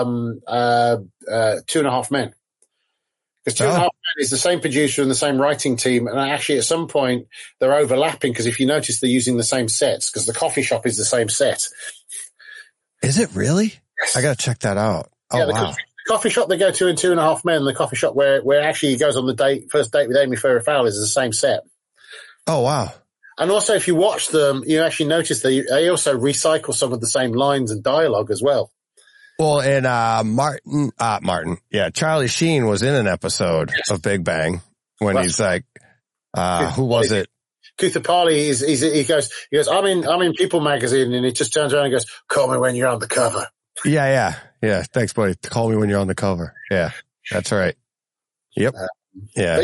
2.5 Men. Because 2.5 Men is the same producer and the same writing team, and actually at some point they're overlapping, because if you notice they're using the same sets, because the coffee shop is the same set. Is it really? Yes. I gotta check that out. Oh, yeah, wow. The coffee shop they go to in 2.5 Men, the coffee shop where actually he goes on the first date with Amy Farrah Fowler, is the same set. Oh, wow. And also, if you watch them, you actually notice they also recycle some of the same lines and dialogue as well. Well, and Martin, yeah, Charlie Sheen was in an episode of Big Bang when he's like, who was it? Kuthapali he goes, I'm in People magazine, and he just turns around and goes, call me when you're on the cover. Yeah. Thanks, buddy. Call me when you're on the cover. Yeah, that's right. Yep. Yeah.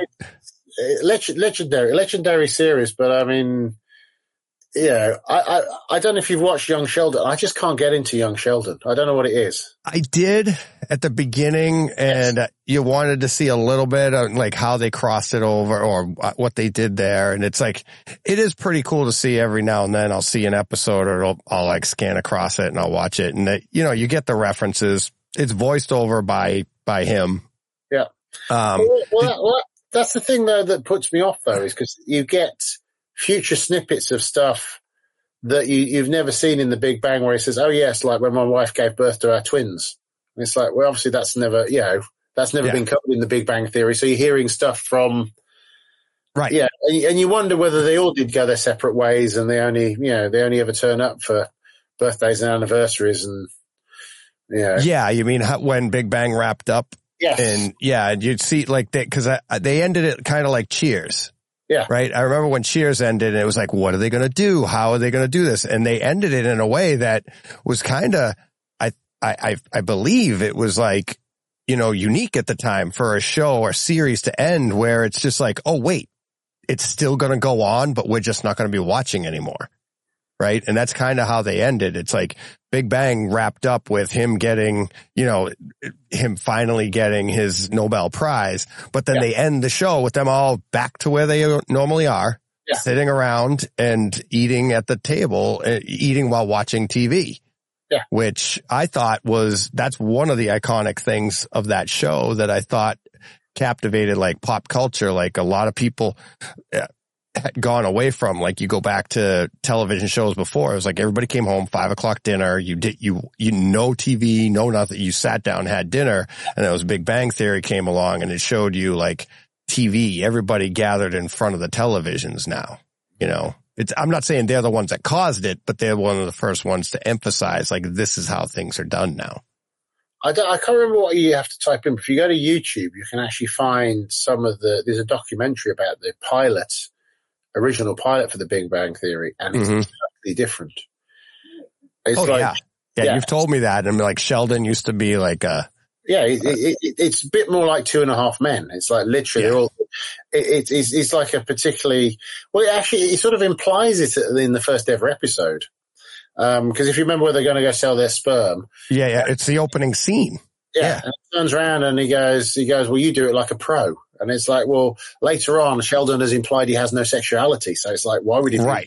Legendary series, but I mean, yeah, I don't know if you've watched Young Sheldon. I just can't get into Young Sheldon. I don't know what it is. I did at the beginning, and you wanted to see a little bit of like how they crossed it over or what they did there. And it's like, it is pretty cool to see every now and then. I'll see an episode, or I'll like scan across it and I'll watch it. And you get the references. It's voiced over by him. Yeah. Well, that's the thing though that puts me off though, is because you get future snippets of stuff that you've never seen in the Big Bang, where he says, oh yes, like when my wife gave birth to our twins. And it's like, well, obviously that's never been covered in the Big Bang Theory. So you're hearing stuff from, right. Yeah. And you wonder whether they all did go their separate ways, and they only ever turn up for birthdays and anniversaries. And yeah. You mean when Big Bang wrapped up? Yes. And you'd see like that, cause they ended it kind of like Cheers. Yeah. Right. I remember when Cheers ended, and it was like, what are they going to do? How are they going to do this? And they ended it in a way that was kind of, I believe it was like, unique at the time for a show or series to end, where it's just like, oh, wait, it's still going to go on, but we're just not going to be watching anymore. Right. And that's kind of how they ended. It's like Big Bang wrapped up with him getting, him finally getting his Nobel Prize, but then they end the show with them all back to where they normally are, sitting around and eating at the table, eating while watching TV. Yeah. Which I thought that's one of the iconic things of that show that I thought captivated like pop culture. Like a lot of people had gone away from, like you go back to television shows before. It was like everybody came home, 5:00 dinner. You no TV, no nothing. You sat down, had dinner, and it was Big Bang Theory came along, and it showed you like TV. Everybody gathered in front of the televisions now, I'm not saying they're the ones that caused it, but they're one of the first ones to emphasize, like, this is how things are done now. I can't remember what you have to type in, but if you go to YouTube, you can actually find there's a documentary about the pilot original pilot for The Big Bang Theory, and it's exactly different. It's yeah, you've told me that, and like Sheldon used to be like a. Yeah, it's a bit more like 2.5 Men. It's like literally they're all. It's like a particularly it sort of implies it in the first ever episode. Because if you remember where they're going to go sell their sperm. Yeah, it's the opening scene. Yeah. And he turns around and he goes, well, you do it like a pro. And it's like, well, later on, Sheldon has implied he has no sexuality. So it's like, why would he? Right.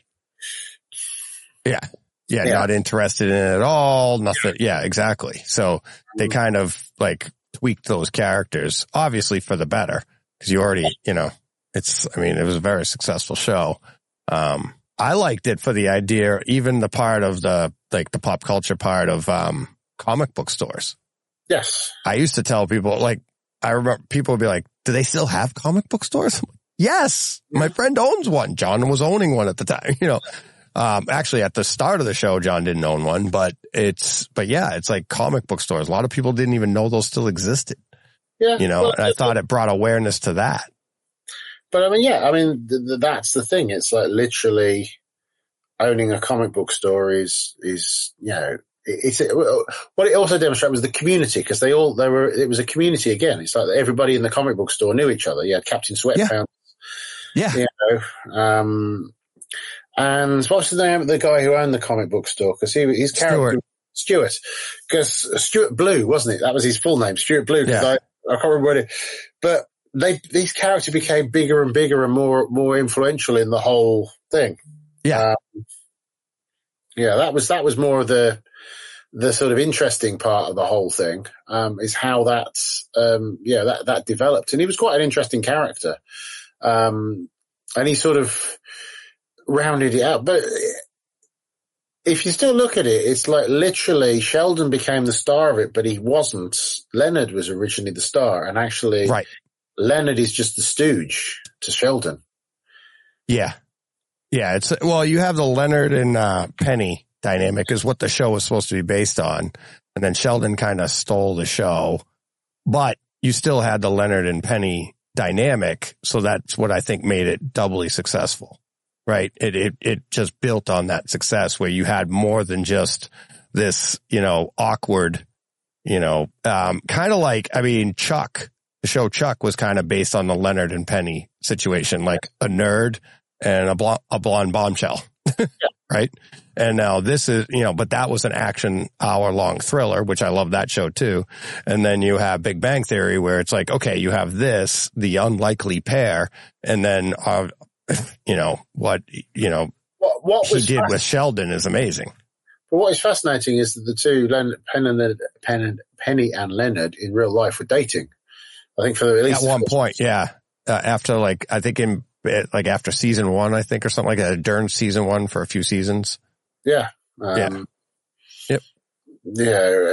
Yeah, not interested in it at all. Nothing. Yeah, exactly. So they kind of like tweaked those characters, obviously for the better, because you already, it was a very successful show. I liked it for the idea, even the part of the pop culture part of, comic book stores. Yes. I used to tell people, like, I remember people would be like, do they still have comic book stores? Yes. My friend owns one. John was owning one at the time, actually at the start of the show, John didn't own one, but it's like comic book stores. A lot of people didn't even know those still existed. Yeah. And I thought it brought awareness to that. But that's the thing. It's like literally owning a comic book store is what it also demonstrated was the community, because it was a community again. It's like everybody in the comic book store knew each other. You had Captain Sweatpants. Yeah. And what's the name of the guy who owned the comic book store? Because his character Stuart, because Stuart Blue, wasn't it? That was his full name, Stuart Blue. Because I can't remember what it. But these characters became bigger and bigger and more influential in the whole thing. Yeah, that was more of the sort of interesting part of the whole thing. Is how that developed, and he was quite an interesting character. And he sort of rounded it out. But if you still look at it, it's like literally Sheldon became the star of it, but he wasn't. Leonard was originally the star, and actually Leonard is just the stooge to Sheldon. Yeah. Yeah. You have the Leonard and Penny dynamic is what the show was supposed to be based on. And then Sheldon kind of stole the show, but you still had the Leonard and Penny dynamic. So that's what I think made it doubly successful. Right. It just built on that success where you had more than just this, awkward, kind of like, Chuck, the show Chuck was kind of based on the Leonard and Penny situation, like a nerd and a blonde bombshell. Right. And now this is, but that was an action hour-long thriller, which I love that show too. And then you have Big Bang Theory where it's like, okay, you have this, the unlikely pair, and then, what he did with Sheldon is amazing. But what is fascinating is that the two, Penny and Leonard, in real life were dating. I think for at least at one point, after I think after season 1, I think, or something like that, during season 1 for a few seasons. Yeah. Yep. Yeah.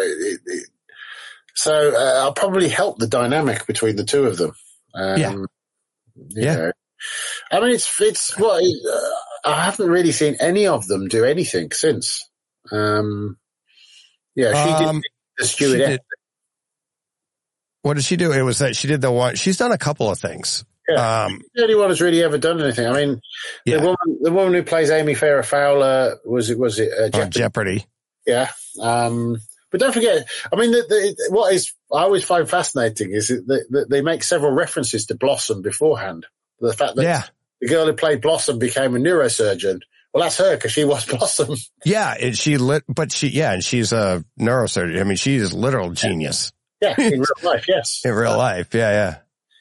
So I'll probably help the dynamic between the two of them. Yeah. It's what I haven't really seen any of them do anything since. She did the Stuart. What did she do? It was that she did the one. She's done a couple of things. Yeah. The only one who's really ever done anything. The woman who plays Amy Farrah Fowler was it Jeopardy? Yeah. But don't forget, what I always find fascinating is that they make several references to Blossom beforehand. The fact that the girl who played Blossom became a neurosurgeon. Well, that's her because she was Blossom. Yeah, and she's a neurosurgeon. She is literal genius. Yeah, in real life, yes. In real life, yeah.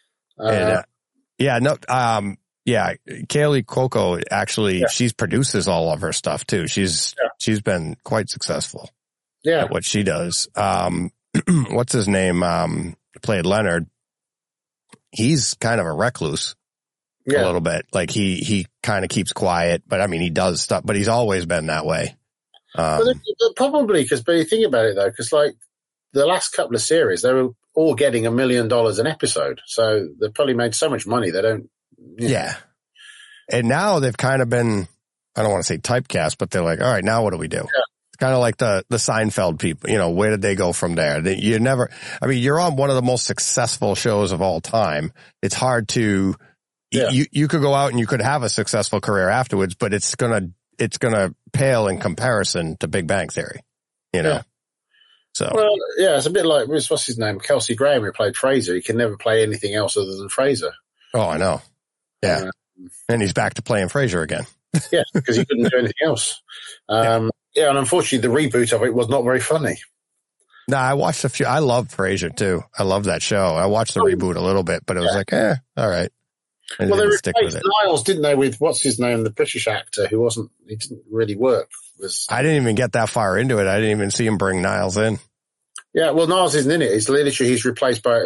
Kaylee Cuoco actually, she produces all of her stuff too. She's been quite successful at what she does. What's his name? Played Leonard. He's kind of a recluse a little bit. Like he kind of keeps quiet, but he does stuff, but he's always been that way. Probably but you think about it though, because the last couple of series, they were all getting $1 million an episode. So they've probably made so much money they don't. Yeah. And now they've kind of been, I don't want to say typecast, but they're like, all right, now what do we do? Yeah. It's kind of like the Seinfeld people, where did they go from there? You're on one of the most successful shows of all time. It's hard to, Yeah. You could go out and you could have a successful career afterwards, but it's gonna pale in comparison to Big Bang Theory, you know? Yeah. So. Well, yeah, it's a bit like, what's his name? Kelsey Graham, who played Fraser. He can never play anything else other than Fraser. Oh, I know. Yeah. And he's back to playing Fraser again. Yeah, because he couldn't do anything else. And unfortunately, the reboot of it was not very funny. No, I watched a few. I love Frasier too. I love that show. I watched the reboot a little bit, but it was like, all right. I well, they didn't stick with replaced it. Niles, didn't they, with what's his name, the British actor who he didn't really work. I didn't even get that far into it. I didn't even see him bring Niles in. Yeah, well, Niles isn't in it. He's replaced by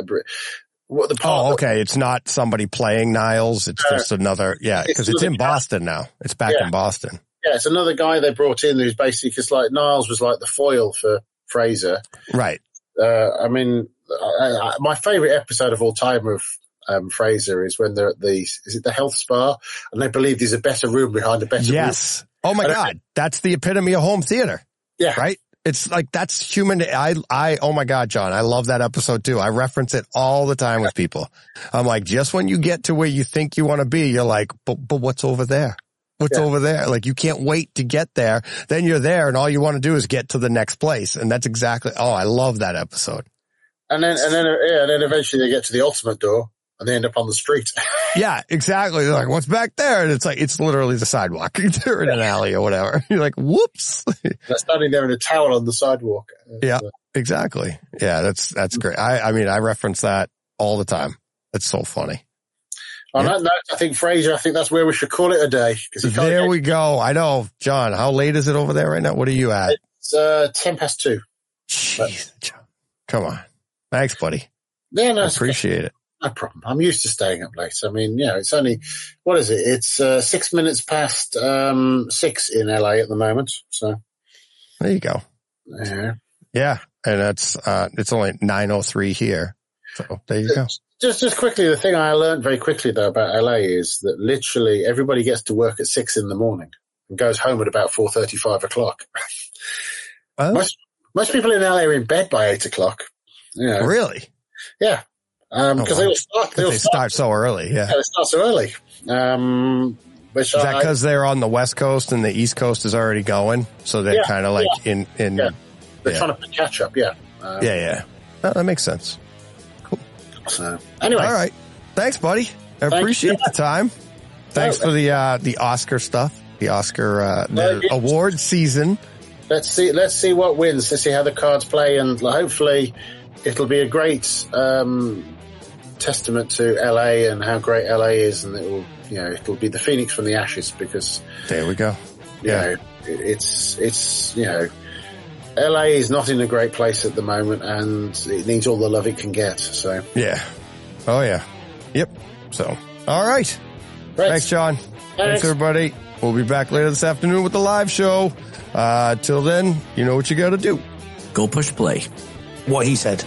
okay. It's not somebody playing Niles. It's just another, because it's in Boston now. It's back in Boston. Yeah, it's another guy they brought in who's basically, because like Niles was like the foil for Fraser. Right. I mean, my favorite episode of all time of Fraser is when they're at is it the health spa? And they believe there's a better room behind a better room. Yes. Oh my God. That's the epitome of home theater. Yeah. Right? It's like, that's human. Oh my God, John, I love that episode too. I reference it all the time with people. I'm like, just when you get to where you think you want to be, you're like, but what's over there? What's over there? Like, you can't wait to get there. Then you're there and all you want to do is get to the next place. And that's exactly, I love that episode. And then eventually they get to the ultimate door and they end up on the street. Yeah, exactly. They're like, what's back there? And it's like, it's literally the sidewalk. They're in an alley or whatever. You're like, whoops. They're standing there in a towel on the sidewalk. Yeah, exactly. Yeah, that's great. I mean, I reference that all the time. It's so funny. On that note, I think Fraser, that's where we should call it a day. There we go. I know. John, how late is it over there right now? What are you at? It's 2:10. Jeez, John. Come on. Thanks, buddy. Yeah, no, I appreciate it. No problem. I'm used to staying up late. I mean, it's only, what is it? It's 6 minutes past 6 in LA at the moment. So there you go. Yeah. And that's it's only 9:03 here. So there you go. Just quickly, the thing I learned very quickly though about LA is that literally everybody gets to work at 6 in the morning and goes home at about 4:30, 5 o'clock. Most people in LA are in bed by 8 o'clock. Really? Yeah. Because they start so early. Yeah. They start so early. Is that because they're on the West Coast and the East Coast is already going? So they're kind of like in. They're trying to catch up. Yeah. Yeah. Oh, that makes sense. Cool. So anyway. All right. Thanks, buddy. I appreciate the time. Thanks for the Oscar stuff, the Oscar the award season. Let's see what wins. Let's see how the cards play, and hopefully it'll be a great testament to LA and how great LA is, and it'll be the phoenix from the ashes, because there we go. It's LA is not in a great place at the moment, and it needs all the love it can get. So yeah. Oh yeah. Yep. So all right. Thanks, John. Thanks, everybody. We'll be back later this afternoon with the live show. Till then, you know what you got to do. Go push play. What he said.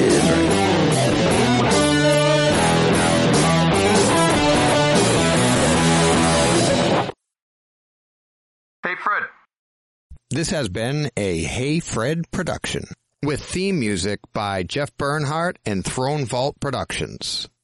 Hey, Fred. This has been a Hey Fred production with theme music by Jeff Bernhardt and Throne Vault Productions.